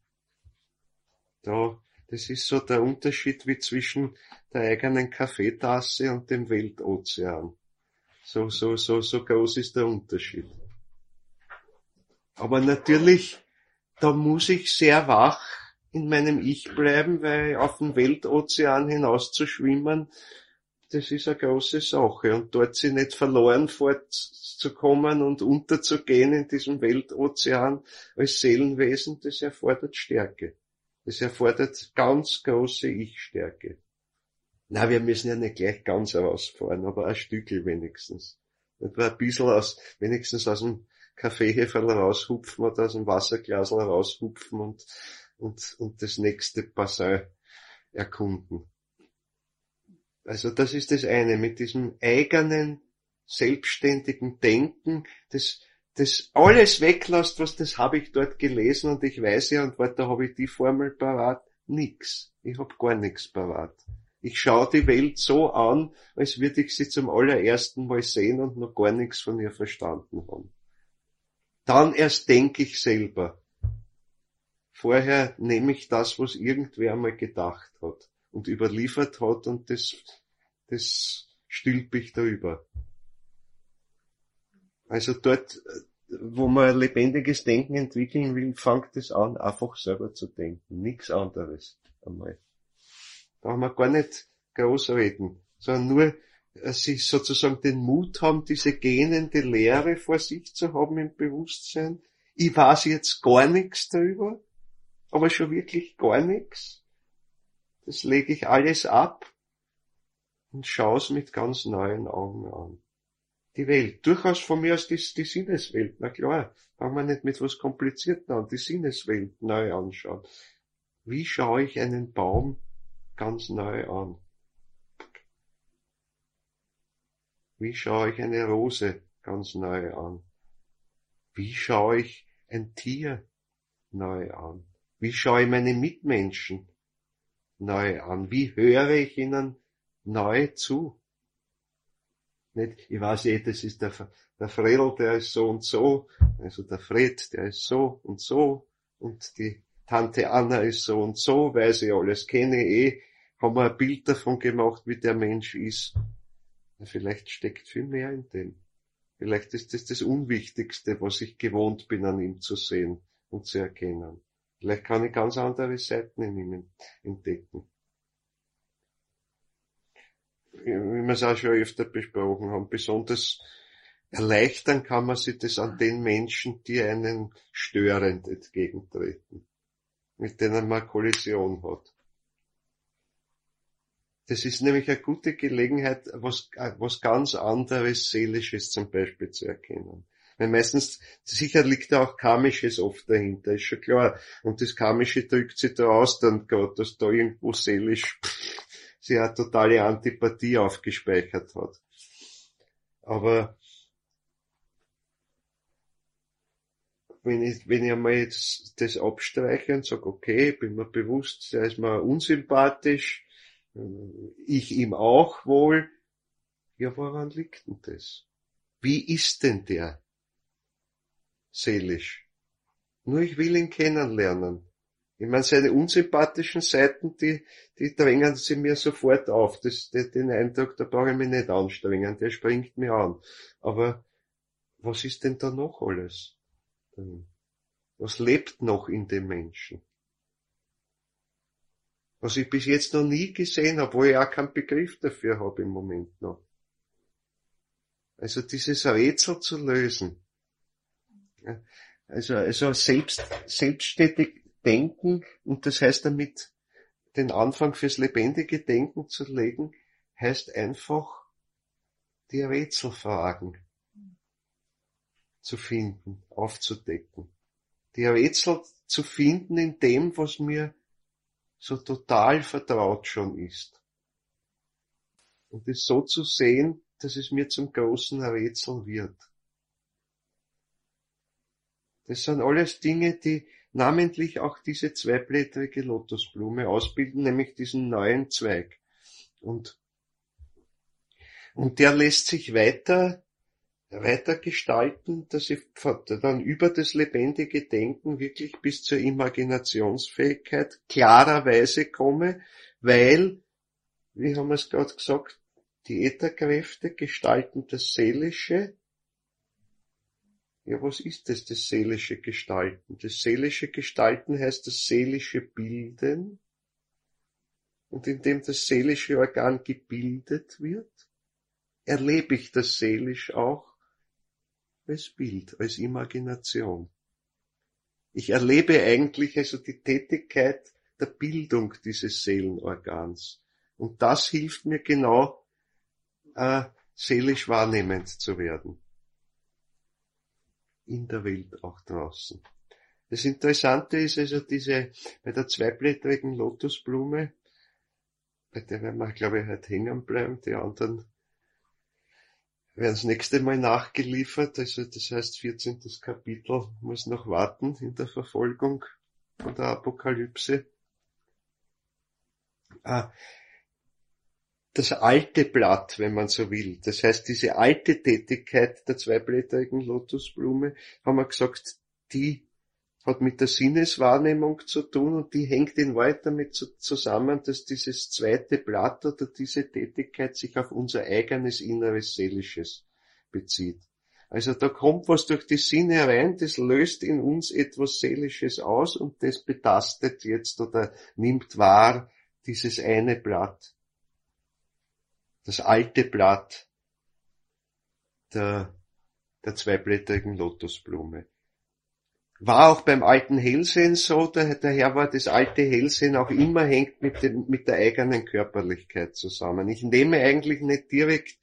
Das ist so der Unterschied wie zwischen der eigenen Kaffeetasse und dem Weltozean. So groß ist der Unterschied. Aber natürlich, da muss ich sehr wach in meinem Ich bleiben, weil auf den Weltozean hinaus zu schwimmen, das ist eine große Sache. Und dort sich nicht verloren fortzukommen und unterzugehen in diesem Weltozean als Seelenwesen, das erfordert Stärke. Das erfordert ganz große Ich-Stärke. Na, wir müssen ja nicht gleich ganz herausfahren, aber ein Stückel wenigstens. Etwa ein bisschen wenigstens aus dem Kaffeeheferl raushupfen oder aus dem Wasserglasl raushupfen und das nächste Bassin erkunden. Also das ist das eine, mit diesem eigenen, selbstständigen Denken, das alles weglässt, was das habe ich dort gelesen und ich weiß ja, und da habe ich die Formel parat, nix. Ich habe gar nichts parat. Ich schaue die Welt so an, als würde ich sie zum allerersten Mal sehen und noch gar nichts von ihr verstanden haben. Dann erst denke ich selber. Vorher nehme ich das, was irgendwer einmal gedacht hat und überliefert hat und das stülpe ich darüber. Also dort, wo man ein lebendiges Denken entwickeln will, fängt es an, einfach selber zu denken. Nichts anderes einmal. Da haben wir gar nicht groß reden, sondern nur, sie sozusagen den Mut haben, diese gähnende Leere vor sich zu haben im Bewusstsein. Ich weiß jetzt gar nichts darüber, aber schon wirklich gar nichts. Das lege ich alles ab und schaue es mit ganz neuen Augen an. Die Welt, durchaus von mir aus die Sinneswelt, na klar, fangen wir nicht mit was Komplizierten an, die Sinneswelt neu anschauen. Wie schaue ich einen Baum ganz neu an? Wie schaue ich eine Rose ganz neu an? Wie schaue ich ein Tier neu an? Wie schaue ich meine Mitmenschen neu an? Wie höre ich ihnen neu zu? Nicht, ich weiß das ist der Fredel, der ist so und so, also der Fred, der ist so und die Tante Anna ist so und so, weiß ich alles, kenne ich haben wir ein Bild davon gemacht, wie der Mensch ist. Ja, vielleicht steckt viel mehr in dem. Vielleicht ist das das Unwichtigste, was ich gewohnt bin, an ihm zu sehen und zu erkennen. Vielleicht kann ich ganz andere Seiten in ihm entdecken. Wie wir es auch schon öfter besprochen haben, besonders erleichtern kann man sich das an den Menschen, die einen störend entgegentreten, mit denen man Kollision hat. Das ist nämlich eine gute Gelegenheit, was ganz anderes, Seelisches zum Beispiel zu erkennen. Weil meistens, sicher liegt da auch Karmisches oft dahinter, ist schon klar. Und das Karmische drückt sich da aus dann gerade, dass da irgendwo seelisch sie eine totale Antipathie aufgespeichert hat. Aber wenn ich einmal jetzt das abstreiche und sage, okay, bin mir bewusst, der ist mir unsympathisch, ich ihm auch wohl, ja, woran liegt denn das? Wie ist denn der seelisch? Nur ich will ihn kennenlernen. Ich meine, seine unsympathischen Seiten, die drängen sie mir sofort auf. Den Eindruck, da brauche ich mich nicht anstrengen, der springt mir an. Aber was ist denn da noch alles? Was lebt noch in dem Menschen? Was ich bis jetzt noch nie gesehen habe, wo ich auch keinen Begriff dafür habe im Moment noch. Also dieses Rätsel zu lösen. Also selbstständig denken, und das heißt damit, den Anfang fürs lebendige Denken zu legen, heißt einfach, die Rätselfragen zu finden, aufzudecken. Die Rätsel zu finden in dem, was mir so total vertraut schon ist. Und es so zu sehen, dass es mir zum großen Rätsel wird. Das sind alles Dinge, die namentlich auch diese zweiblättrige Lotusblume ausbilden, nämlich diesen neuen Zweig. Und der lässt sich weiter gestalten, dass ich dann über das lebendige Denken wirklich bis zur Imaginationsfähigkeit klarerweise komme, weil, wie haben wir es gerade gesagt, die Ätherkräfte gestalten das Seelische Ja, was ist das seelische Gestalten? Das seelische Gestalten heißt das seelische Bilden. Und indem das seelische Organ gebildet wird, erlebe ich das seelisch auch als Bild, als Imagination. Ich erlebe eigentlich also die Tätigkeit der Bildung dieses Seelenorgans. Und das hilft mir genau, seelisch wahrnehmend zu werden. In der Welt auch draußen. Das Interessante ist also bei der zweiblättrigen Lotusblume, bei der werden wir, glaube ich, heute hängen bleiben, die anderen werden das nächste Mal nachgeliefert, also das heißt 14. Kapitel muss noch warten in der Verfolgung von der Apokalypse. Das alte Blatt, wenn man so will, das heißt diese alte Tätigkeit der zweiblättrigen Lotusblume, haben wir gesagt, die hat mit der Sinneswahrnehmung zu tun und die hängt in Wahrheit damit zusammen, dass dieses zweite Blatt oder diese Tätigkeit sich auf unser eigenes inneres Seelisches bezieht. Also da kommt was durch die Sinne rein, das löst in uns etwas Seelisches aus und das betastet jetzt oder nimmt wahr dieses eine Blatt. Das alte Blatt der zweiblättrigen Lotusblume. War auch beim alten Hellsehen so, daher war das alte Hellsehen auch immer hängt mit der eigenen Körperlichkeit zusammen. Ich nehme eigentlich nicht direkt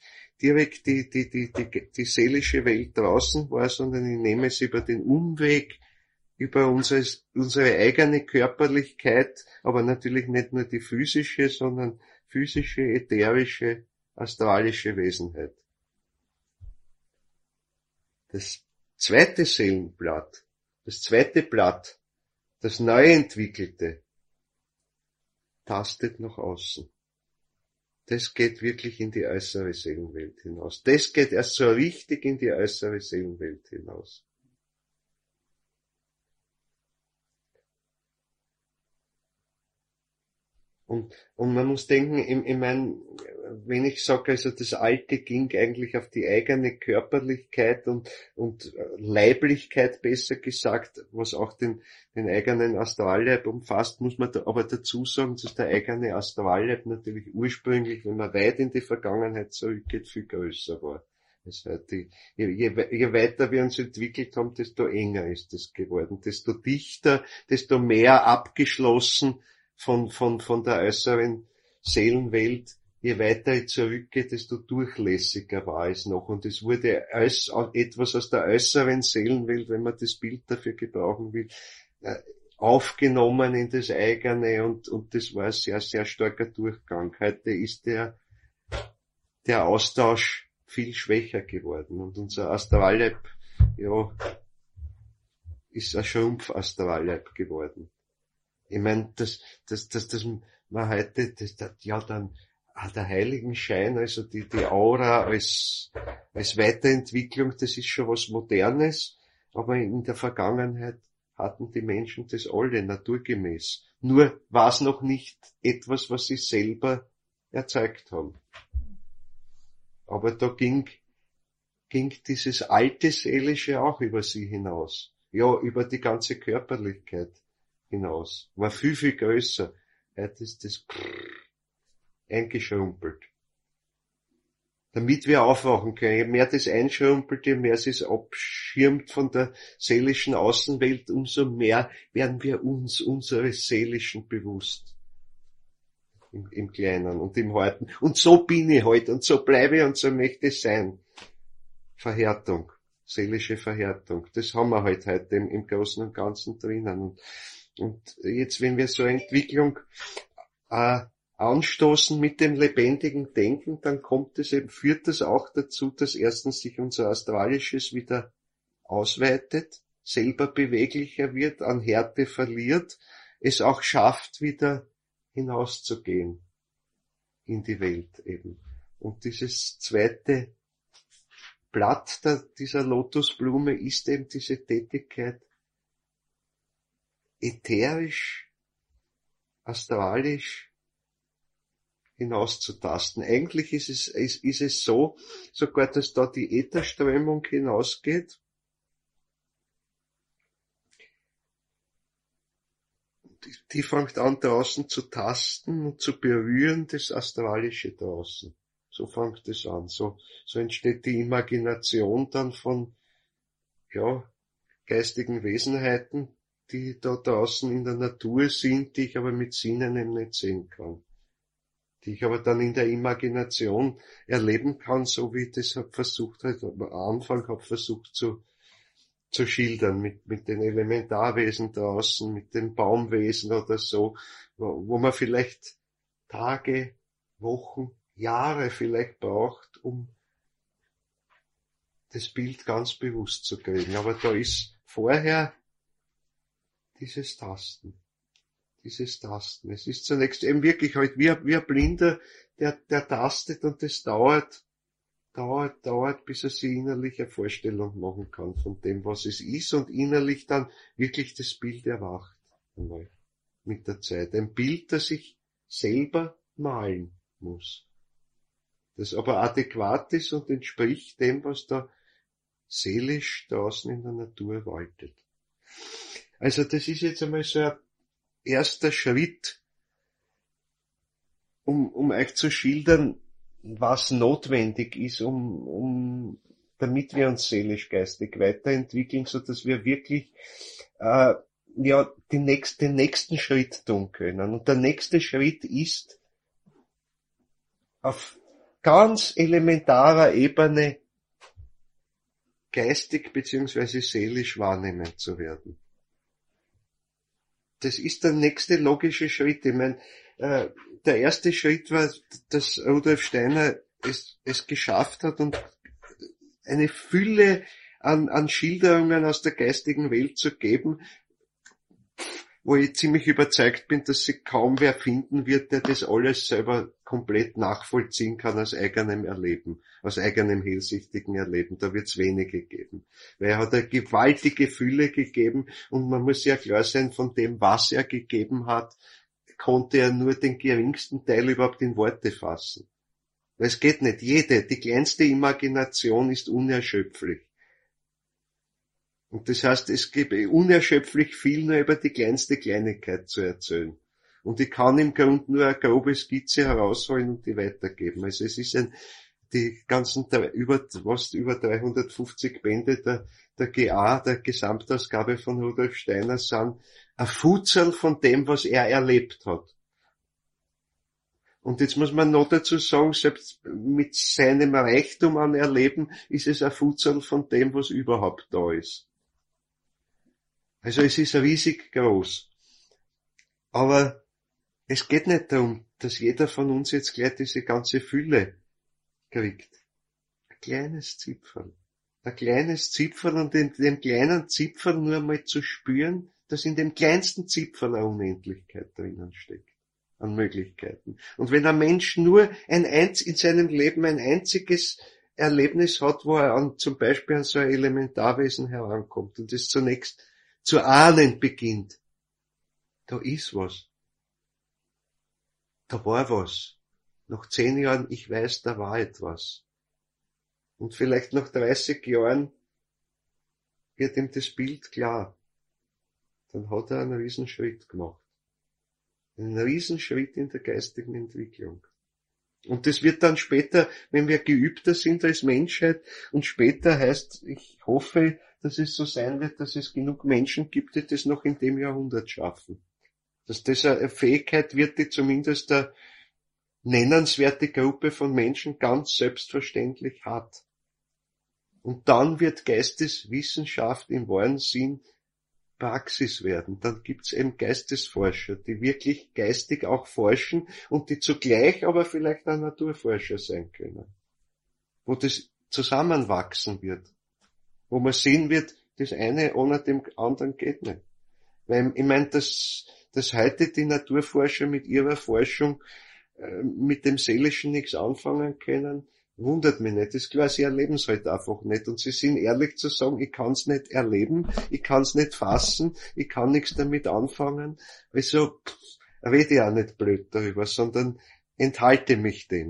die seelische Welt draußen wahr, sondern ich nehme es über den Umweg, über unsere eigene Körperlichkeit, aber natürlich nicht nur die physische, sondern physische, ätherische, astralische Wesenheit. Das zweite Seelenblatt, das zweite Blatt, das neu entwickelte, tastet nach außen. Das geht wirklich in die äußere Seelenwelt hinaus. Das geht erst so richtig in die äußere Seelenwelt hinaus. Und man muss denken, ich meine, wenn ich sage, also das Alte ging eigentlich auf die eigene Körperlichkeit und Leiblichkeit, besser gesagt, was auch den eigenen Astralleib umfasst, muss man da aber dazu sagen, dass der eigene Astralleib natürlich ursprünglich, wenn man weit in die Vergangenheit zurückgeht, viel größer war. Das heißt, je weiter wir uns entwickelt haben, desto enger ist es geworden, desto dichter, desto mehr abgeschlossen von der äußeren Seelenwelt, je weiter ich zurückgehe, desto durchlässiger war es noch. Und es wurde etwas aus der äußeren Seelenwelt, wenn man das Bild dafür gebrauchen will, aufgenommen in das eigene und das war ein sehr, sehr starker Durchgang. Heute ist der Austausch viel schwächer geworden und unser Astralleib, ja, ist ein Schrumpf-Astralleib geworden. Ich meine, dass man heute, dann der Heiligenschein, also die Aura als Weiterentwicklung, das ist schon was Modernes, aber in der Vergangenheit hatten die Menschen das alle naturgemäß. Nur war es noch nicht etwas, was sie selber erzeugt haben. Aber da ging dieses alte Seelische auch über sie hinaus. Ja, über die ganze Körperlichkeit hinaus. War viel, viel größer. Heute ist das eingeschrumpelt. Damit wir aufwachen können. Je mehr das einschrumpelt, je mehr es ist abschirmt von der seelischen Außenwelt, umso mehr werden wir uns unseres Seelischen bewusst. Im Kleinen und im Harten. Und so bin ich heute und so bleibe ich und so möchte ich sein. Verhärtung. Seelische Verhärtung. Das haben wir halt heute im Großen und Ganzen drinnen. Und jetzt, wenn wir so eine Entwicklung anstoßen mit dem lebendigen Denken, dann führt das auch dazu, dass erstens sich unser Astralisches wieder ausweitet, selber beweglicher wird, an Härte verliert, es auch schafft, wieder hinauszugehen in die Welt eben. Und dieses zweite Blatt dieser Lotusblume ist eben diese Tätigkeit, ätherisch, astralisch hinauszutasten. Eigentlich ist es so, sogar, dass da die Ätherströmung hinausgeht die fängt an draußen zu tasten und zu berühren, das Astralische draußen. So fängt es an. So entsteht die Imagination dann von, ja, geistigen Wesenheiten, die da draußen in der Natur sind, die ich aber mit Sinnen eben nicht sehen kann. Die ich aber dann in der Imagination erleben kann, so wie ich das versucht, halt am Anfang versucht zu schildern, mit den Elementarwesen draußen, mit den Baumwesen oder so, wo man vielleicht Tage, Wochen, Jahre vielleicht braucht, um das Bild ganz bewusst zu kriegen. Aber da ist vorher dieses Tasten. Es ist zunächst eben wirklich halt wie ein Blinder, der tastet und das dauert, bis er sich innerlich eine Vorstellung machen kann von dem, was es ist und innerlich dann wirklich das Bild erwacht. Einmal mit der Zeit. Ein Bild, das ich selber malen muss. Das aber adäquat ist und entspricht dem, was da seelisch draußen in der Natur waltet. Also das ist jetzt einmal so ein erster Schritt, um euch zu schildern, was notwendig ist, damit wir uns seelisch-geistig weiterentwickeln, so dass wir wirklich den nächsten Schritt tun können. Und der nächste Schritt ist, auf ganz elementarer Ebene geistig bzw. seelisch wahrnehmend zu werden. Das ist der nächste logische Schritt. Ich meine, der erste Schritt war, dass Rudolf Steiner es geschafft hat und eine Fülle an Schilderungen aus der geistigen Welt zu geben, wo ich ziemlich überzeugt bin, dass sich kaum wer finden wird, der das alles selber komplett nachvollziehen kann aus eigenem Erleben, aus eigenem hellsichtigen Erleben. Da wird es wenige geben. Weil er hat eine gewaltige Fülle gegeben und man muss ja klar sein, von dem, was er gegeben hat, konnte er nur den geringsten Teil überhaupt in Worte fassen. Weil es geht nicht. Die kleinste Imagination ist unerschöpflich. Und das heißt, es gibt unerschöpflich viel nur über die kleinste Kleinigkeit zu erzählen. Und ich kann im Grunde nur eine grobe Skizze herausholen und die weitergeben. Also es ist die ganzen über 350 Bände der GA, der Gesamtausgabe von Rudolf Steiner, sind ein Futzel von dem, was er erlebt hat. Und jetzt muss man noch dazu sagen, selbst mit seinem Reichtum an Erleben ist es ein Futzel von dem, was überhaupt da ist. Also es ist riesig groß. Aber es geht nicht darum, dass jeder von uns jetzt gleich diese ganze Fülle kriegt. Ein kleines Zipferl. Und in dem kleinen Zipferl nur einmal zu spüren, dass in dem kleinsten Zipferl eine Unendlichkeit drinnen steckt. An Möglichkeiten. Und wenn ein Mensch nur in seinem Leben ein einziges Erlebnis hat, wo er zum Beispiel an so ein Elementarwesen herankommt und es zunächst zu ahnen beginnt, da ist was. Da war was. Nach 10 Jahren, ich weiß, da war etwas. Und vielleicht nach 30 Jahren wird ihm das Bild klar. Dann hat er einen Riesenschritt gemacht. Einen Riesenschritt in der geistigen Entwicklung. Und das wird dann später, wenn wir geübter sind als Menschheit, und später heißt, ich hoffe, dass es so sein wird, dass es genug Menschen gibt, die das noch in dem Jahrhundert schaffen. Dass das eine Fähigkeit wird, die zumindest eine nennenswerte Gruppe von Menschen ganz selbstverständlich hat. Und dann wird Geisteswissenschaft im wahren Sinn Praxis werden. Dann gibt's eben Geistesforscher, die wirklich geistig auch forschen und die zugleich aber vielleicht auch Naturforscher sein können. Wo das zusammenwachsen wird. Wo man sehen wird, das eine ohne dem anderen geht nicht. Weil ich meine, dass heute die Naturforscher mit ihrer Forschung mit dem Seelischen nichts anfangen können, wundert mich nicht. Das ist klar, sie erleben es halt einfach nicht. Und sie sind ehrlich zu sagen, ich kann es nicht erleben, ich kann es nicht fassen, ich kann nichts damit anfangen. Also rede ich auch nicht blöd darüber, sondern enthalte mich dem.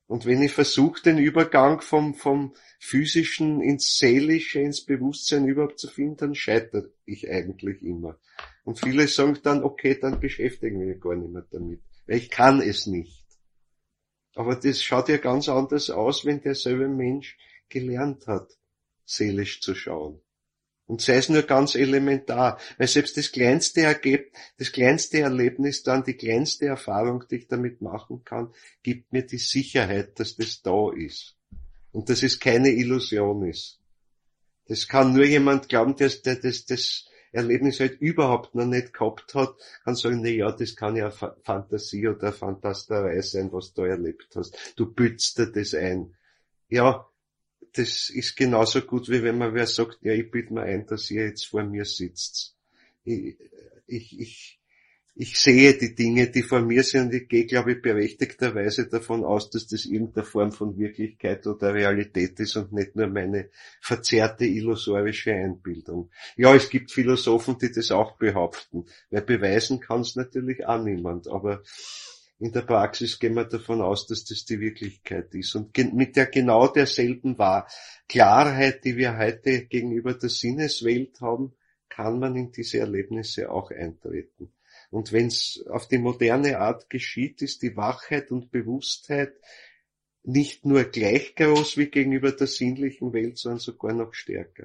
Und wenn ich versuche, den Übergang vom Physischen ins Seelische, ins Bewusstsein überhaupt zu finden, dann scheitere ich eigentlich immer. Und viele sagen dann, okay, dann beschäftige ich mich gar nicht mehr damit. Weil ich kann es nicht. Aber das schaut ja ganz anders aus, wenn derselbe Mensch gelernt hat, seelisch zu schauen. Und sei es nur ganz elementar, weil selbst das kleinste Erlebnis dann, die kleinste Erfahrung, die ich damit machen kann, gibt mir die Sicherheit, dass das da ist. Und dass es keine Illusion ist. Das kann nur jemand glauben, der das Erlebnis halt überhaupt noch nicht gehabt hat, kann sagen, na ja, das kann ja Fantasie oder Fantasterei sein, was du da erlebt hast. Du bützt dir das ein. Ja, das ist genauso gut, wie wenn man wer sagt, ja, ich bild mir ein, dass ihr jetzt vor mir sitzt. Ich sehe die Dinge, die vor mir sind, und ich gehe, glaube ich, berechtigterweise davon aus, dass das irgendeine Form von Wirklichkeit oder Realität ist und nicht nur meine verzerrte illusorische Einbildung. Ja, es gibt Philosophen, die das auch behaupten, weil beweisen kann es natürlich auch niemand, aber in der Praxis gehen wir davon aus, dass das die Wirklichkeit ist. Und mit der genau derselben Klarheit, die wir heute gegenüber der Sinneswelt haben, kann man in diese Erlebnisse auch eintreten. Und wenn es auf die moderne Art geschieht, ist die Wachheit und Bewusstheit nicht nur gleich groß wie gegenüber der sinnlichen Welt, sondern sogar noch stärker.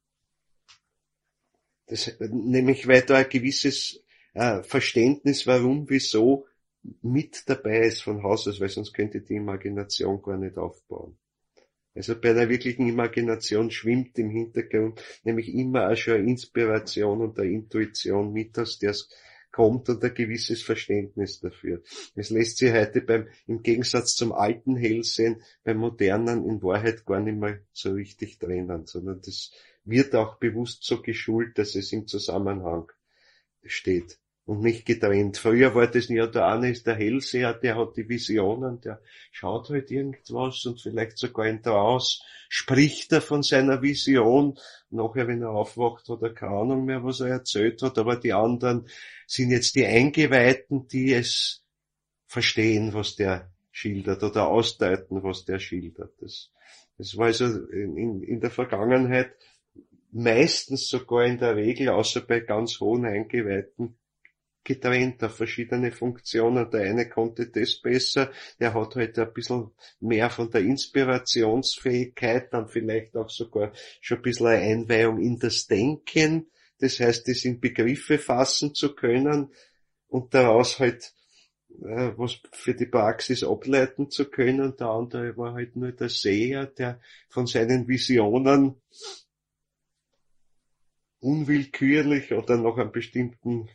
Nämlich weil da ein gewisses Verständnis, warum, wieso mit dabei ist von Haus aus, weil sonst könnte die Imagination gar nicht aufbauen. Also bei der wirklichen Imagination schwimmt im Hintergrund nämlich immer auch schon eine Inspiration und eine Intuition mit, aus der es kommt und ein gewisses Verständnis dafür. Es lässt sich heute im Gegensatz zum alten Hellsehen beim modernen in Wahrheit gar nicht mehr so richtig trennen, sondern das wird auch bewusst so geschult, dass es im Zusammenhang steht und nicht getrennt. Früher war das ja, der eine ist der Hellseher, der hat die Visionen, der schaut halt irgendwas und vielleicht sogar in Trance spricht er von seiner Vision. Nachher, wenn er aufwacht, hat er keine Ahnung mehr, was er erzählt hat, aber die anderen sind jetzt die Eingeweihten, die es verstehen, was der schildert oder ausdeuten, was der schildert. Das war also in der Vergangenheit meistens sogar in der Regel, außer bei ganz hohen Eingeweihten, getrennt auf verschiedene Funktionen. Der eine konnte das besser, der hat halt ein bisschen mehr von der Inspirationsfähigkeit, dann vielleicht auch sogar schon ein bisschen eine Einweihung in das Denken, das heißt, das in Begriffe fassen zu können und daraus halt was für die Praxis ableiten zu können. Der andere war halt nur der Seher, der von seinen Visionen unwillkürlich oder nach einem bestimmten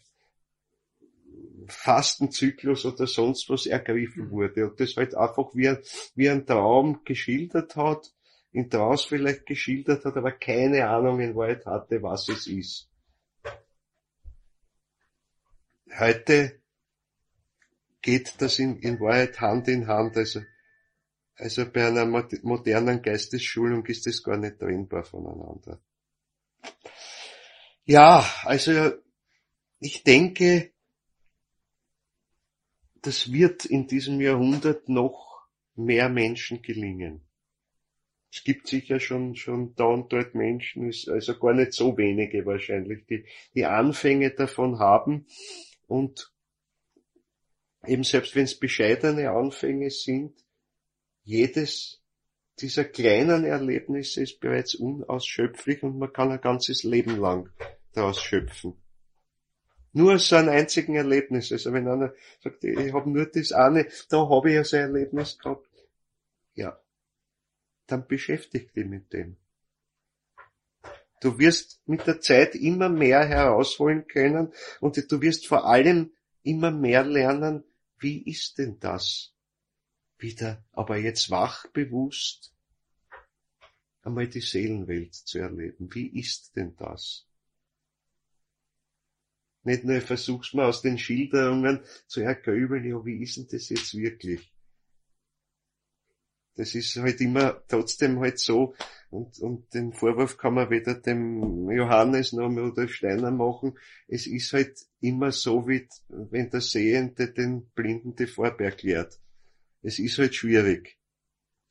Fastenzyklus oder sonst was ergriffen wurde und das halt einfach wie ein Traum geschildert hat, in Trance vielleicht geschildert hat, aber keine Ahnung in Wahrheit hatte, was es ist. Heute geht das in Wahrheit Hand in Hand, also bei einer modernen Geistesschulung ist das gar nicht trennbar voneinander. Ja, also ich denke, das wird in diesem Jahrhundert noch mehr Menschen gelingen. Es gibt sicher schon da und dort Menschen, also gar nicht so wenige wahrscheinlich, die Anfänge davon haben und eben selbst wenn es bescheidene Anfänge sind, jedes dieser kleinen Erlebnisse ist bereits unausschöpflich und man kann ein ganzes Leben lang daraus schöpfen. Nur aus so einem einzigen Erlebnis. Also wenn einer sagt, ich habe nur das eine, da habe ich ja so ein Erlebnis gehabt. Ja, dann beschäftige dich mit dem. Du wirst mit der Zeit immer mehr herausholen können und du wirst vor allem immer mehr lernen, wie ist denn das? Wieder, aber jetzt wach bewusst einmal die Seelenwelt zu erleben. Wie ist denn das? Nicht nur versuch's mal aus den Schilderungen zu ergrübeln, ja, wie ist denn das jetzt wirklich? Das ist halt immer trotzdem halt so, und den Vorwurf kann man weder dem Johannes noch dem Rudolf Steiner machen. Es ist halt immer so, wie wenn der Sehende den Blinden die Farbe erklärt. Es ist halt schwierig.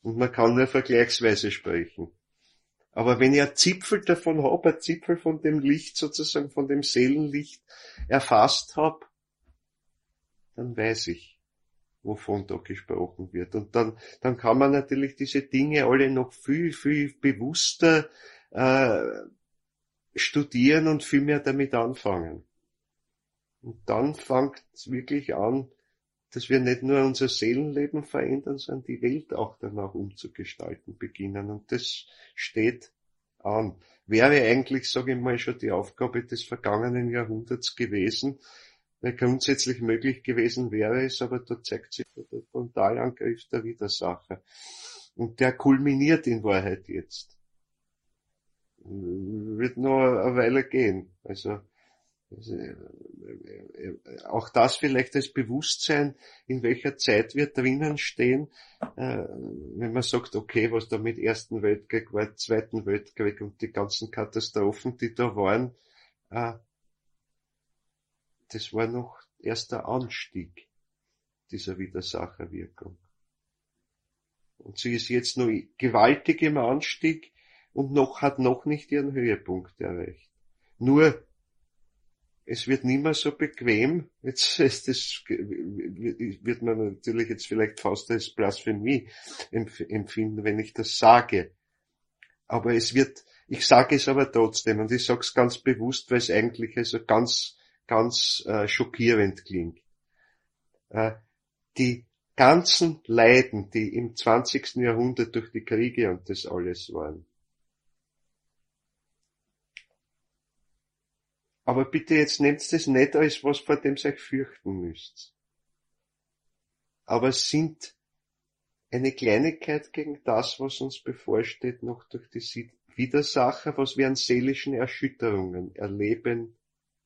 Und man kann nur vergleichsweise sprechen. Aber wenn ich ein Zipfel davon habe, ein Zipfel von dem Licht sozusagen, von dem Seelenlicht erfasst habe, dann weiß ich, wovon da gesprochen wird. Und dann kann man natürlich diese Dinge alle noch viel, viel bewusster studieren und viel mehr damit anfangen. Und dann fängt es wirklich an, dass wir nicht nur unser Seelenleben verändern, sondern die Welt auch danach umzugestalten beginnen. Und das steht an. Wäre eigentlich, sage ich mal, schon die Aufgabe des vergangenen Jahrhunderts gewesen, weil grundsätzlich möglich gewesen wäre es, aber da zeigt sich der Frontalangriff der Widersacher. Und der kulminiert in Wahrheit jetzt. Wird noch eine Weile gehen. Also auch das vielleicht als Bewusstsein, in welcher Zeit wir drinnen stehen, wenn man sagt, okay, was da mit Ersten Weltkrieg war, Zweiten Weltkrieg und die ganzen Katastrophen, die da waren, das war noch erst der Anstieg dieser Widersacherwirkung. Und sie ist jetzt noch gewaltig im Anstieg und hat noch nicht ihren Höhepunkt erreicht. Nur es wird nicht mehr so bequem. Jetzt wird man natürlich jetzt vielleicht fast als Blasphemie empfinden, wenn ich das sage. Aber ich sage es aber trotzdem und ich sage es ganz bewusst, weil es eigentlich also ganz schockierend klingt. Die ganzen Leiden, die im 20. Jahrhundert durch die Kriege und das alles waren, aber bitte jetzt nehmt das nicht als was, vor dem ihr euch fürchten müsst. Aber es sind eine Kleinigkeit gegen das, was uns bevorsteht, noch durch die Widersacher, was wir an seelischen Erschütterungen erleben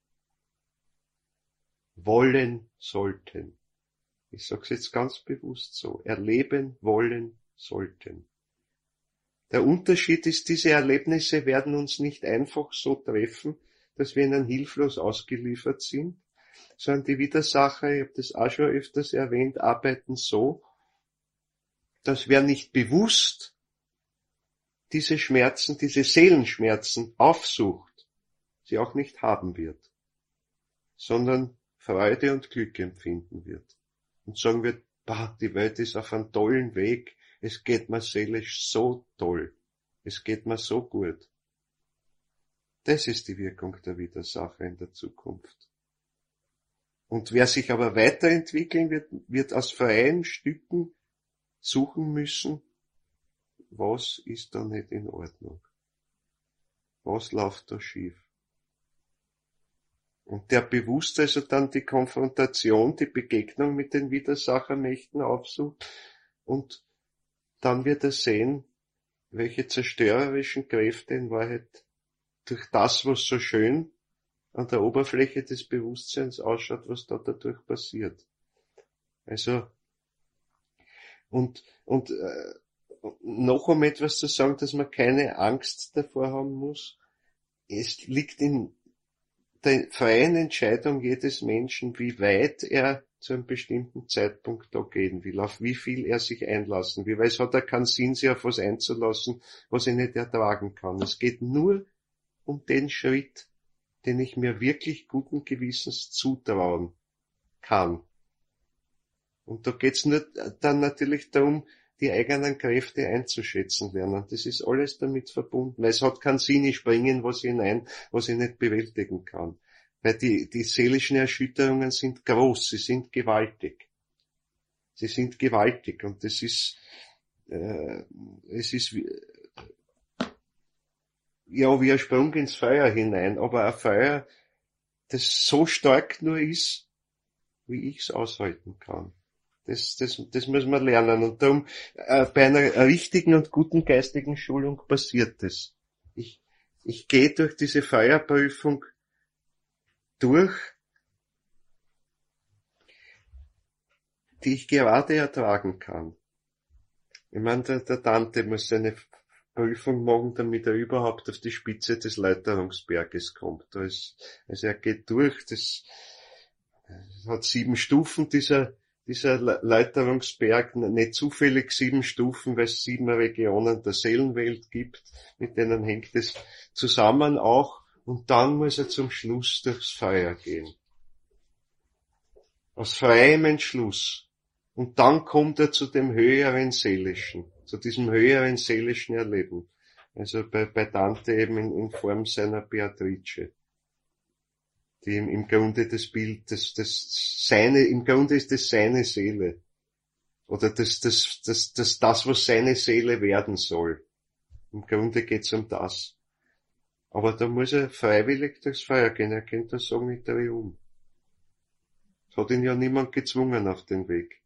wollen sollten. Ich sage es jetzt ganz bewusst so. Erleben wollen sollten. Der Unterschied ist, diese Erlebnisse werden uns nicht einfach so treffen, dass wir ihnen hilflos ausgeliefert sind, sondern die Widersacher, ich habe das auch schon öfters erwähnt, arbeiten so, dass wer nicht bewusst diese Schmerzen, diese Seelenschmerzen aufsucht, sie auch nicht haben wird, sondern Freude und Glück empfinden wird und sagen wird, die Welt ist auf einem tollen Weg, es geht mir seelisch so toll, es geht mir so gut. Das ist die Wirkung der Widersacher in der Zukunft. Und wer sich aber weiterentwickeln wird aus freien Stücken suchen müssen, was ist da nicht in Ordnung? Was läuft da schief? Und der bewusst also dann die Konfrontation, die Begegnung mit den Widersachermächten aufsucht und dann wird er sehen, welche zerstörerischen Kräfte in Wahrheit durch das, was so schön an der Oberfläche des Bewusstseins ausschaut, was da dadurch passiert. Also, und noch um etwas zu sagen, dass man keine Angst davor haben muss. Es liegt in der freien Entscheidung jedes Menschen, wie weit er zu einem bestimmten Zeitpunkt da gehen will, auf wie viel er sich einlassen will, weil es hat ja keinen Sinn, sich auf was einzulassen, was ich nicht ertragen kann. Es geht nur um den Schritt, den ich mir wirklich guten Gewissens zutrauen kann. Und da geht's nur dann natürlich darum, die eigenen Kräfte einzuschätzen lernen. Das ist alles damit verbunden, weil es hat keinen Sinn, ich springe in was hinein, was ich nicht bewältigen kann. Weil die seelischen Erschütterungen sind groß, sie sind gewaltig. Sie sind gewaltig und es ist wie ein Sprung ins Feuer hinein, aber ein Feuer, das so stark nur ist, wie ich es aushalten kann. Das müssen wir lernen. Und darum, bei einer richtigen und guten geistigen Schulung passiert das. Ich gehe durch diese Feuerprüfung durch, die ich gerade ertragen kann. Ich meine, der Dante muss seine Prüfung machen, damit er überhaupt auf die Spitze des Läuterungsberges kommt. Also er geht durch, das hat 7 Stufen, dieser dieser Läuterungsberg nicht zufällig 7 Stufen, weil es 7 Regionen der Seelenwelt gibt, mit denen hängt es zusammen auch, und dann muss er zum Schluss durchs Feuer gehen. Aus freiem Entschluss. Und dann kommt er zu dem höheren Seelischen, zu diesem höheren seelischen Erleben. Also bei Dante eben in Form seiner Beatrice, die im Grunde das Bild, im Grunde ist das seine Seele. Oder das, was seine Seele werden soll. Im Grunde geht's um das. Aber da muss er freiwillig durchs Feuer gehen, er könnte das sagen, ich drehe um. Es hat ihn ja niemand gezwungen auf den Weg.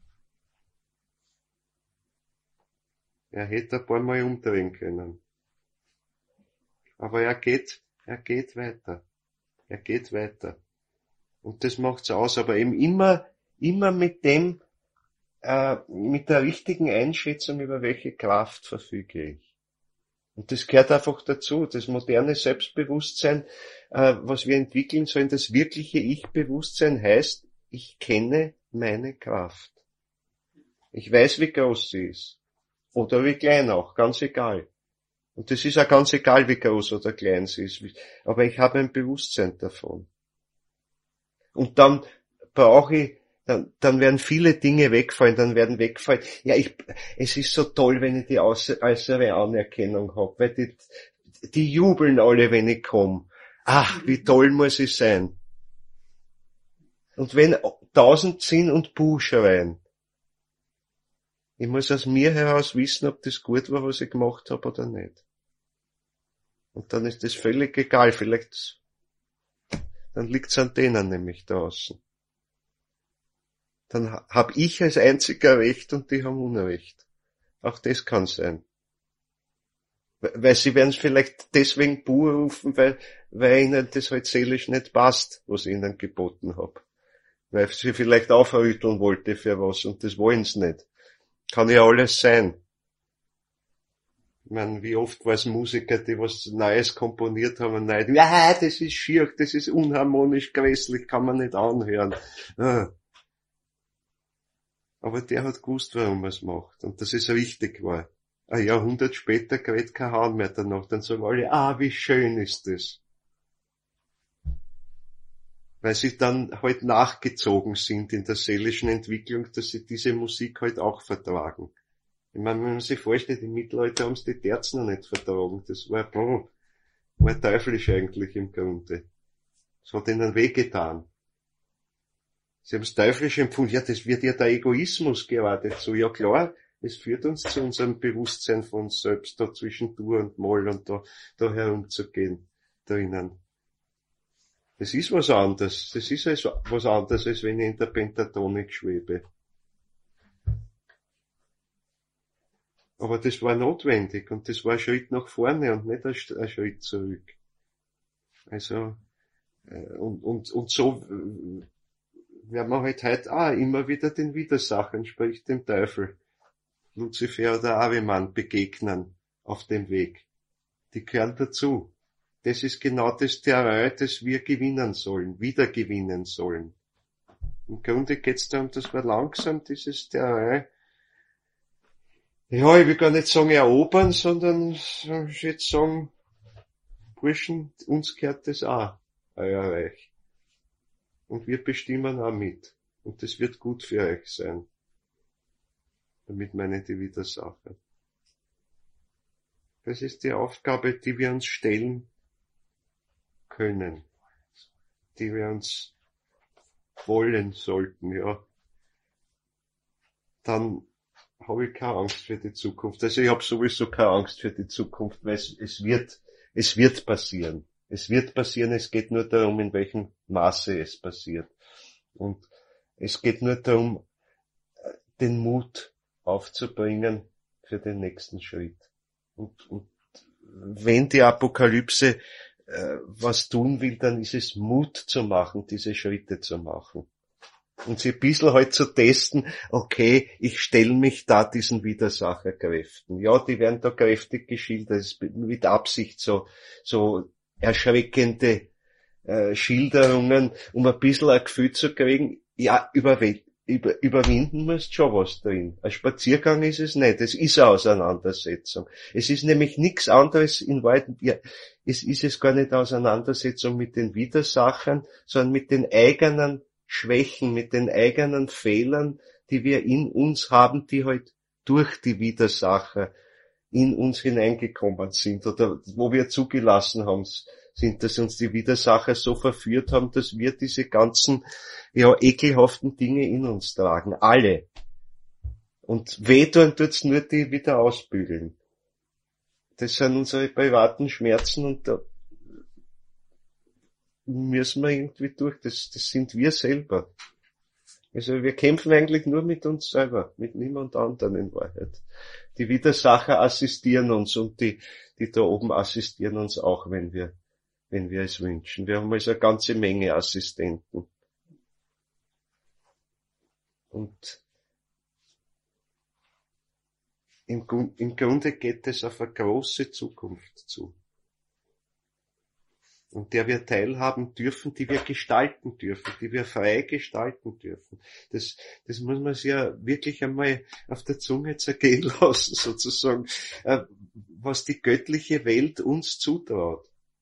Er hätte ein paar Mal umdrehen können. Aber er geht weiter. Er geht weiter. Und das macht's aus, aber eben immer mit dem, mit der richtigen Einschätzung, über welche Kraft verfüge ich. Und das gehört einfach dazu. Das moderne Selbstbewusstsein, was wir entwickeln sollen, das wirkliche Ich-Bewusstsein heißt, ich kenne meine Kraft. Ich weiß, wie groß sie ist. Oder wie klein auch, ganz egal. Und das ist auch ganz egal, wie groß oder klein sie ist. Aber ich habe ein Bewusstsein davon. Und dann brauche ich, dann werden viele Dinge wegfallen, Ja, es ist so toll, wenn ich die äußere Anerkennung habe, weil die jubeln alle, wenn ich komme. Ach, wie toll muss ich sein. Und wenn 1000 sind und Buh schreien, ich muss aus mir heraus wissen, ob das gut war, was ich gemacht habe oder nicht. Und dann ist das völlig egal, dann liegt's an denen nämlich da außen. Dann hab ich als einziger Recht und die haben Unrecht. Auch das kann sein. Weil sie werden es vielleicht deswegen Buh rufen, weil ihnen das halt seelisch nicht passt, was ich ihnen geboten hab. Weil sie vielleicht aufrütteln wollte für was und das wollen sie nicht. Kann ja alles sein. Ich meine, wie oft war es Musiker, die was Neues komponiert haben und nein, ja, das ist schier, das ist unharmonisch, grässlich, kann man nicht anhören. Aber der hat gewusst, warum er es macht. Und dass es richtig war. Ein Jahrhundert später kräht kein Hahn mehr danach. Dann sagen alle, wie schön ist das. Weil sie dann halt nachgezogen sind in der seelischen Entwicklung, dass sie diese Musik halt auch vertragen. Ich meine, wenn man sich vorstellt, im Mittelalter haben sie die Terzen noch nicht vertragen. Das war teuflisch eigentlich im Grunde. Das hat ihnen wehgetan. Sie haben es teuflisch empfunden. Ja, das wird ja der Egoismus geradezu. Ja klar, es führt uns zu unserem Bewusstsein von uns selbst, da zwischen Dur und Moll und da herumzugehen, drinnen. Das ist was anderes. Das ist was anderes, als wenn ich in der Pentatonik schwebe. Aber das war notwendig und das war ein Schritt nach vorne und nicht ein Schritt zurück. Also, und so werden wir halt heute auch immer wieder den Widersachern, sprich dem Teufel, Luzifer oder Ahriman begegnen auf dem Weg. Die gehören dazu. Das ist genau das Terrain, das wir gewinnen sollen, wieder gewinnen sollen. Im Grunde geht's darum, dass wir langsam dieses Terrain, ja, ich will gar nicht sagen erobern, sondern ich jetzt sagen, Burschen, uns gehört das auch, euer Reich. Und wir bestimmen auch mit. Und das wird gut für euch sein. Damit meine ich die Widersacher. Das ist die Aufgabe, die wir uns stellen können. Die wir uns wollen sollten, ja. Dann habe ich keine Angst für die Zukunft. Also ich habe sowieso keine Angst für die Zukunft, weil es wird passieren. Es wird passieren, es geht nur darum, in welchem Maße es passiert. Und es geht nur darum, den Mut aufzubringen für den nächsten Schritt. Und wenn die Apokalypse was tun will, dann ist es Mut zu machen, diese Schritte zu machen. Und sie ein bisschen halt zu testen, okay, ich stelle mich da diesen Widersacherkräften. Ja, die werden da kräftig geschildert, es ist mit Absicht so erschreckende Schilderungen, um ein bisschen ein Gefühl zu kriegen, ja, überwinden musst schon was drin. Ein Spaziergang ist es nicht, es ist eine Auseinandersetzung. Es ist nämlich nichts anderes in Wahrheit, ja, es ist es gar nicht Auseinandersetzung mit den Widersachern, sondern mit den eigenen Schwächen, mit den eigenen Fehlern, die wir in uns haben, die halt durch die Widersacher in uns hineingekommen sind oder wo wir zugelassen haben, sind, dass uns die Widersacher so verführt haben, dass wir diese ganzen, ja, ekelhaften Dinge in uns tragen. Alle. Und wehtun tut's nur die wieder ausbügeln. Das sind unsere privaten Schmerzen und da müssen wir irgendwie durch. Das sind wir selber. Also wir kämpfen eigentlich nur mit uns selber, mit niemand anderen in Wahrheit. Die Widersacher assistieren uns und die da oben assistieren uns auch, wenn wir es wünschen. Wir haben also eine ganze Menge Assistenten. Und im Grunde geht es auf eine große Zukunft zu. Und der wir teilhaben dürfen, die wir gestalten dürfen, die wir frei gestalten dürfen. Das muss man sich ja wirklich einmal auf der Zunge zergehen lassen, sozusagen, was die göttliche Welt uns zutraut.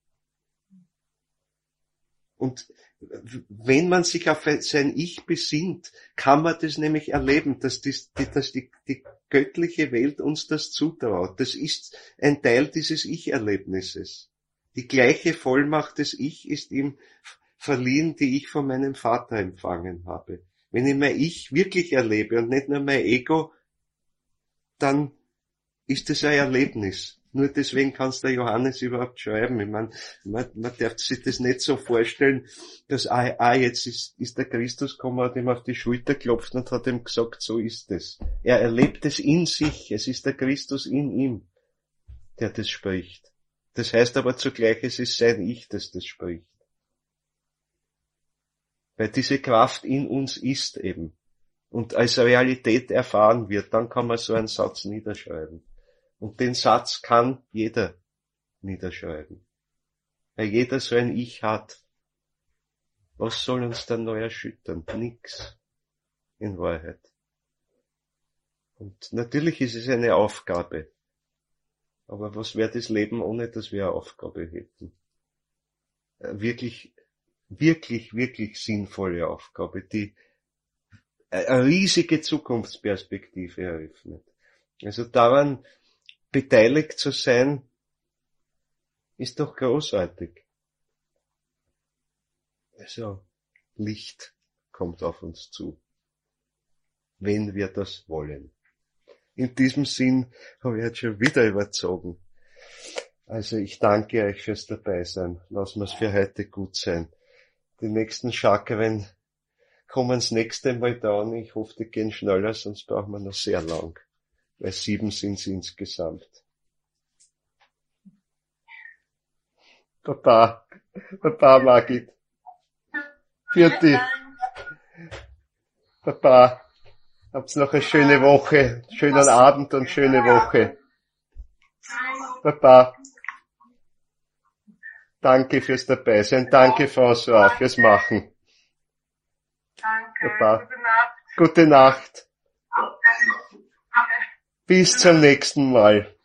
Und wenn man sich auf sein Ich besinnt, kann man das nämlich erleben, dass die göttliche Welt uns das zutraut. Das ist ein Teil dieses Ich-Erlebnisses. Die gleiche Vollmacht des Ich ist ihm verliehen, die ich von meinem Vater empfangen habe. Wenn ich mein Ich wirklich erlebe und nicht nur mein Ego, dann ist es ein Erlebnis. Nur deswegen kann's der Johannes überhaupt schreiben. Ich meine, man darf sich das nicht so vorstellen, dass jetzt ist der Christus gekommen, hat ihm auf die Schulter geklopft und hat ihm gesagt, so ist es. Er erlebt es in sich. Es ist der Christus in ihm, der das spricht. Das heißt aber zugleich, es ist sein Ich, das spricht. Weil diese Kraft in uns ist eben und als Realität erfahren wird, dann kann man so einen Satz niederschreiben. Und den Satz kann jeder niederschreiben. Weil jeder so ein Ich hat. Was soll uns dann neu erschüttern? Nix. In Wahrheit. Und natürlich ist es eine Aufgabe. Aber was wäre das Leben, ohne dass wir eine Aufgabe hätten? Wirklich, wirklich, wirklich sinnvolle Aufgabe, die eine riesige Zukunftsperspektive eröffnet. Also daran beteiligt zu sein, ist doch großartig. Also Licht kommt auf uns zu, wenn wir das wollen. In diesem Sinn habe ich jetzt schon wieder überzogen. Also ich danke euch fürs Dabeisein. Lassen wir es für heute gut sein. Die nächsten Chakren kommen das nächste Mal dran. Ich hoffe, die gehen schneller, sonst brauchen wir noch sehr lang. Weil 7 sind es insgesamt. Baba Margit. Vierte. Baba. Habt's noch eine schöne Woche, schönen Abend und schöne Woche. Baba. Danke fürs Dabeisein. Danke, François, fürs Machen. Danke. Baba. Gute Nacht. Gute Nacht. Bis zum nächsten Mal.